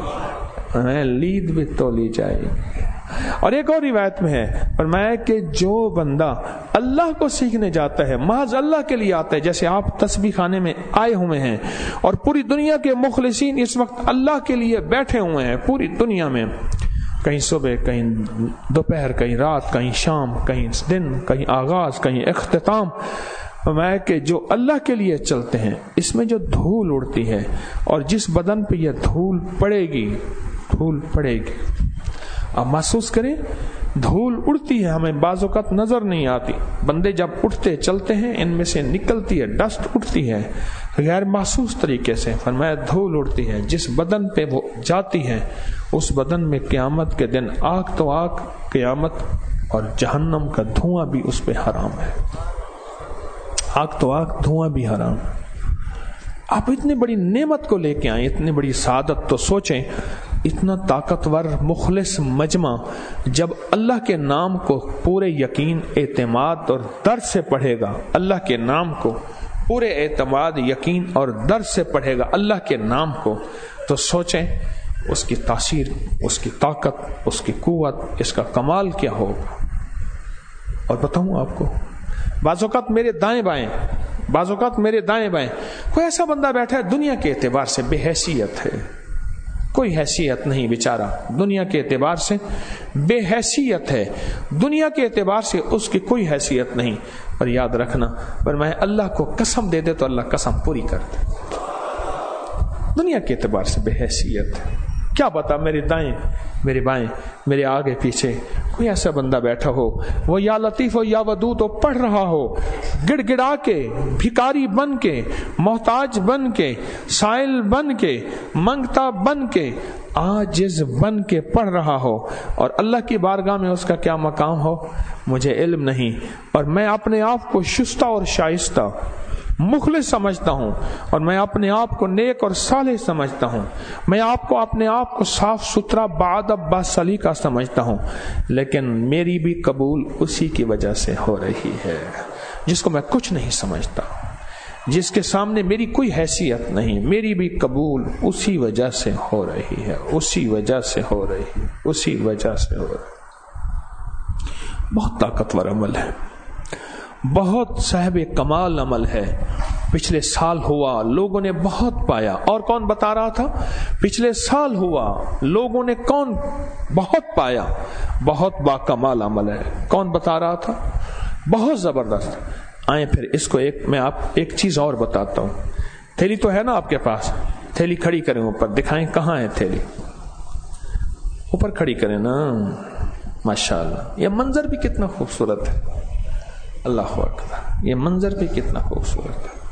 लीद भी तोली जाएगी। और एक और रिवायत में है फरमाया कि जो बंदा अल्लाह को सीखने जाता है, महज अल्लाह के लिए आता है, जैसे आप तस्बीह खाने में आए हुए हैं और पूरी दुनिया के मुखलिसीन इस वक्त अल्लाह के लिए बैठे हुए हैं, पूरी दुनिया में, कहीं सुबह, कहीं दोपहर, कहीं रात, कहीं शाम, कहीं दिन, कहीं आगाज, कहीं इख्तिताम। मैं कि जो अल्लाह के लिए चलते हैं, इसमें जो धूल उड़ती है और जिस बदन पे यह धूल पड़ेगी, धूल पड़ेगी, अब महसूस करें, धूल उड़ती है, हमें बाज़ौक़ात नजर नहीं आती, बंदे जब उठते चलते हैं इनमें से निकलती है, डस्ट उठती है गैर महसूस तरीके से। फरमाया धूल उड़ती है, जिस बदन पे वो जाती है उस बदन में क़यामत के दिन आग तो आग, क़यामत और जहन्नम का धुआं भी उस पे हराम है। आग तो आग, धुआं भी हराम। आप इतनी बड़ी नेमत को लेके आए, इतनी बड़ी सादत, तो सोचें इतना ताकतवर मुखलिस मजमा जब अल्लाह के नाम को पूरे यकीन, एतमाद और दर्द से पढ़ेगा, अल्लाह के नाम को पूरे एतमाद, यकीन और दर्द से पढ़ेगा अल्लाह के नाम को, तो सोचें उसकी तासीर, उसकी ताकत, उसकी कुव्वत, इसका कमाल क्या होगा। और बताऊं आपको, बाज़ौक़ात मेरे दाएं बाएं, बाज़ौक़ात मेरे दाएं बाएं कोई ऐसा बंदा बैठा है दुनिया के एतबार से बेहैसियत है, कोई हैसियत नहीं, बेचारा दुनिया के एतबार से बेहैसियत है, दुनिया के एतबार से उसकी कोई हैसियत नहीं। पर याद रखना, पर मैं अल्लाह को कसम दे दे तो अल्लाह कसम पूरी कर दे। दुनिया के एतबार से बेहैसियत है। क्या बता, मेरे दाएं, मेरे बाएं, मेरे आगे पीछे कोई ऐसा बंदा बैठा हो, वो या लतीफ हो या वदूद हो पढ़ रहा हो, गिड़गिड़ा के, भिकारी बन के, मोहताज बन के, साइल बन के, मंगता बन के, आजिज बन के पढ़ रहा हो, और अल्लाह की बारगाह में उसका क्या मकाम हो मुझे इल्म नहीं, और मैं अपने आप को शुस्ता और शाइस्ता मुखलिस समझता हूँ, और मैं अपने आप को नेक और सालेह समझता हूँ, मैं आपको अपने आप को साफ सुथरा बाअदब बासलीका समझता हूँ, लेकिन मेरी भी कबूल उसी की वजह से हो रही है जिसको मैं कुछ नहीं समझता, जिसके सामने मेरी कोई हैसियत नहीं, मेरी भी कबूल उसी वजह से हो रही है, उसी वजह से हो रही है, उसी वजह से हो रही है। बहुत ताकतवर अमल है, बहुत साहिब कमाल अमल है। पिछले साल हुआ, लोगों ने बहुत पाया। और कौन बता रहा था? पिछले साल हुआ, लोगों ने कौन बहुत पाया, बहुत बाकमाल अमल है। कौन बता रहा था? बहुत जबरदस्त। आए फिर इसको एक मैं आप एक चीज और बताता हूं। थैली तो है ना आपके पास, थैली खड़ी करें ऊपर, दिखाएं कहां है थैली, ऊपर खड़ी करें ना। माशाअल्लाह, ये मंजर भी कितना खूबसूरत है। अल्लाह अकबर, ये मंजर भी कितना खूबसूरत है।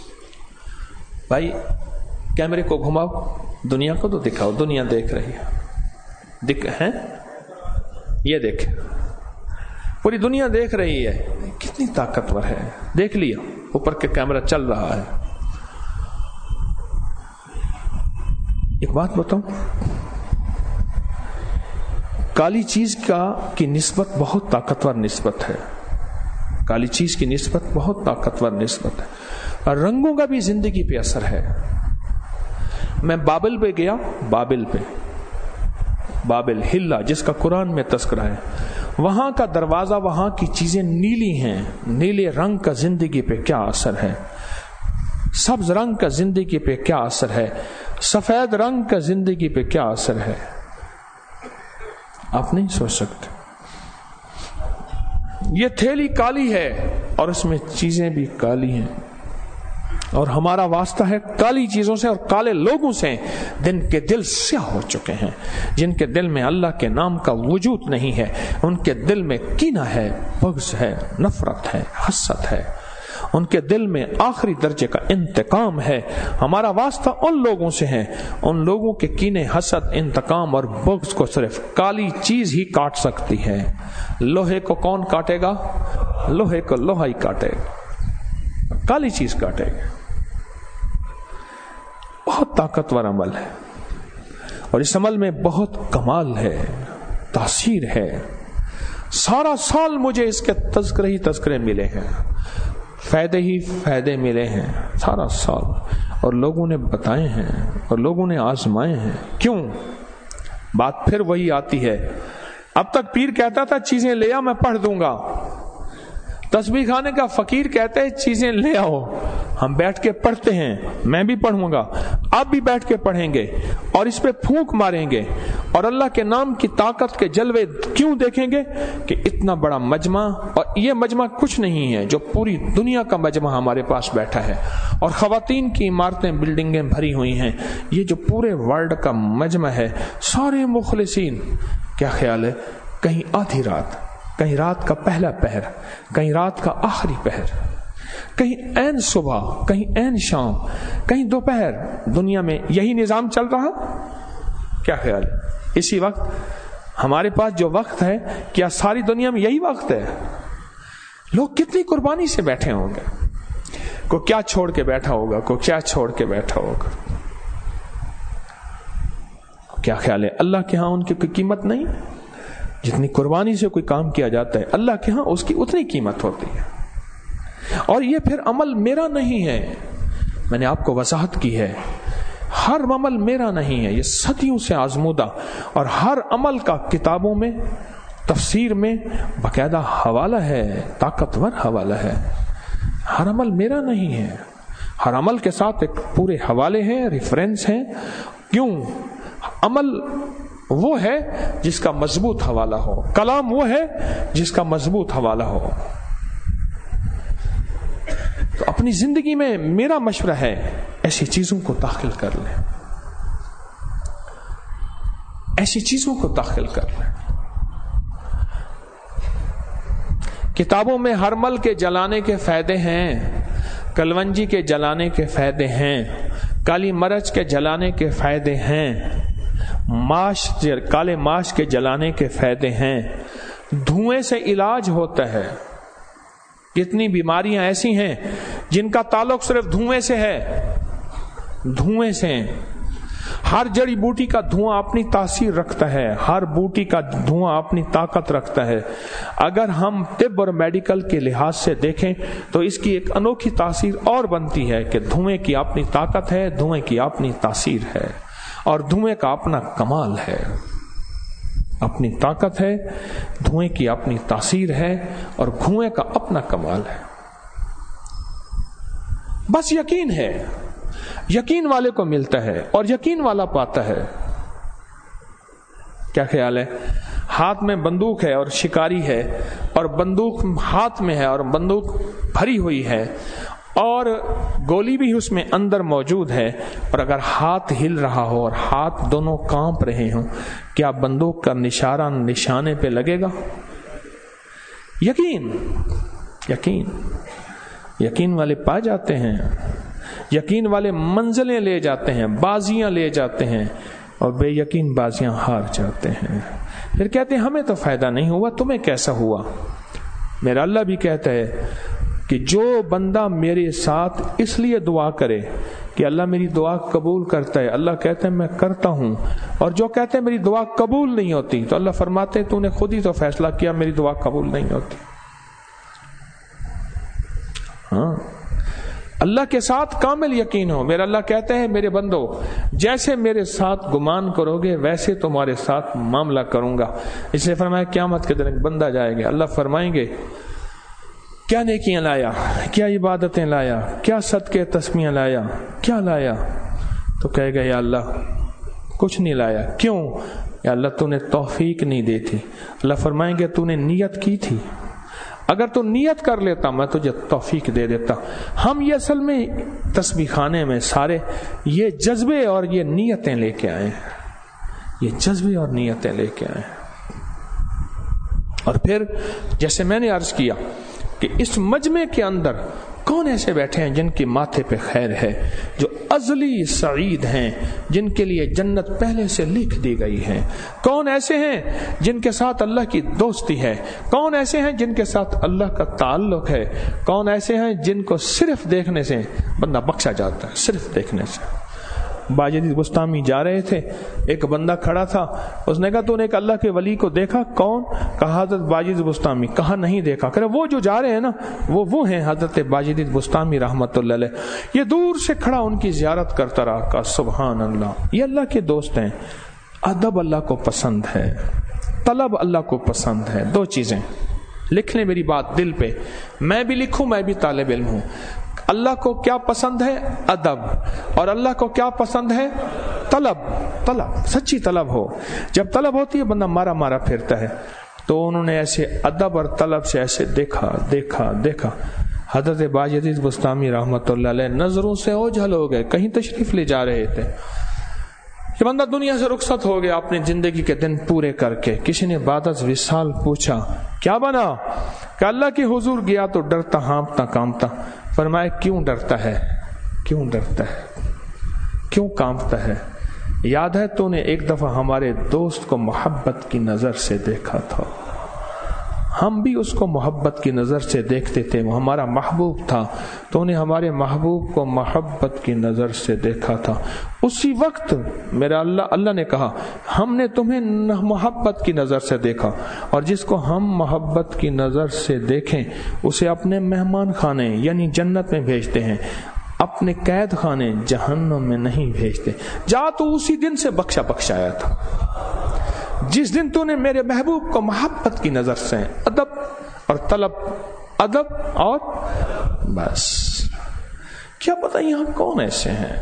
भाई कैमरे को घुमाओ, दुनिया को तो दिखाओ, दुनिया देख रही है, दिख है, ये देख, पूरी दुनिया देख रही है, कितनी ताकतवर है। देख लिया, ऊपर के कैमरा चल रहा है। एक बात बताऊं, काली चीज का की निस्बत बहुत ताकतवर निस्बत है, काली चीज की निस्बत बहुत ताकतवर निस्बत है, और रंगों का भी जिंदगी पे असर है। मैं बाबिल पे गया, बाबिल पे بابل ہلا جس کا قرآن میں تذکرہ ہے، وہاں کا دروازہ، وہاں کی چیزیں نیلی ہیں، نیلے رنگ کا زندگی پہ کیا اثر ہے، سبز رنگ کا زندگی پہ کیا اثر ہے، سفید رنگ کا زندگی پہ کیا اثر ہے، آپ نہیں سوچ سکتے۔ یہ تھیلی کالی ہے اور اس میں چیزیں بھی کالی ہیں، اور ہمارا واسطہ ہے کالی چیزوں سے اور کالے لوگوں سے، جن کے دل سیاہ ہو چکے ہیں، جن کے دل میں اللہ کے نام کا وجود نہیں ہے، ان کے دل میں کینہ ہے، بغض ہے، نفرت ہے، حسد ہے، ان کے دل میں آخری درجے کا انتقام ہے۔ ہمارا واسطہ ان لوگوں سے ہے، ان لوگوں کے کینے، حسد، انتقام اور بغض کو صرف کالی چیز ہی کاٹ سکتی ہے۔ لوہے کو کون کاٹے گا؟ لوہے کو لوہا ہی کاٹے گا، کالی چیز کاٹے گا۔ بہت طاقتور عمل ہے، اور اس عمل میں بہت کمال ہے، تاثیر ہے۔ سارا سال مجھے اس کے تذکرے ہی تذکرے ملے ہیں، فائدے ہی فائدے ملے ہیں سارا سال، اور لوگوں نے بتائے ہیں اور لوگوں نے آزمائے ہیں۔ کیوں؟ بات پھر وہی آتی ہے، اب تک پیر کہتا تھا چیزیں لے آ میں پڑھ دوں گا، تسبیح خانے کا فقیر کہتے ہیں چیزیں لے آؤ، ہم بیٹھ کے پڑھتے ہیں، میں بھی پڑھوں گا، آپ بھی بیٹھ کے پڑھیں گے اور اس پہ پھونک ماریں گے اور اللہ کے نام کی طاقت کے جلوے کیوں دیکھیں گے کہ اتنا بڑا مجمع، اور یہ مجمع کچھ نہیں ہے، جو پوری دنیا کا مجمع ہمارے پاس بیٹھا ہے، اور خواتین کی عمارتیں، بلڈنگیں بھری ہوئی ہیں، یہ جو پورے ورلڈ کا مجمع ہے، سارے مخلصین۔ کیا خیال ہے، کہیں آدھی رات، کہیں رات کا پہلا پہر، کہیں رات کا آخری پہر، کہیں این صبح، کہیں این شام، کہیں دوپہر، دنیا میں یہی نظام چل رہا؟ کیا خیال ہے؟ اسی وقت ہمارے پاس جو وقت ہے، کیا ساری دنیا میں یہی وقت ہے؟ لوگ کتنی قربانی سے بیٹھے ہوں گے، کوئی کیا چھوڑ کے بیٹھا ہوگا، کوئی کیا چھوڑ کے بیٹھا ہوگا۔ کیا خیال ہے، اللہ کے ہاں ان کی کوئی قیمت نہیں؟ جتنی قربانی سے کوئی کام کیا جاتا ہے، اللہ کے ہاں اس کی اتنی قیمت ہوتی ہے۔ اور یہ پھر عمل میرا نہیں ہے، میں نے آپ کو وضاحت کی ہے، ہر عمل میرا نہیں ہے، یہ صدیوں سے آزمودہ، اور ہر عمل کا کتابوں میں، تفسیر میں باقاعدہ حوالہ ہے، طاقتور حوالہ ہے۔ ہر عمل میرا نہیں ہے، ہر عمل کے ساتھ ایک پورے حوالے ہیں، ریفرنس ہیں۔ کیوں؟ عمل وہ ہے جس کا مضبوط حوالہ ہو، کلام وہ ہے جس کا مضبوط حوالہ ہو۔ تو اپنی زندگی میں میرا مشورہ ہے، ایسی چیزوں کو داخل کر لیں، ایسی چیزوں کو داخل کر لیں۔ کتابوں میں ہر مل کے جلانے کے فائدے ہیں، کلونجی کے جلانے کے فائدے ہیں، کالی مرچ کے جلانے کے فائدے ہیں، ماش کالے ماش کے جلانے کے فائدے ہیں، دھوئیں سے علاج ہوتا ہے۔ کتنی بیماریاں ایسی ہیں جن کا تعلق صرف دھوئیں سے ہے، دھوئیں سے۔ ہر جڑی بوٹی کا دھواں اپنی تاثیر رکھتا ہے، ہر بوٹی کا دھواں اپنی طاقت رکھتا ہے۔ اگر ہم طب اور میڈیکل کے لحاظ سے دیکھیں تو اس کی ایک انوکھی تاثیر اور بنتی ہے کہ دھوئیں کی اپنی طاقت ہے، دھوئیں کی اپنی تاثیر ہے، اور دھوئیں کا اپنا کمال ہے، اپنی طاقت ہے، دھوئیں کی اپنی تاثیر ہے، اور دھوئیں کا اپنا کمال ہے۔ بس یقین ہے، یقین والے کو ملتا ہے اور یقین والا پاتا ہے۔ کیا خیال ہے؟ ہاتھ میں بندوق ہے اور شکاری ہے، اور بندوق ہاتھ میں ہے اور بندوق بھری ہوئی ہے، اور گولی بھی اس میں اندر موجود ہے، اور اگر ہاتھ ہل رہا ہو اور ہاتھ دونوں کانپ رہے ہوں، کیا بندوق کا نشانہ نشانے پہ لگے گا؟ یقین، یقین، یقین والے پا جاتے ہیں، یقین والے منزلیں لے جاتے ہیں، بازیاں لے جاتے ہیں، اور بے یقین بازیاں ہار جاتے ہیں۔ پھر کہتے ہیں ہمیں تو فائدہ نہیں ہوا، تمہیں کیسا ہوا؟ میرا اللہ بھی کہتا ہے کہ جو بندہ میرے ساتھ اس لیے دعا کرے کہ اللہ میری دعا قبول کرتا ہے، اللہ کہتا ہے میں کرتا ہوں، اور جو کہتے ہیں میری دعا قبول نہیں ہوتی، تو اللہ فرماتے تو نے خود ہی تو فیصلہ کیا میری دعا قبول نہیں ہوتی۔ ہاں، اللہ کے ساتھ کامل یقین ہو. میرا اللہ کہتے ہیں میرے بندو جیسے میرے ساتھ گمان کرو گے ویسے تمہارے ساتھ معاملہ کروں گا. اس نے فرمایا قیامت کے دن بندہ جائے گا, اللہ فرمائیں گے کیا نیکیاں لایا, کیا عبادتیں لایا, کیا صدقے تسمیاں لایا, کیا لایا؟ تو کہے گا یا اللہ کچھ نہیں لایا. کیوں؟ یا اللہ تو نے توفیق نہیں دی تھی. اللہ فرمائیں گے تو نے نیت کی تھی, اگر تو نیت کر لیتا میں تجھے توفیق دے دیتا. ہم یہ اصل میں تسبیح خانے میں سارے یہ جذبے اور یہ نیتیں لے کے آئے ہیں, یہ جذبے اور نیتیں لے کے آئے ہیں. اور پھر جیسے میں نے عرض کیا کہ اس مجمع کے اندر کون ایسے بیٹھے ہیں جن کے ماتھے پہ خیر ہے, جو ازلی سعید ہیں, جن کے لیے جنت پہلے سے لکھ دی گئی ہے؟ کون ایسے ہیں جن کے ساتھ اللہ کی دوستی ہے؟ کون ایسے ہیں جن کے ساتھ اللہ کا تعلق ہے؟ کون ایسے ہیں جن کو صرف دیکھنے سے بندہ بخشا جاتا ہے, صرف دیکھنے سے؟ باجدید بستامی جا رہے تھے, ایک بندہ کھڑا تھا, اس نے کہا تو نے ایک اللہ کے ولی کو دیکھا؟ کون؟ کہا حضرت باجدید بستامی. کہا نہیں دیکھا. کہ وہ جو جا رہے ہیں نا وہ وہ ہیں حضرت باجدید بستامی رحمت اللہ علیہ. یہ دور سے کھڑا ان کی زیارت کرتا رہا. کہا سبحان اللہ, یہ اللہ کے دوست ہیں. ادب اللہ کو پسند ہے, طلب اللہ کو پسند ہے. دو چیزیں لکھ لیں میری بات دل پہ, میں بھی لکھوں, میں بھی طالب علم ہوں. اللہ کو کیا پسند ہے؟ ادب. اور اللہ کو کیا پسند ہے؟ طلب. طلب, سچی طلب ہو. جب طلب ہوتی ہے بندہ مارا مارا پھرتا ہے. تو انہوں نے ایسے ادب اور طلب سے ایسے دیکھا دیکھا دیکھا. حضرت باجدید بستامی رحمت اللہ علیہ نظروں سے اوجھل ہو گئے, کہیں تشریف لے جا رہے تھے. یہ بندہ دنیا سے رخصت ہو گیا اپنی زندگی کے دن پورے کر کے. کسی نے بعد از وصال پوچھا کیا بنا؟ کہ اللہ کے حضور گیا تو ڈرتا ہانپتا کامتا. فرمایا کیوں ڈرتا ہے؟ کیوں ڈرتا ہے؟ کیوں کانپتا ہے؟ یاد ہے تو نے ایک دفعہ ہمارے دوست کو محبت کی نظر سے دیکھا تھا, ہم بھی اس کو محبت کی نظر سے دیکھتے تھے, وہ ہمارا محبوب تھا. تو نے ہمارے محبوب کو محبت کی نظر سے دیکھا تھا. اسی وقت میرا اللہ اللہ نے کہا ہم نے تمہیں محبت کی نظر سے دیکھا, اور جس کو ہم محبت کی نظر سے دیکھیں اسے اپنے مہمان خانے یعنی جنت میں بھیجتے ہیں, اپنے قید خانے جہنم میں نہیں بھیجتے. جا تو اسی دن سے بخشا بخشایا تھا جس دن تو نے میرے محبوب کو محبت کی نظر سے ادب اور طلب, ادب اور بس. کیا پتہ یہاں کون ایسے ہیں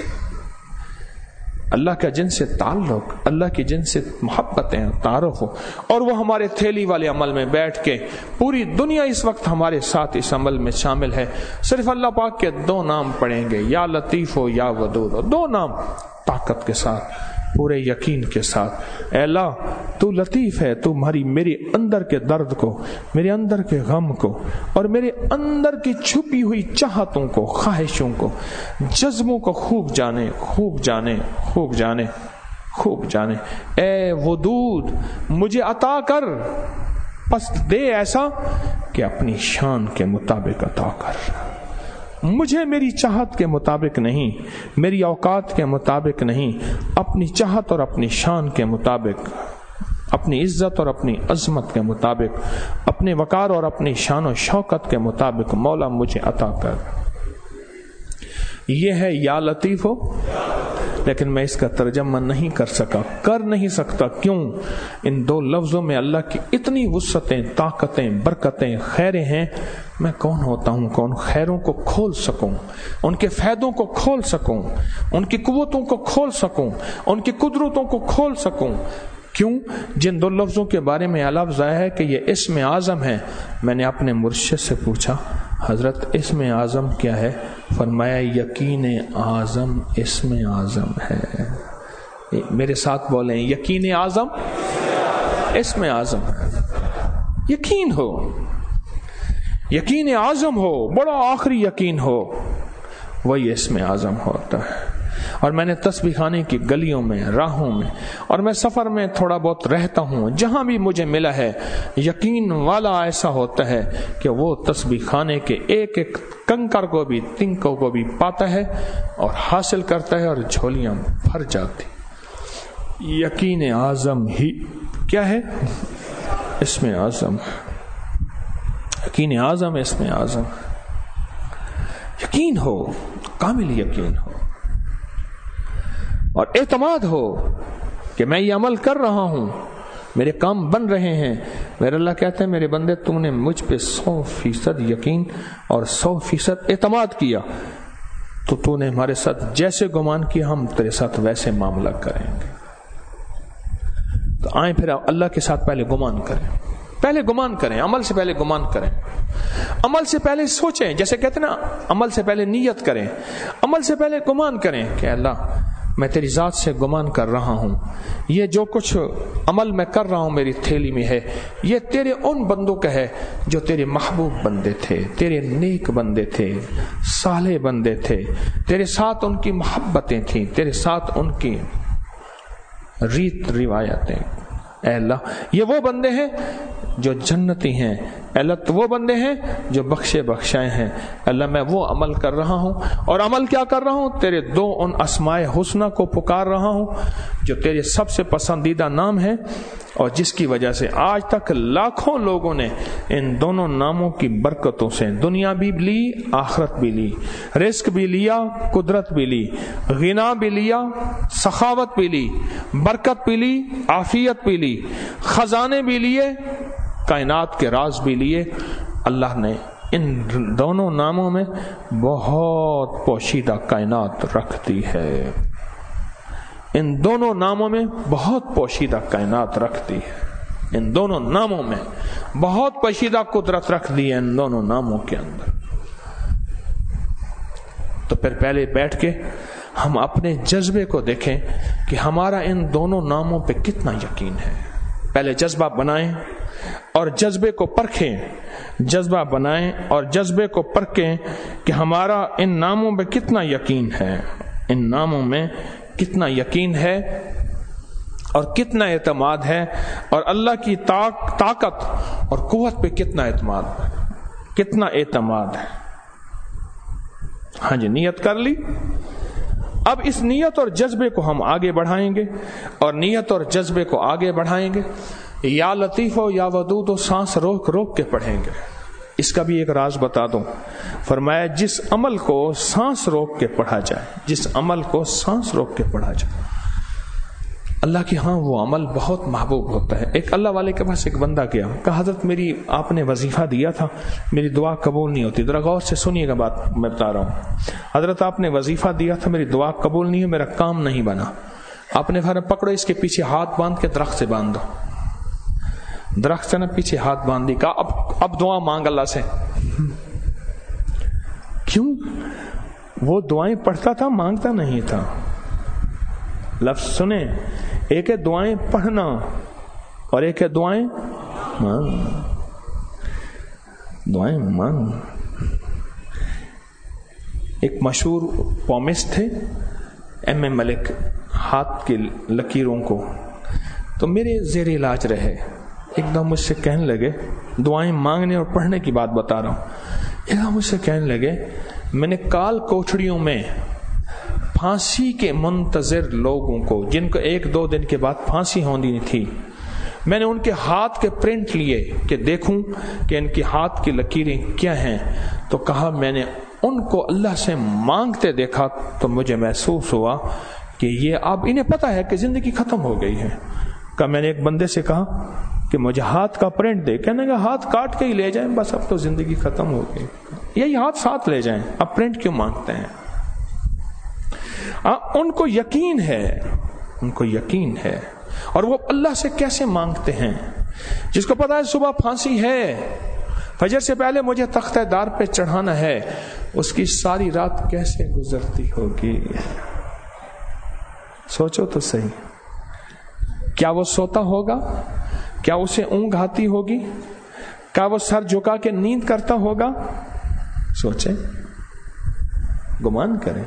اللہ کا جن سے تعلق, اللہ کی جن سے محبتیں تعارف ہو, اور وہ ہمارے تھیلی والے عمل میں بیٹھ کے پوری دنیا اس وقت ہمارے ساتھ اس عمل میں شامل ہے. صرف اللہ پاک کے دو نام پڑھیں گے, یا لطیف ہو یا ودود ہو. دو نام طاقت کے ساتھ, پورے یقین کے ساتھ. اے اللہ تو لطیف ہے, تو ہماری میرے اندر کے درد کو, میرے اندر کے غم کو, اور میرے اندر کی چھپی ہوئی چاہتوں کو, خواہشوں کو, جذبوں کو خوب جانے خوب جانے خوب جانے خوب جانے. اے ودود مجھے عطا کر, پس دے ایسا کہ اپنی شان کے مطابق عطا کر. مجھے میری چاہت کے مطابق نہیں, میری اوقات کے مطابق نہیں, اپنی چاہت اور اپنی شان کے مطابق, اپنی عزت اور اپنی عظمت کے مطابق, اپنے وقار اور اپنی شان و شوکت کے مطابق مولا مجھے عطا کر. یہ ہے یا لطیف ہو, لیکن میں اس کا ترجمہ نہیں کر سکا, کر نہیں سکتا. کیوں؟ ان دو لفظوں میں اللہ کی اتنی وسعتیں, طاقتیں, برکتیں, خیریں ہیں. میں کون ہوتا ہوں کون خیروں کو کھول سکوں, ان کے فائدوں کو کھول سکوں, ان کی قوتوں کو کھول سکوں, ان کی قدرتوں کو کھول سکوں. کیوں؟ جن دو لفظوں کے بارے میں لفظ آیا ہے کہ یہ اسم اعظم ہے. میں نے اپنے مرشد سے پوچھا حضرت اسم اعظم کیا ہے؟ فرمایا یقین اعظم اسم اعظم ہے. میرے ساتھ بولیں, یقین اعظم اسم اعظم ہے. یقین ہو, یقین اعظم ہو, بڑا آخری یقین ہو, وہی اسم اعظم ہوتا ہے. اور میں نے تسبیح خانے کی گلیوں میں, راہوں میں, اور میں سفر میں تھوڑا بہت رہتا ہوں, جہاں بھی مجھے ملا ہے, یقین والا ایسا ہوتا ہے کہ وہ تسبیح خانے کے ایک ایک کنکر کو بھی, تنکوں کو بھی پاتا ہے اور حاصل کرتا ہے, اور جھولیاں بھر جاتی. یقین اعظم ہی کیا ہے؟ اسم اعظم. یقین اعظم اسم اعظم. یقین یقین ہو، کامل یقین ہو اور اعتماد ہو کہ میں یہ عمل کر رہا ہوں، میرے کام بن رہے ہیں. میرے اللہ کہتے ہیں میرے بندے تم نے مجھ پہ سو فیصد یقین اور سو فیصد اعتماد کیا تو تو نے ہمارے ساتھ جیسے گمان کیا ہم تیرے ساتھ ویسے معاملہ کریں گے. تو آئیں پھر اللہ کے ساتھ پہلے گمان کریں، پہلے گمان کریں، عمل سے پہلے گمان کریں، عمل سے پہلے سوچیں. جیسے کہتے ہیں نا عمل سے پہلے نیت کریں، عمل سے پہلے گمان کریں کہ اللہ میں تیری ذات سے گمان کر رہا ہوں، یہ جو کچھ عمل میں کر رہا ہوں میری تھیلی میں ہے یہ تیرے ان بندوں کا ہے جو تیرے محبوب بندے تھے، تیرے نیک بندے تھے، صالح بندے تھے، تیرے ساتھ ان کی محبتیں تھیں، تیرے ساتھ ان کی ریت روایتیں. اے اللہ یہ وہ بندے ہیں جو جنتی ہیں، اے اللہ تو وہ بندے ہیں جو بخشے بخشائے ہیں. اللہ میں وہ عمل کر رہا ہوں اور عمل کیا کر رہا ہوں؟ تیرے دو ان اسماء حسنہ کو پکار رہا ہوں جو تیرے سب سے پسندیدہ نام ہے اور جس کی وجہ سے آج تک لاکھوں لوگوں نے ان دونوں ناموں کی برکتوں سے دنیا بھی لی، آخرت بھی لی، رزق بھی لیا، قدرت بھی لی، غنا بھی لیا، سخاوت بھی لی، برکت بھی لی، عافیت بھی لی، خزانے بھی لیے، کائنات کے راز بھی لیے. اللہ نے ان دونوں ناموں میں بہت پوشیدہ کائنات رکھ دی ہے، ان دونوں ناموں میں بہت پوشیدہ کائنات رکھ دی ہے، ان دونوں ناموں میں بہت پوشیدہ قدرت رکھ دی ہے ان دونوں ناموں کے اندر. تو پھر پہلے بیٹھ کے ہم اپنے جذبے کو دیکھیں کہ ہمارا ان دونوں ناموں پہ کتنا یقین ہے. پہلے جذبہ بنائیں اور جذبے کو پرکھیں، جذبہ بنائیں اور جذبے کو پرکھیں کہ ہمارا ان ناموں میں کتنا یقین ہے، ان ناموں میں کتنا یقین ہے اور کتنا اعتماد ہے اور اللہ کی طاقت اور قوت پہ کتنا اعتماد کتنا اعتماد ہے. ہاں جی نیت کر لی. اب اس نیت اور جذبے کو ہم آگے بڑھائیں گے اور نیت اور جذبے کو آگے بڑھائیں گے. یا لطیف ہو یا ودود ہو سانس روک روک کے پڑھیں گے. اس کا بھی ایک راز بتا دوں. فرمایا جس عمل کو سانس روک کے پڑھا جائے، جس عمل کو سانس روک کے پڑھا جائے اللہ کی ہاں وہ عمل بہت محبوب ہوتا ہے. ایک اللہ والے کے پاس ایک بندہ گیا، کہا حضرت میری آپ نے وظیفہ دیا تھا، میری دعا قبول نہیں ہوتی. ذرا غور سے سنیے گا بات میں بتا رہا ہوں. حضرت آپ نے وظیفہ دیا تھا، میری دعا قبول نہیں ہے، میرا کام نہیں بنا. آپ نے فرمایا پکڑو اس کے پیچھے ہاتھ باندھ کے درخت سے باندھ دو. درخت سے نا پیچھے ہاتھ باندھ دی. کہا اب اب دعا مانگ اللہ سے. کیوں؟ وہ دعائیں پڑھتا تھا، مانگتا نہیں تھا. لفظ سنیں، ایک ہے دعائیں پڑھنا اور ایک ہے دعائیں مانگ. دعائیں مانگ. ایک مشہور پومسٹ تھے ایم اے ملک، ہاتھ کی لکیروں کو تو میرے زیر علاج رہے. ایک دم مجھ سے کہنے لگے، دعائیں مانگنے اور پڑھنے کی بات بتا رہا ہوں، ایک دم مجھ سے کہنے لگے میں نے کال کوٹڑیوں میں پھانسی کے منتظر لوگوں کو، جن کو ایک دو دن کے بعد پھانسی ہونی تھی، میں نے ان کے ہاتھ کے پرنٹ لیے کہ دیکھوں کہ ان کے ہاتھ کی لکیریں کیا ہیں. تو کہا میں نے ان کو اللہ سے مانگتے دیکھا تو مجھے محسوس ہوا کہ یہ اب انہیں پتا ہے کہ زندگی ختم ہو گئی ہے. کہ میں نے ایک بندے سے کہا کہ مجھے ہاتھ کا پرنٹ دے. کہنے کا ہاتھ کاٹ کے ہی لے جائیں، بس اب تو زندگی ختم ہو گئی، یہی ہاتھ ساتھ لے جائیں، اب پرنٹ کیوں مانگتے ہیں؟ آ, ان کو یقین ہے، ان کو یقین ہے. اور وہ اللہ سے کیسے مانگتے ہیں؟ جس کو پتا ہے صبح پھانسی ہے، فجر سے پہلے مجھے تختہ دار پہ چڑھانا ہے، اس کی ساری رات کیسے گزرتی ہوگی؟ سوچو تو صحیح. کیا وہ سوتا ہوگا؟ کیا اسے اونگ آتی ہوگی؟ کیا وہ سر جھکا کے نیند کرتا ہوگا؟ سوچیں، گمان کریں.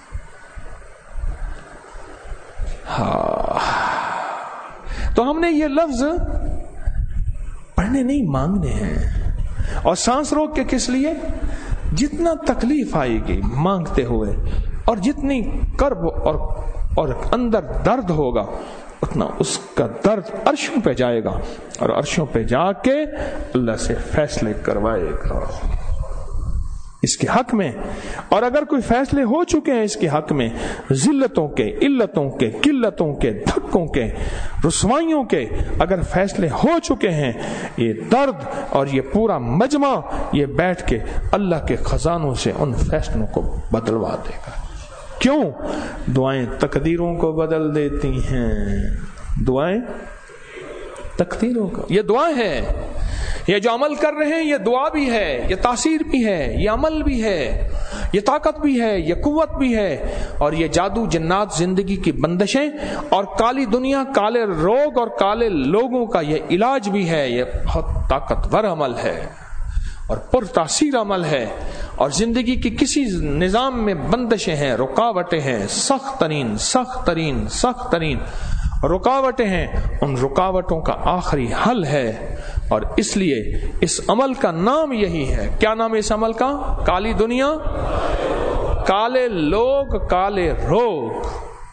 ہاں تو ہم نے یہ لفظ پڑھنے نہیں، مانگنے ہیں. اور سانس روک کے کس لیے؟ جتنا تکلیف آئے گی مانگتے ہوئے اور جتنی کرب اور اور اندر درد ہوگا اتنا اس کا درد عرشوں پہ جائے گا اور عرشوں پہ جا کے اللہ سے فیصلے کروائے گا. इसके हक में। और अगर कोई फैसले हो चुके हैं इसके हक में, जिल्लतों के, इल्लतों के, किल्लतों के, धक्कों के, रुसवाइयों के अगर फैसले हो चुके हैं, ये दर्द और ये पूरा मजमा ये बैठ के अल्लाह के खजानों से उन फैसलों को बदलवा देगा। क्यों? दुआएं तकदीरों को बदल देती हैं। दुआएं तकदीरों को, ये दुआ है। ये जो अमल कर रहे हैं ये दुआ भी है, ये तासीर भी है, ये अमल भी है, ये ताकत भी है, ये कुव्वत भी है। और ये जादू जिन्नात जिंदगी की बंदिशें और काली दुनिया, काले रोग और काले लोगों का ये इलाज भी है। ये बहुत ताकतवर अमल है और पुरतासीर अमल है। और जिंदगी की किसी निजाम में बंदिशें हैं, रुकावटें हैं, सख्त तरीन सख्त तरीन सख्त तरीन रुकावटें हैं। उन रुकावटों का आखिरी हल है। और इसलिए इस अमल का नाम यही है। क्या नाम है इस अमल का? काली दुनिया, काले लोग, काले रोग।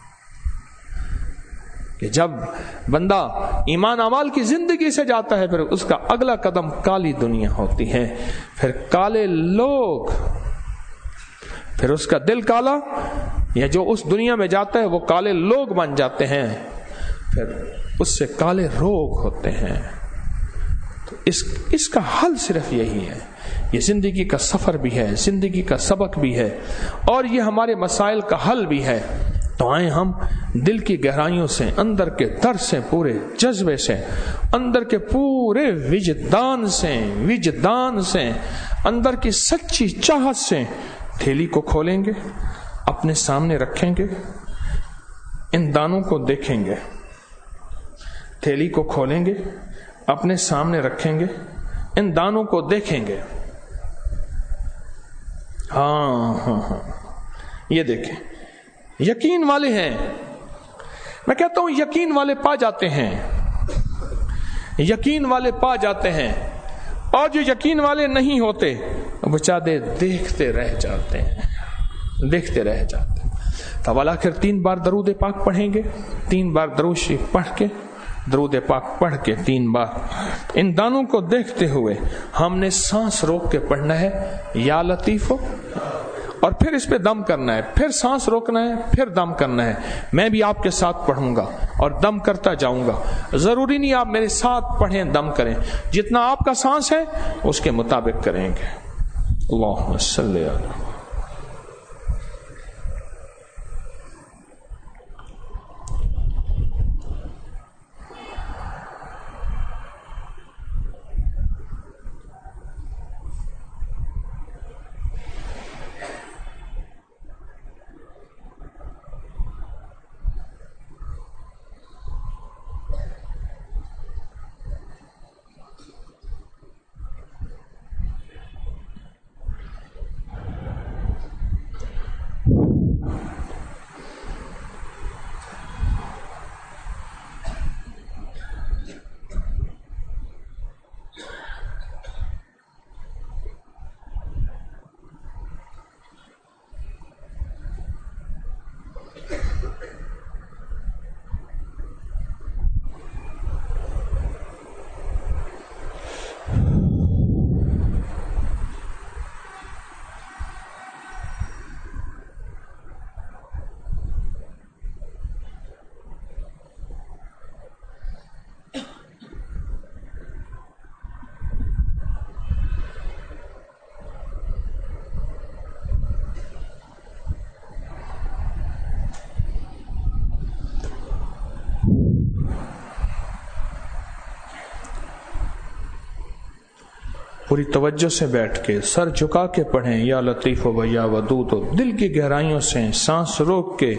कि जब बंदा ईमान अमाल की जिंदगी से जाता है, फिर उसका अगला कदम काली दुनिया होती है, फिर काले लोग, फिर उसका दिल काला, या जो उस दुनिया में जाता है वो काले लोग बन जाते हैं, फिर उससे काले रोग होते हैं। तो इस इसका हल सिर्फ यही है। ये जिंदगी का सफर भी है, जिंदगी का सबक भी है, और ये हमारे मसाइल का हल भी है। तो आए हम दिल की गहराइयों से, अंदर के दर्द से, पूरे जज्बे से, अंदर के पूरे विजदान से विजदान से अंदर की सच्ची चाहत से थैली को खोलेंगे, अपने सामने रखेंगे, इन दानों को देखेंगे। थैली को खोलेंगे, अपने सामने रखेंगे, इन दानों को देखेंगे। हाँ हाँ हाँ, ये देखें, यकीन वाले हैं। मैं कहता हूं यकीन वाले पा जाते हैं, यकीन वाले पा जाते हैं। और जो यकीन वाले नहीं होते बेचारे देखते रह जाते हैं, देखते रह जाते हैं। तब आखिर तीन बार दरूद पाक पढ़ेंगे, तीन बार दरूद शरीफ पढ़ के, दरूद पाक पढ़ के तीन बार इन दानों को देखते हुए हमने सांस रोक के पढ़ना है, या लतीफो, और फिर इस पे दम करना है, फिर सांस रोकना है, फिर दम करना है। मैं भी आपके साथ पढ़ूंगा और दम करता जाऊंगा। जरूरी नहीं आप मेरे साथ पढ़ें, दम करें, जितना आपका सांस है उसके मुताबिक करेंगे। अल्लाहुम्मा सल्ली अला। पूरी तवज्जो से बैठ के सर झुका के पढ़ें, या लतीफ व या वदूद, तो दिल की गहराइयों से सांस रोक के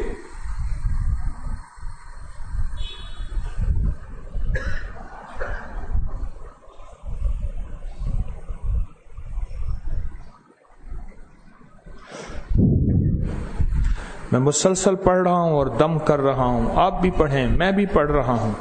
मैं मुसलसल पढ़ रहा हूं और दम कर रहा हूं। आप भी पढ़ें, मैं भी पढ़ रहा हूं।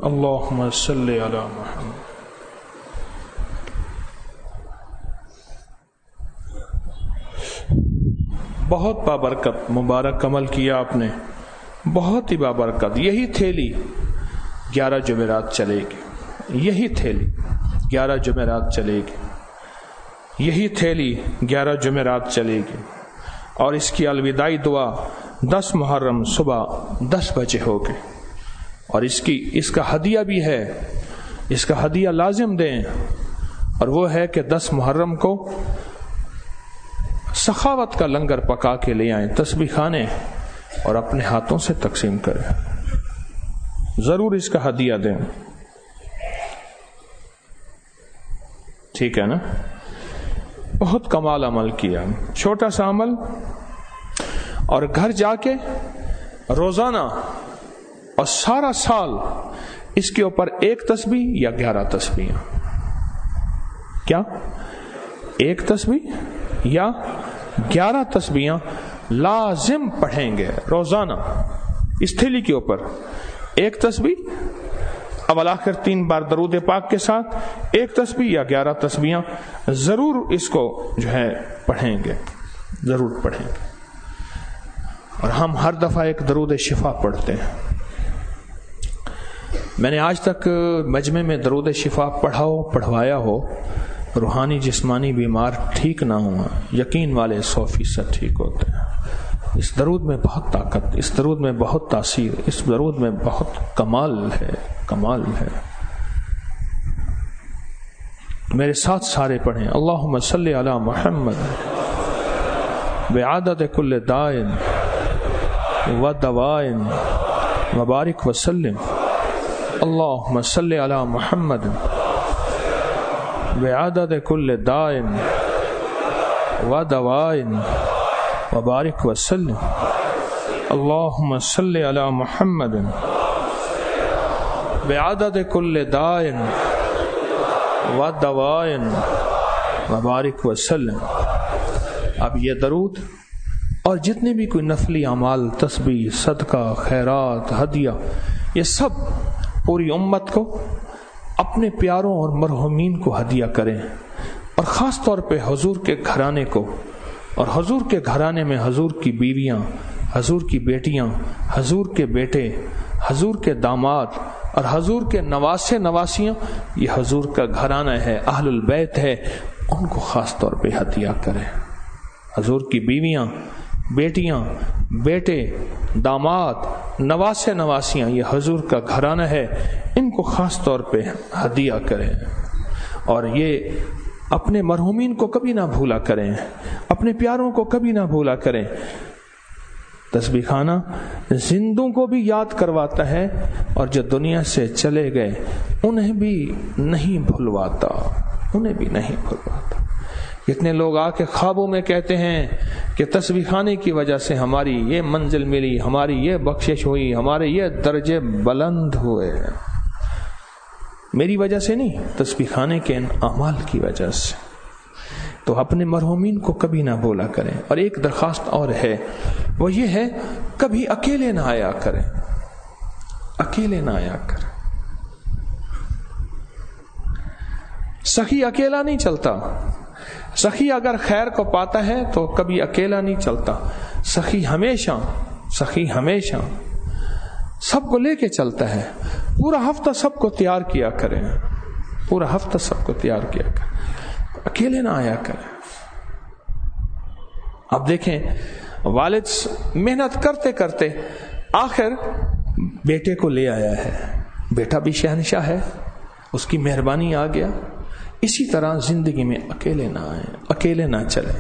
اللہم صلی علی محمد. بہت بابرکت مبارک عمل کیا آپ نے، بہت ہی بابرکت. یہی تھیلی گیارہ جمعرات چلے گی، یہی تھیلی گیارہ جمعرات چلے گی، یہی تھیلی گیارہ جمعرات چلے گی. اور اس کی الوداعی دعا دس محرم صبح دس بجے ہوگی. اور اس کی اس کا ہدیہ بھی ہے، اس کا ہدیہ لازم دیں، اور وہ ہے کہ دس محرم کو سخاوت کا لنگر پکا کے لے آئیں، تسبیح خانے، اور اپنے ہاتھوں سے تقسیم کریں. ضرور اس کا ہدیہ دیں. ٹھیک ہے نا؟ بہت کمال عمل کیا، چھوٹا سا عمل. اور گھر جا کے روزانہ اور سارا سال اس کے اوپر ایک تسبیح یا گیارہ تسبیح، کیا ایک تسبیح یا گیارہ تسبیحاں لازم پڑھیں گے روزانہ اس تھیلی کے اوپر. ایک تسبیح اول آخر تین بار درود پاک کے ساتھ، ایک تسبیح یا گیارہ تسبیحاں ضرور اس کو جو ہے پڑھیں گے، ضرور پڑھیں گے. اور ہم ہر دفعہ ایک درود شفا پڑھتے ہیں. میں نے آج تک مجمع میں درود شفا پڑھاؤ پڑھوایا ہو، روحانی جسمانی بیمار ٹھیک نہ ہوا، یقین والے سو فیصد ٹھیک ہوتے ہیں. اس درود میں بہت طاقت، اس درود میں بہت تاثیر، اس درود میں بہت کمال ہے، کمال ہے. میرے ساتھ سارے پڑھیں. اللہم صلی علی محمد بعدد کل دائن و دوائن وبارک وسلم. اللہم صلی علی محمد بعدد کل دائن و دوائن وبارک وسلم. اللہم صلی علی محمد بعدد کل دائن و دوائن وبارک وسلم. اب یہ درود اور جتنے بھی کوئی نفلی اعمال، تسبیح، صدقہ، خیرات، ہدیہ، یہ سب پوری امت کو، اپنے پیاروں اور مرحومین کو ہدیہ کریں. اور خاص طور پہ حضور کے گھرانے کو، اور حضور کے گھرانے میں حضور کی بیویاں، حضور کی بیٹیاں، حضور کے بیٹے، حضور کے داماد اور حضور کے نواسے نواسیاں، یہ حضور کا گھرانہ ہے، اہل البیت ہے، ان کو خاص طور پہ ہدیہ کریں. حضور کی بیویاں، بیٹیاں، بیٹے، داماد، نواسے نواسیاں، یہ حضور کا گھرانہ ہے، ان کو خاص طور پہ ہدیہ کریں. اور یہ اپنے مرحومین کو کبھی نہ بھولا کریں، اپنے پیاروں کو کبھی نہ بھولا کریں. تسبیح خانہ زندوں کو بھی یاد کرواتا ہے، اور جو دنیا سے چلے گئے انہیں بھی نہیں بھلواتا، انہیں بھی نہیں بھلواتا. کتنے لوگ آ کے خوابوں میں کہتے ہیں کہ تسبیح خانے کی وجہ سے ہماری یہ منزل ملی، ہماری یہ بخشش ہوئی، ہمارے یہ درجے بلند ہوئے. میری وجہ سے نہیں، تسبیح خانے کے ان اعمال کی وجہ سے. تو اپنے مرحومین کو کبھی نہ بولا کریں. اور ایک درخواست اور ہے، وہ یہ ہے کبھی اکیلے نہ آیا کریں، اکیلے نہ آیا کریں. سخی اکیلا نہیں چلتا. سخی اگر خیر کو پاتا ہے تو کبھی اکیلا نہیں چلتا. سخی ہمیشہ سخی ہمیشہ سب کو لے کے چلتا ہے. پورا ہفتہ سب کو تیار کیا کریں، پورا ہفتہ سب کو تیار کیا کریں، اکیلے نہ آیا کریں. اب دیکھیں، والد محنت کرتے کرتے آخر بیٹے کو لے آیا ہے. بیٹا بھی شہنشاہ ہے، اس کی مہربانی آ گیا. اسی طرح زندگی میں اکیلے نہ آئیں، اکیلے نہ چلیں.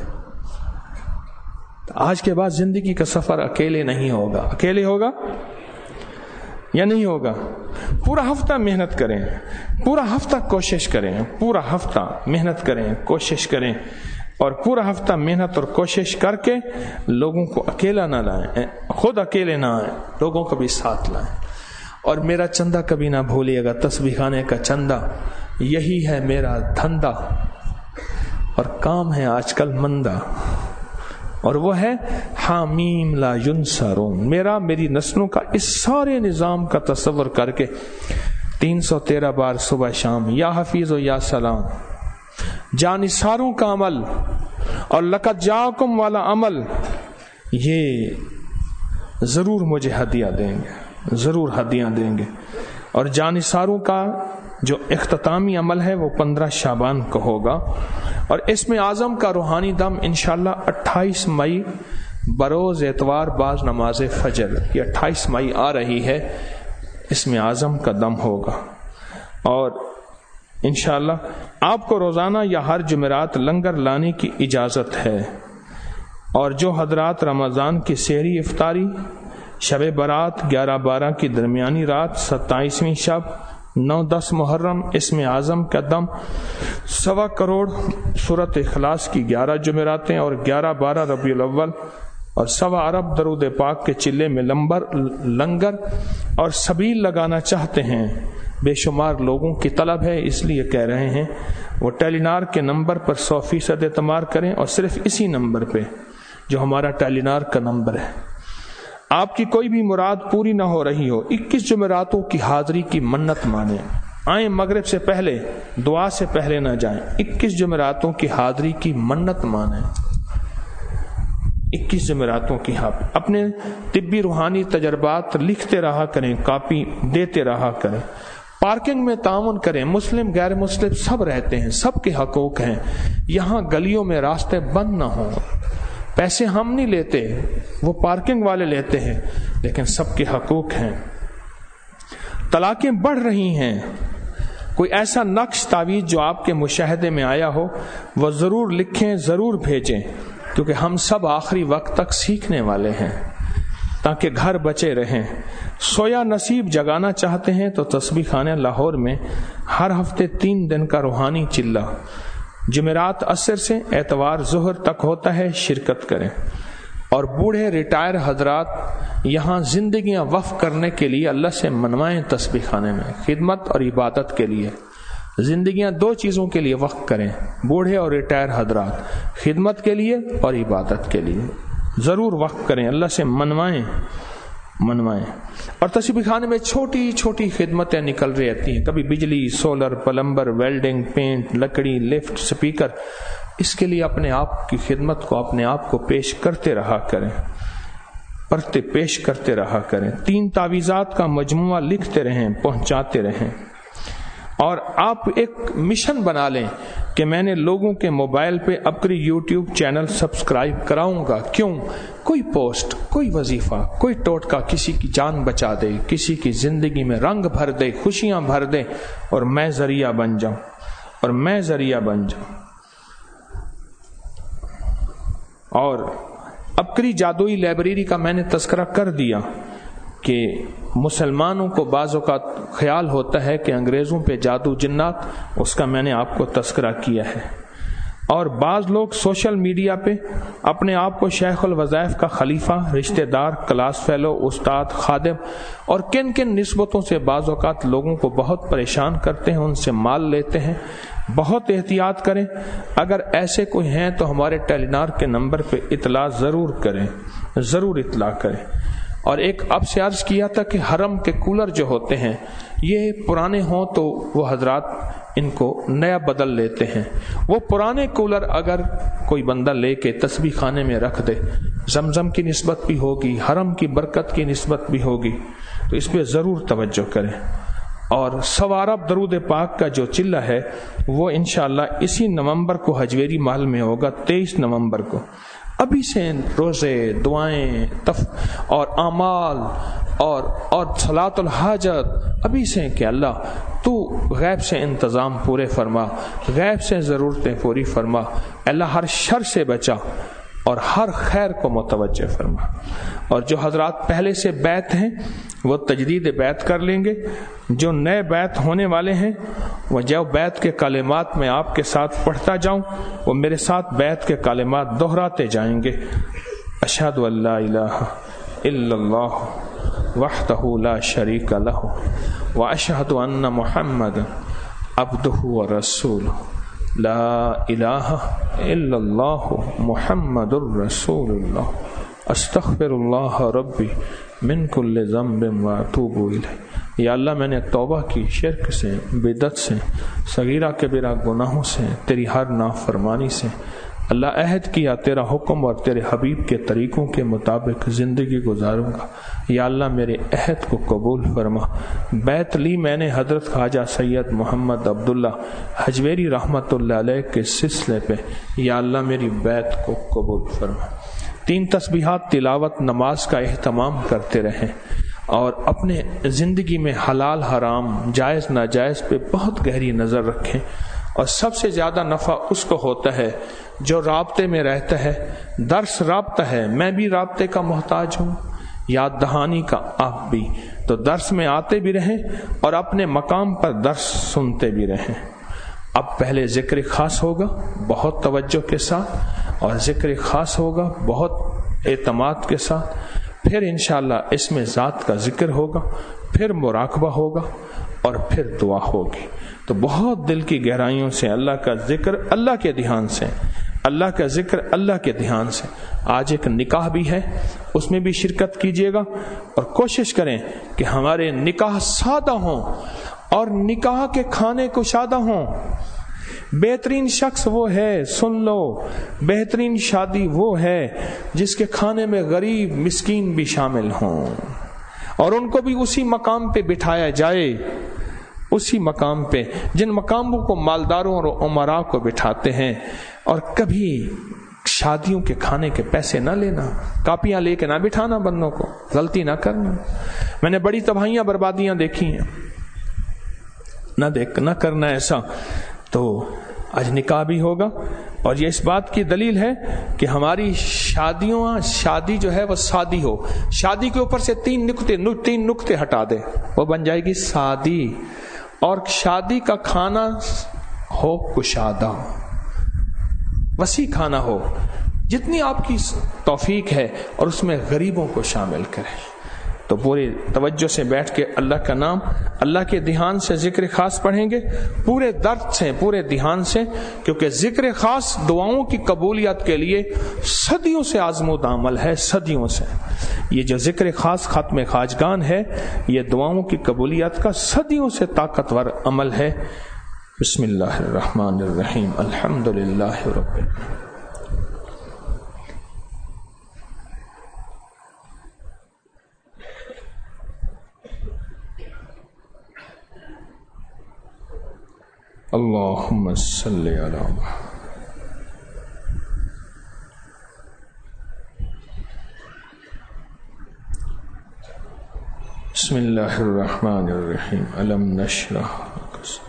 آج کے بعد زندگی کا سفر اکیلے نہیں ہوگا. اکیلے ہوگا یا نہیں ہوگا؟ پورا ہفتہ محنت کریں، پورا ہفتہ کوشش کریں، پورا ہفتہ محنت کریں، کوشش کریں، اور پورا ہفتہ محنت اور کوشش کر کے لوگوں کو اکیلا نہ لائیں، خود اکیلے نہ آئیں، لوگوں کو بھی ساتھ لائیں. اور میرا چندہ کبھی نہ بھولیے گا. تسبیح خانے کا چندہ یہی ہے میرا دھندا، اور کام ہے آج کل مندہ، اور وہ ہے حامیم لا ینصرون. میرا میری نسلوں کا اس سارے نظام کا تصور کر کے تین سو تیرہ بار صبح شام یا حفیظ و یا سلام، جانثاروں کا عمل اور لقد جاءکم والا عمل یہ ضرور مجھے ہدیہ دیں گے، ضرور ہدیہ دیں گے۔ اور جانثاروں کا جو اختتامی عمل ہے وہ پندرہ شعبان کو ہوگا، اور اسم اعظم کا روحانی دم انشاءاللہ اٹھائیس مئی بروز اتوار بعد نماز فجر، یہ اٹھائیس مئی آ رہی ہے، اسم اعظم کا دم ہوگا۔ اور انشاءاللہ آپ کو روزانہ یا ہر جمعرات لنگر لانے کی اجازت ہے، اور جو حضرات رمضان کی سحری افطاری، شب برات، گیارہ بارہ کی درمیانی رات، ستائیسویں شب، نو دس محرم، اسم اعظم کا دم، سوا کروڑ سورت اخلاص کی گیارہ جمعراتیں اور گیارہ بارہ ربیع الاول اور سوا ارب درود پاک کے چلے میں لمبر لنگر اور سبیل لگانا چاہتے ہیں، بے شمار لوگوں کی طلب ہے، اس لیے کہہ رہے ہیں وہ ٹیلی نار کے نمبر پر سو فیصد اعتماد کریں، اور صرف اسی نمبر پہ جو ہمارا ٹیلی نار کا نمبر ہے۔ آپ کی کوئی بھی مراد پوری نہ ہو رہی ہو، اکیس جمعراتوں کی حاضری کی منت مانیں، آئیں مغرب سے پہلے، دعا سے پہلے نہ جائیں، اکیس جمعراتوں کی حاضری کی منت مانیں، اکیس جمعراتوں کی حاضری۔ اپنے طبی روحانی تجربات لکھتے رہا کریں، کاپی دیتے رہا کریں، پارکنگ میں تعاون کریں، مسلم غیر مسلم سب رہتے ہیں، سب کے حقوق ہیں، یہاں گلیوں میں راستے بند نہ ہوں، پیسے ہم نہیں لیتے، وہ پارکنگ والے لیتے ہیں، لیکن سب کے حقوق ہیں۔ طلاقیں بڑھ رہی ہیں، کوئی ایسا نقش تعویذ جو آپ کے مشاہدے میں آیا ہو وہ ضرور لکھیں، ضرور بھیجیں، کیونکہ ہم سب آخری وقت تک سیکھنے والے ہیں، تاکہ گھر بچے رہیں۔ سویا نصیب جگانا چاہتے ہیں تو تسبیح خانہ لاہور میں ہر ہفتے تین دن کا روحانی چلہ جمعرات عصر سے اتوار ظہر تک ہوتا ہے، شرکت کریں۔ اور بوڑھے ریٹائر حضرات یہاں زندگیاں وقف کرنے کے لیے اللہ سے منوائیں، تسبیح خانے میں خدمت اور عبادت کے لیے زندگیاں دو چیزوں کے لیے وقف کریں، بوڑھے اور ریٹائر حضرات خدمت کے لیے اور عبادت کے لیے ضرور وقف کریں، اللہ سے منوائیں منوائیں اور تسبیح خانے میں چھوٹی چھوٹی خدمتیں نکل رہتی ہیں، کبھی بجلی، سولر، پلمبر، ویلڈنگ، پینٹ، لکڑی، لفٹ، سپیکر، اس کے لیے اپنے آپ کی خدمت کو اپنے آپ کو پیش کرتے رہا کریں، پڑھتے پیش کرتے رہا کریں۔ تین تعویذات کا مجموعہ لکھتے رہیں، پہنچاتے رہیں، اور آپ ایک مشن بنا لیں کہ میں نے لوگوں کے موبائل پہ اپنی یوٹیوب چینل سبسکرائب کراؤں گا۔ کیوں؟ کوئی پوسٹ، کوئی وظیفہ، کوئی ٹوٹکا کسی کی جان بچا دے، کسی کی زندگی میں رنگ بھر دے، خوشیاں بھر دے، اور میں ذریعہ بن جاؤں اور میں ذریعہ بن جاؤں۔ اور اپکری جادوئی لائبریری کا میں نے تذکرہ کر دیا کہ مسلمانوں کو بعض اوقات خیال ہوتا ہے کہ انگریزوں پہ جادو جنات، اس کا میں نے آپ کو تذکرہ کیا ہے۔ اور بعض لوگ سوشل میڈیا پہ اپنے آپ کو شیخ الوظائف کا خلیفہ، رشتہ دار، کلاس فیلو، استاد، خادم اور کن کن نسبتوں سے بعض اوقات لوگوں کو بہت پریشان کرتے ہیں، ان سے مال لیتے ہیں۔ بہت احتیاط کریں، اگر ایسے کوئی ہیں تو ہمارے ٹیلی نار کے نمبر پہ اطلاع ضرور کریں، ضرور اطلاع کریں۔ اور ایک اب سے عرض کیا تھا کہ حرم کے کولر جو ہوتے ہیں یہ پرانے ہوں تو وہ حضرات ان کو نیا بدل لیتے ہیں، وہ پرانے کولر اگر کوئی بندہ لے کے تسبیح خانے میں رکھ دے، زمزم کی نسبت بھی ہوگی، حرم کی برکت کی نسبت بھی ہوگی، تو اس پہ ضرور توجہ کریں۔ اور سوارب درود پاک کا جو چلہ ہے وہ انشاءاللہ اسی نومبر کو حجویری محل میں ہوگا، تیئیس نومبر کو۔ ابھی سے روزے، دعائیں، تف اور اعمال اور اور صلاۃ الحاجت ابھی سے کہ اللہ تو غیب سے انتظام پورے فرما، غیب سے ضرورتیں پوری فرما، اللہ ہر شر سے بچا اور ہر خیر کو متوجہ فرما۔ اور جو حضرات پہلے سے بیعت ہیں وہ تجدید بیعت کر لیں گے، جو نئے بیعت ہونے والے ہیں وہ جو بیعت کے کلمات میں آپ کے ساتھ پڑھتا جاؤں وہ میرے ساتھ بیعت کے کلمات دہراتے جائیں گے۔ اشہد ان لا الہ الا اللہ وحدہ لا شریک لہ واشہد ان محمد عبدہ ورسولہ لا الہ الا اللہ محمد الرسول اللہ استغفر اللہ ربی من کل ذنب واتوب الیہ۔ یا اللہ میں نے توبہ کی شرک سے، بدعت سے، صغیرہ کبیرہ گناہوں سے، تیری ہر نافرمانی سے۔ اللہ عہد کیا تیرا حکم اور تیرے حبیب کے طریقوں کے مطابق زندگی گزاروں گا، یا اللہ میرے عہد کو قبول فرما۔ بیعت لی میں نے حضرت خواجہ سید محمد عبداللہ حجویری رحمۃ اللہ علیہ کے سلسلے پہ، یا اللہ میری بیعت کو قبول فرما۔ تین تسبیحات تلاوت نماز کا اہتمام کرتے رہیں اور اپنے زندگی میں حلال حرام جائز ناجائز پہ بہت گہری نظر رکھیں، اور سب سے زیادہ نفع اس کو ہوتا ہے جو رابطے میں رہتا ہے۔ درس رابطہ ہے، میں بھی رابطے کا محتاج ہوں، یاد دہانی کا آپ بھی، تو درس میں آتے بھی رہیں اور اپنے مقام پر درس سنتے بھی رہیں۔ اب پہلے ذکر خاص ہوگا بہت توجہ کے ساتھ، اور ذکر خاص ہوگا بہت اعتماد کے ساتھ، پھر انشاءاللہ اس میں ذات کا ذکر ہوگا، پھر مراقبہ ہوگا، اور پھر دعا ہوگی۔ تو بہت دل کی گہرائیوں سے اللہ کا ذکر، اللہ کے دھیان سے، اللہ کا ذکر اللہ کے دھیان سے۔ آج ایک نکاح بھی ہے، اس میں بھی شرکت کیجیے گا، اور کوشش کریں کہ ہمارے نکاح سادہ ہوں اور نکاح کے کھانے کشادہ ہوں۔ بہترین شخص وہ ہے، سن لو، بہترین شادی وہ ہے جس کے کھانے میں غریب مسکین بھی شامل ہوں، اور ان کو بھی اسی مقام پہ بٹھایا جائے، اسی مقام پہ جن مقاموں کو مالداروں اور امراء کو بٹھاتے ہیں۔ اور کبھی شادیوں کے کھانے کے پیسے نہ لینا، کاپیاں لے کے نہ بٹھانا بندوں کو، غلطی نہ کرنا۔ میں نے بڑی تباہیاں بربادیاں دیکھی ہیں، نہ دیکھ نہ کرنا ایسا۔ تو آج نکاح بھی ہوگا، اور یہ اس بات کی دلیل ہے کہ ہماری شادیوں شادی جو ہے وہ سادی ہو، شادی کے اوپر سے تین نقطے تین نقطے ہٹا دے، وہ بن جائے گی سادی، اور شادی کا کھانا ہو کشادہ، وسیع کھانا ہو، جتنی آپ کی توفیق ہے، اور اس میں غریبوں کو شامل کریں۔ تو پوری توجہ سے بیٹھ کے اللہ کا نام، اللہ کے دھیان سے ذکر خاص پڑھیں گے، پورے درد سے، پورے دھیان سے، کیونکہ ذکر خاص دعاؤں کی قبولیت کے لیے صدیوں سے آزمودہ عمل ہے، صدیوں سے۔ یہ جو ذکر خاص ختم خواجگان ہے، یہ دعاؤں کی قبولیت کا صدیوں سے طاقتور عمل ہے۔ بسم اللہ الرحمن الرحیم، الحمد للہ رب العالمین۔ اللہم صلی علی محمد۔ بسم اللہ الرحمن الرحیم، الم نشرح لک صدرک۔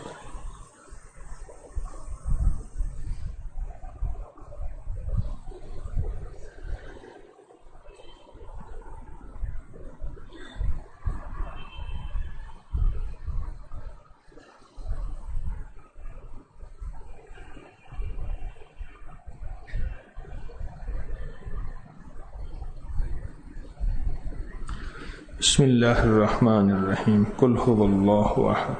بسم اللہ الرحمن الرحیم، قل هو اللہ احد۔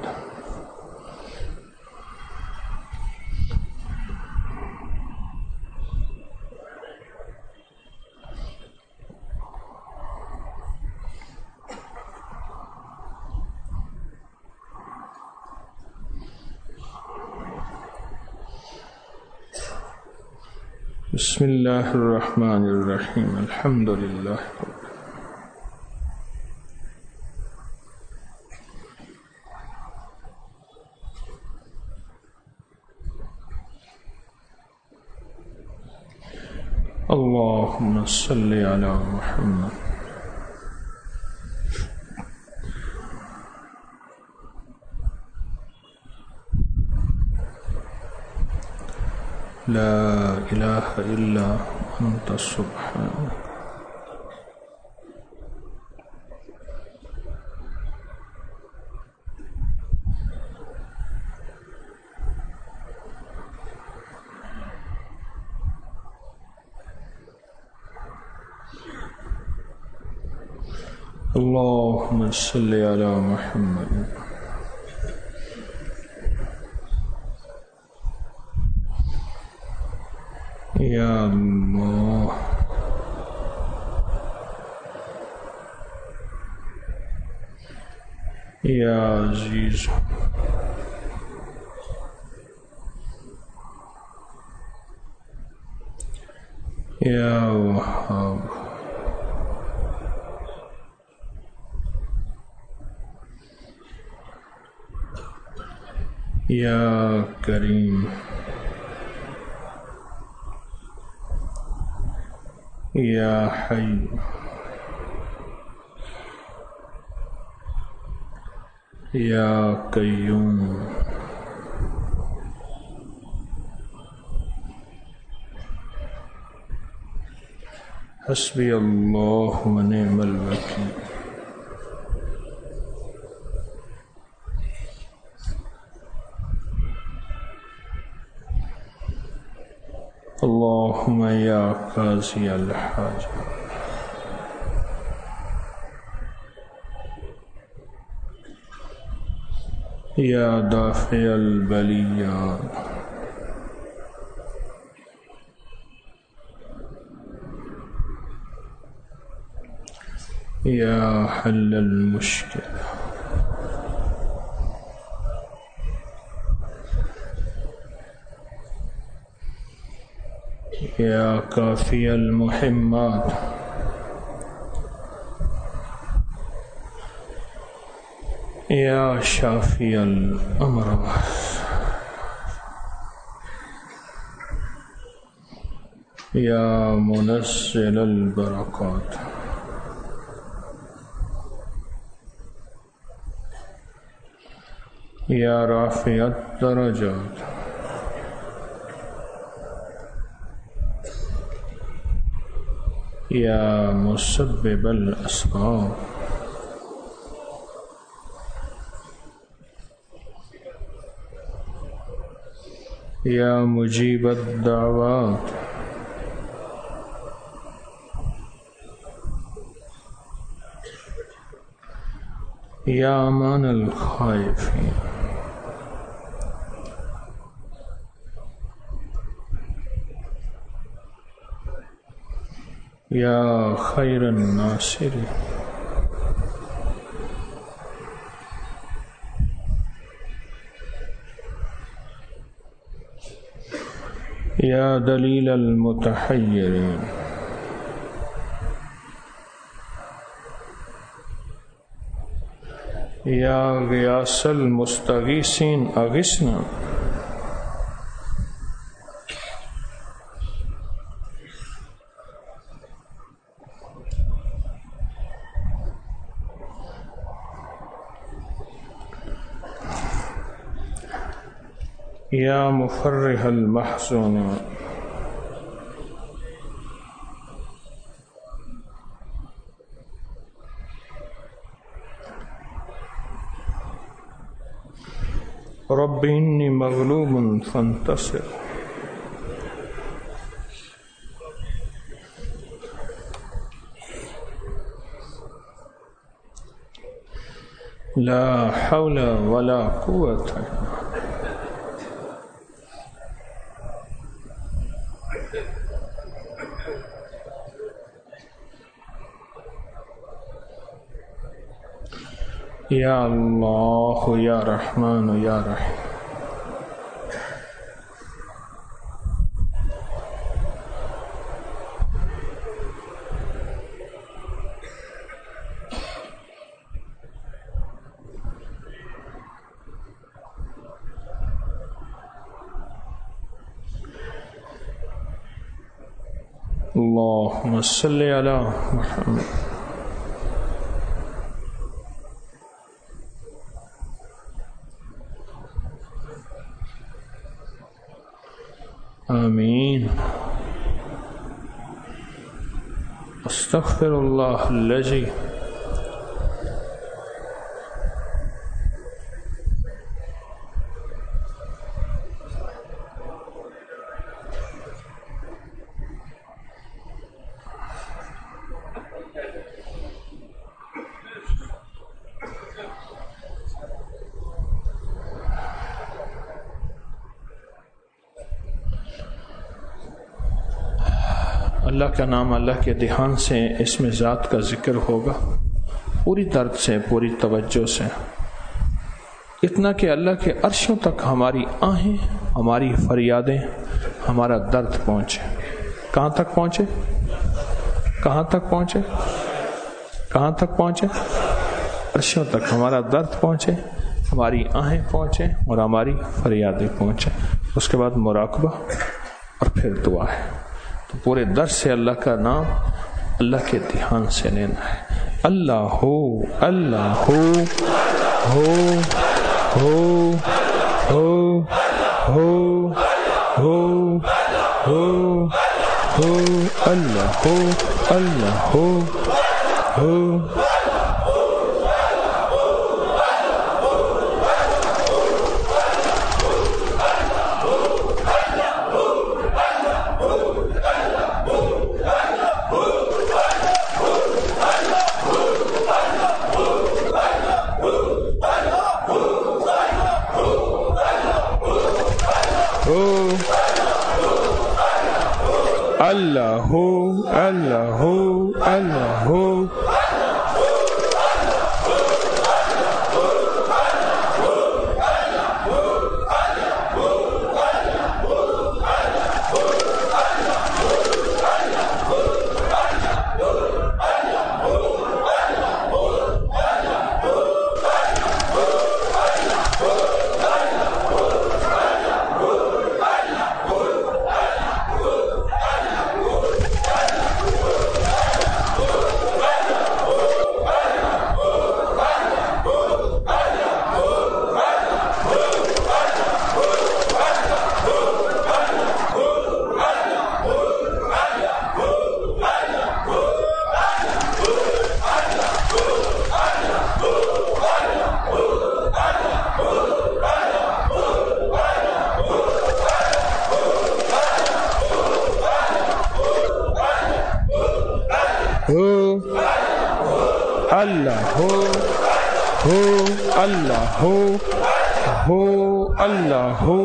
بسم اللہ الرحمن الرحیم، الحمد للہ۔ اللہم صلی علی محمد۔ لا الہ الا انت سبحانک۔ اللہم صلی علی محمد۔ یا اللہ، یا عزیز یا وہاب یا کریم یا حی یا قیوم حسبی اللہ و نعم الوکیل. اللہم یا قاضی الحاجہ یا دافع البلیات یا حل المشکل یا کافی المحمات یا شافی الامراض یا منزل البرکات یا رافع الدرجات یا مسبب الاسباب یا مجیب الدعوات یا امان الخائفین یا خیر الناصرین یا دلیل المتحیرین یا غیاث المستغیثین اغثنا یا مفرح المحزونات رب انی مغلوب فانتصر لا حول ولا قوة یا اللہ یا رحمان یا رحیم. اللہم صلی علی محمد. آمین. استغفر اللہ الذی اللہ کا نام اللہ کے دھیان سے اس میں ذات کا ذکر ہوگا، پوری درد سے، پوری توجہ سے. اتنا کہ اللہ کے عرشوں تک ہماری آہیں، ہماری فریادیں، ہمارا درد پہنچے۔ کہاں تک پہنچے؟ کہاں تک پہنچے؟ کہاں تک پہنچے؟ عرشوں تک ہمارا درد پہنچے، ہماری آہیں پہنچے اور ہماری فریادیں پہنچے۔ اس کے بعد مراقبہ اور پھر دعا ہے۔ تو پورے درس سے اللہ کا نام اللہ کے دھیان سے لینا ہے۔ اللہ ہو، اللہ ہو، ہو ہو ہو ہو ہو ہو ہو اللہ ہو، اللہ ہو ہو اللہ ہو، اللہ ہو، اللہ ہو اللہ ہو، ہو اللہ ہو، ہو اللہ ہو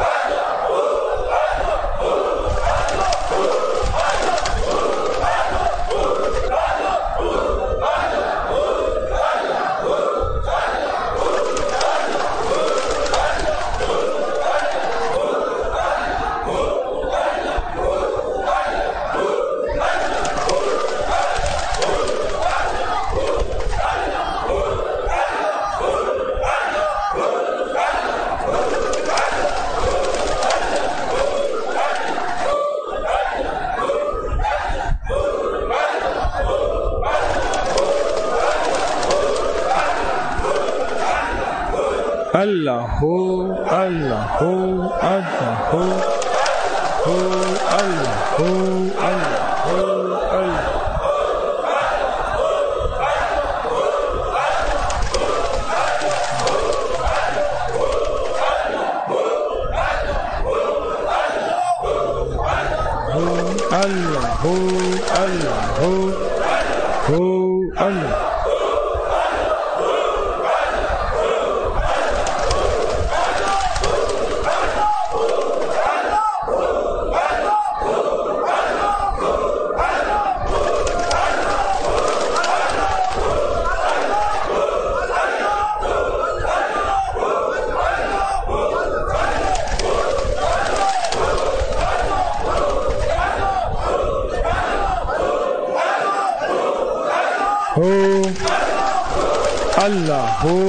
اللہ ہو، اللہ ہو، اللہ ہو، ہو اللہ ہو، اللہ ہو، اللہ اللہ ہو، اللہ ہو، ہو اللہ ہو، اللہ ہو،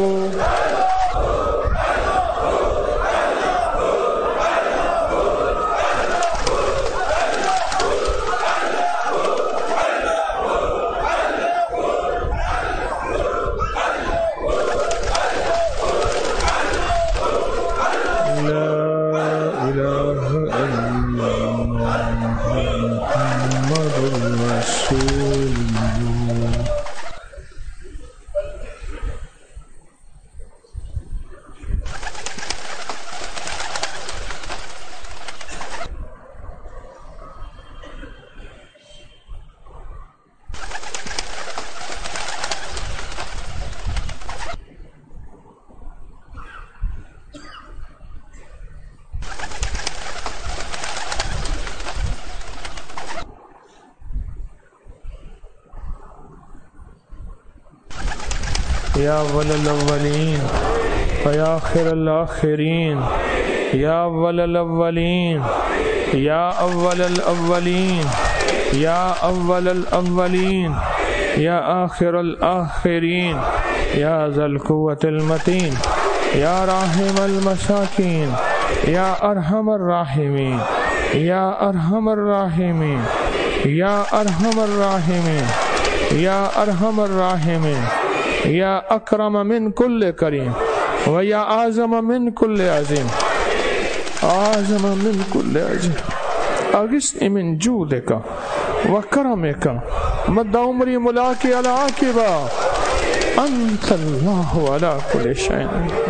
یا اول الاولین یا آخر الآخرین، یا اول الاولین، یا اول الاولین، یا اول الاولین، یا آخر الآخرین، یا ذا القوة المتین، یا راحم المساکین، یا ارحم الراحمین، یا ارحم الراحمین، یا ارحم الراحمین، یا ارحم الراحمین، یا اکرم من کل کریم و یا اعظم من کل عظیم، اعظم من کل عظیم، اغثنی من جودک و کرمک مد عمری ملاقی العاقبہ، انت اللہ علی کل شیء،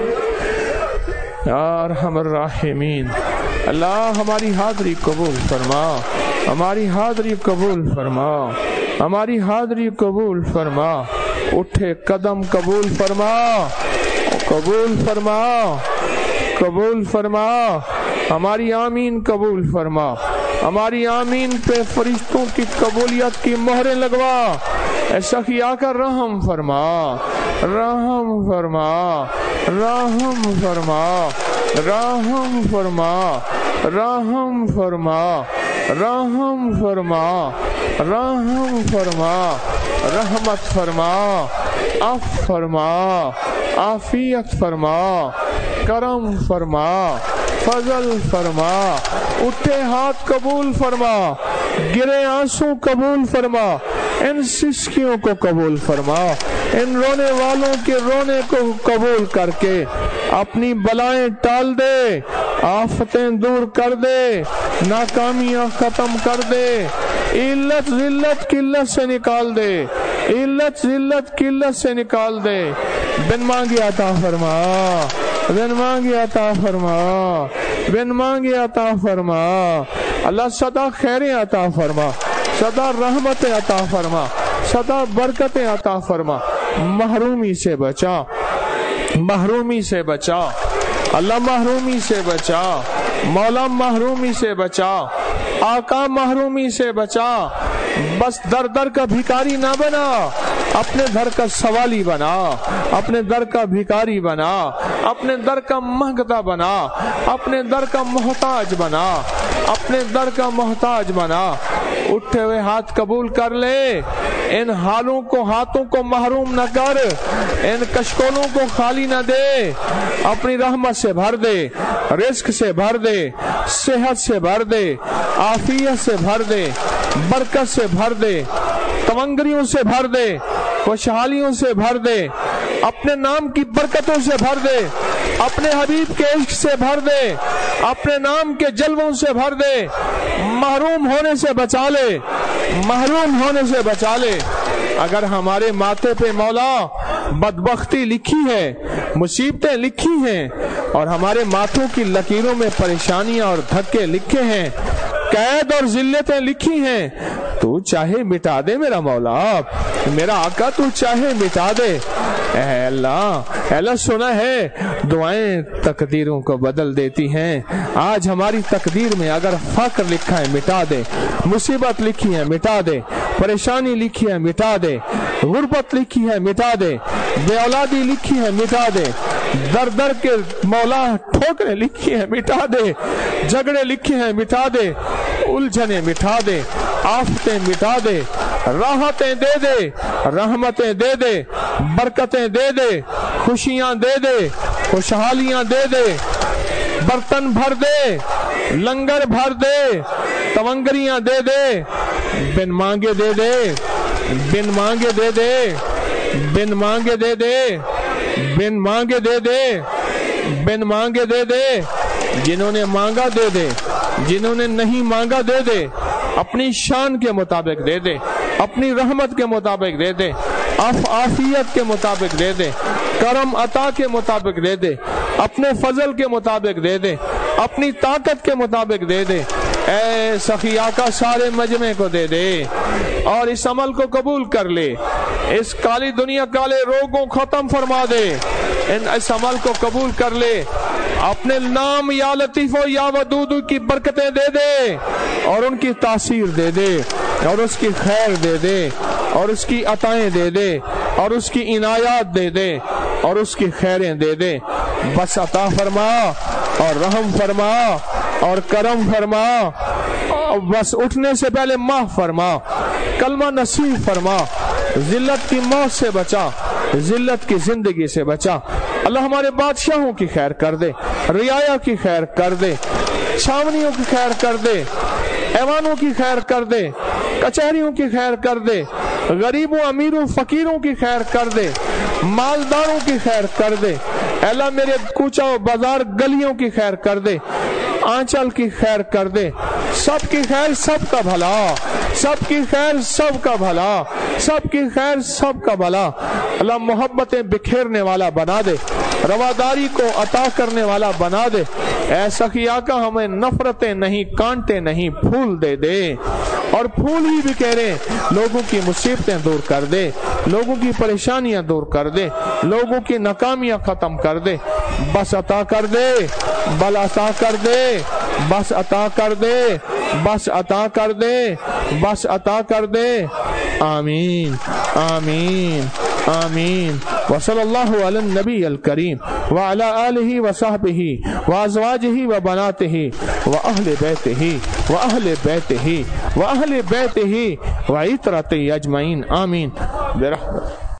یا ارحم الراحمین۔ اللہ ہماری حاضری قبول فرما، ہماری حاضری قبول فرما، ہماری حاضری قبول فرما، اٹھے قدم قبول فرما، قبول فرما، قبول فرما، ہماری آمین قبول فرما، ہماری آمین پہ فرشتوں کی قبولیت کی مہریں لگوا، ایسا کیا کر رحم فرما، رحم فرما، رحم فرما، رحم فرما، رحم فرما، رحم فرما، رحم فرما، رحمت فرما، عف فرما، عافیت فرما، کرم فرما، فضل فرما، اٹھے ہاتھ قبول فرما، گرے آنسو قبول فرما، ان سسکیوں کو قبول فرما، ان رونے والوں کے رونے کو قبول کر کے اپنی بلائیں ٹال دے، آفتیں دور کر دے، ناکامیاں ختم کر دے، علت ذلت قلت سے نکال دے، علت ذلت قلت سے نکال دے، بن مانگے عطا فرما، بن مانگے عطا فرما، بن مانگے عطا فرما، اللہ سدا خیریں عطا فرما، سدا رحمتیں عطا فرما، سدا برکتیں عطا فرما، محرومی سے بچا، محرومی سے بچا، اللہ محرومی سے بچا، مولا محرومی سے بچا، آقا محرومی سے بچا، بس در در کا بھکاری نہ بنا، اپنے در کا سوالی بنا، اپنے در کا بھکاری بنا، اپنے در کا مانگتا بنا، اپنے در کا محتاج بنا، اپنے در کا محتاج بنا، اٹھے ہوئے ہاتھ قبول کر لے، ان حالوں کو ہاتھوں کو محروم نہ کر، ان کشکولوں کو خالی نہ دے، اپنی رحمت سے بھر دے، رزق سے بھر دے، صحت سے بھر دے، عافیت سے بھر دے، برکت سے بھر دے، تمنگریوں سے بھر دے، خوشحالیوں سے بھر دے، اپنے نام کی برکتوں سے بھر دے، اپنے حبیب کے عشق سے بھر دے، اپنے نام کے جلووں سے بھر دے، محروم ہونے سے بچا لے، محروم ہونے سے بچا لے۔ اگر ہمارے ماتھے پہ مولا بدبختی لکھی ہے، مصیبتیں لکھی ہیں، اور ہمارے ماتھوں کی لکیروں میں پریشانیاں اور دھکے لکھے ہیں، قید اور ذلتیں لکھی ہیں، تو چاہے مٹا دے میرا مولا، میرا آقا تو چاہے مٹا دے۔ اے اللہ، اے اللہ سنا ہے دعائیں تقدیروں کو بدل دیتی ہیں، آج ہماری تقدیر میں اگر فقر لکھا ہے مٹا دے، مصیبت لکھی ہے مٹا دے، پریشانی لکھی ہے مٹا دے، غربت لکھی ہے مٹا دے، بے اولادی لکھی ہے مٹا دے، در در کے مولا ٹھوکریں لکھی ہیں مٹا دے، جھگڑے لکھے ہیں مٹا دے، الجھنیں مٹا دے، آفتیں مٹا دے، راحتیں دے دے، رحمتیں دے دے، برکتیں دے دے، خوشیاں دے دے، خوشحالیاں دے دے، برتن بھر دے، لنگر بھر دے، تمنگریاں دے دے، بن مانگے دے دے، بن مانگے دے دے، بن مانگے دے دے، بن مانگے دے دے، بن مانگے دے دے، جنہوں نے مانگا دے دے، جنہوں نے نہیں مانگا دے دے، اپنی شان کے مطابق دے دے، اپنی رحمت کے مطابق دے دے، عافیت کے مطابق دے دے، کرم عطا کے مطابق دے دے، اپنے فضل کے مطابق دے دے، اپنی طاقت کے مطابق دے دے۔ اے سخی آقا سارے مجمع کو دے دے اور اس عمل کو قبول کر لے، اس کالی دنیا کالے روگوں ختم فرما دے، ان اس عمل کو قبول کر لے، اپنے نام یا لطیف و یا ودود کی برکتیں دے دے اور ان کی تاثیر دے دے اور اس کی خیر دے دے اور اس کی عطائیں دے دے اور اس کی عنایات دے دے اور اس کی خیریں دے دے۔ بس عطا فرما اور رحم فرما اور کرم فرما، اور بس اٹھنے سے پہلے معاف فرما، کلمہ نصیب فرما، ذلت کی موت سے بچا، ذلت کی زندگی سے بچا۔ اللہ ہمارے بادشاہوں کی خیر کر دے، رعایا کی خیر کر دے، چھاونیوں کی خیر کر دے، ایوانوں کی خیر کر دے، کچہریوں کی خیر کر دے، غریبوں امیروں فقیروں کی خیر کر دے، مالداروں کی خیر کر دے۔ اللہ میرے کوچہ و بازار گلیوں کی خیر کر دے، آنچل کی خیر کر دے، سب کی خیر سب کا بھلا، سب کی خیر سب کا بھلا، سب کی خیر سب کا بھلا۔ اللہ محبتیں بکھیرنے والا بنا دے، رواداری کو عطا کرنے والا بنا دے۔ اے سخی آقا ہمیں نفرتیں نہیں، کانٹے نہیں، پھول دے دے، اور پھول ہی بکھیرے، لوگوں کی مصیبتیں دور کر دے، لوگوں کی پریشانیاں دور کر دے، لوگوں کی ناکامیاں ختم کر دے، بس عطا کر دے، بل عطا کر دے، بس عطا کر دے، بس عطا کر دے، بس عطا کر دے۔ آمین آمین آمین۔ وصلی اللہ علی النبی الکریم وعلی آلہ وصحبہ وازواجہ وبناتہ واہل بیتہ واہل بیتہ واہل بیتہ وعترتہ اجمعین۔ آمین برحمتہ۔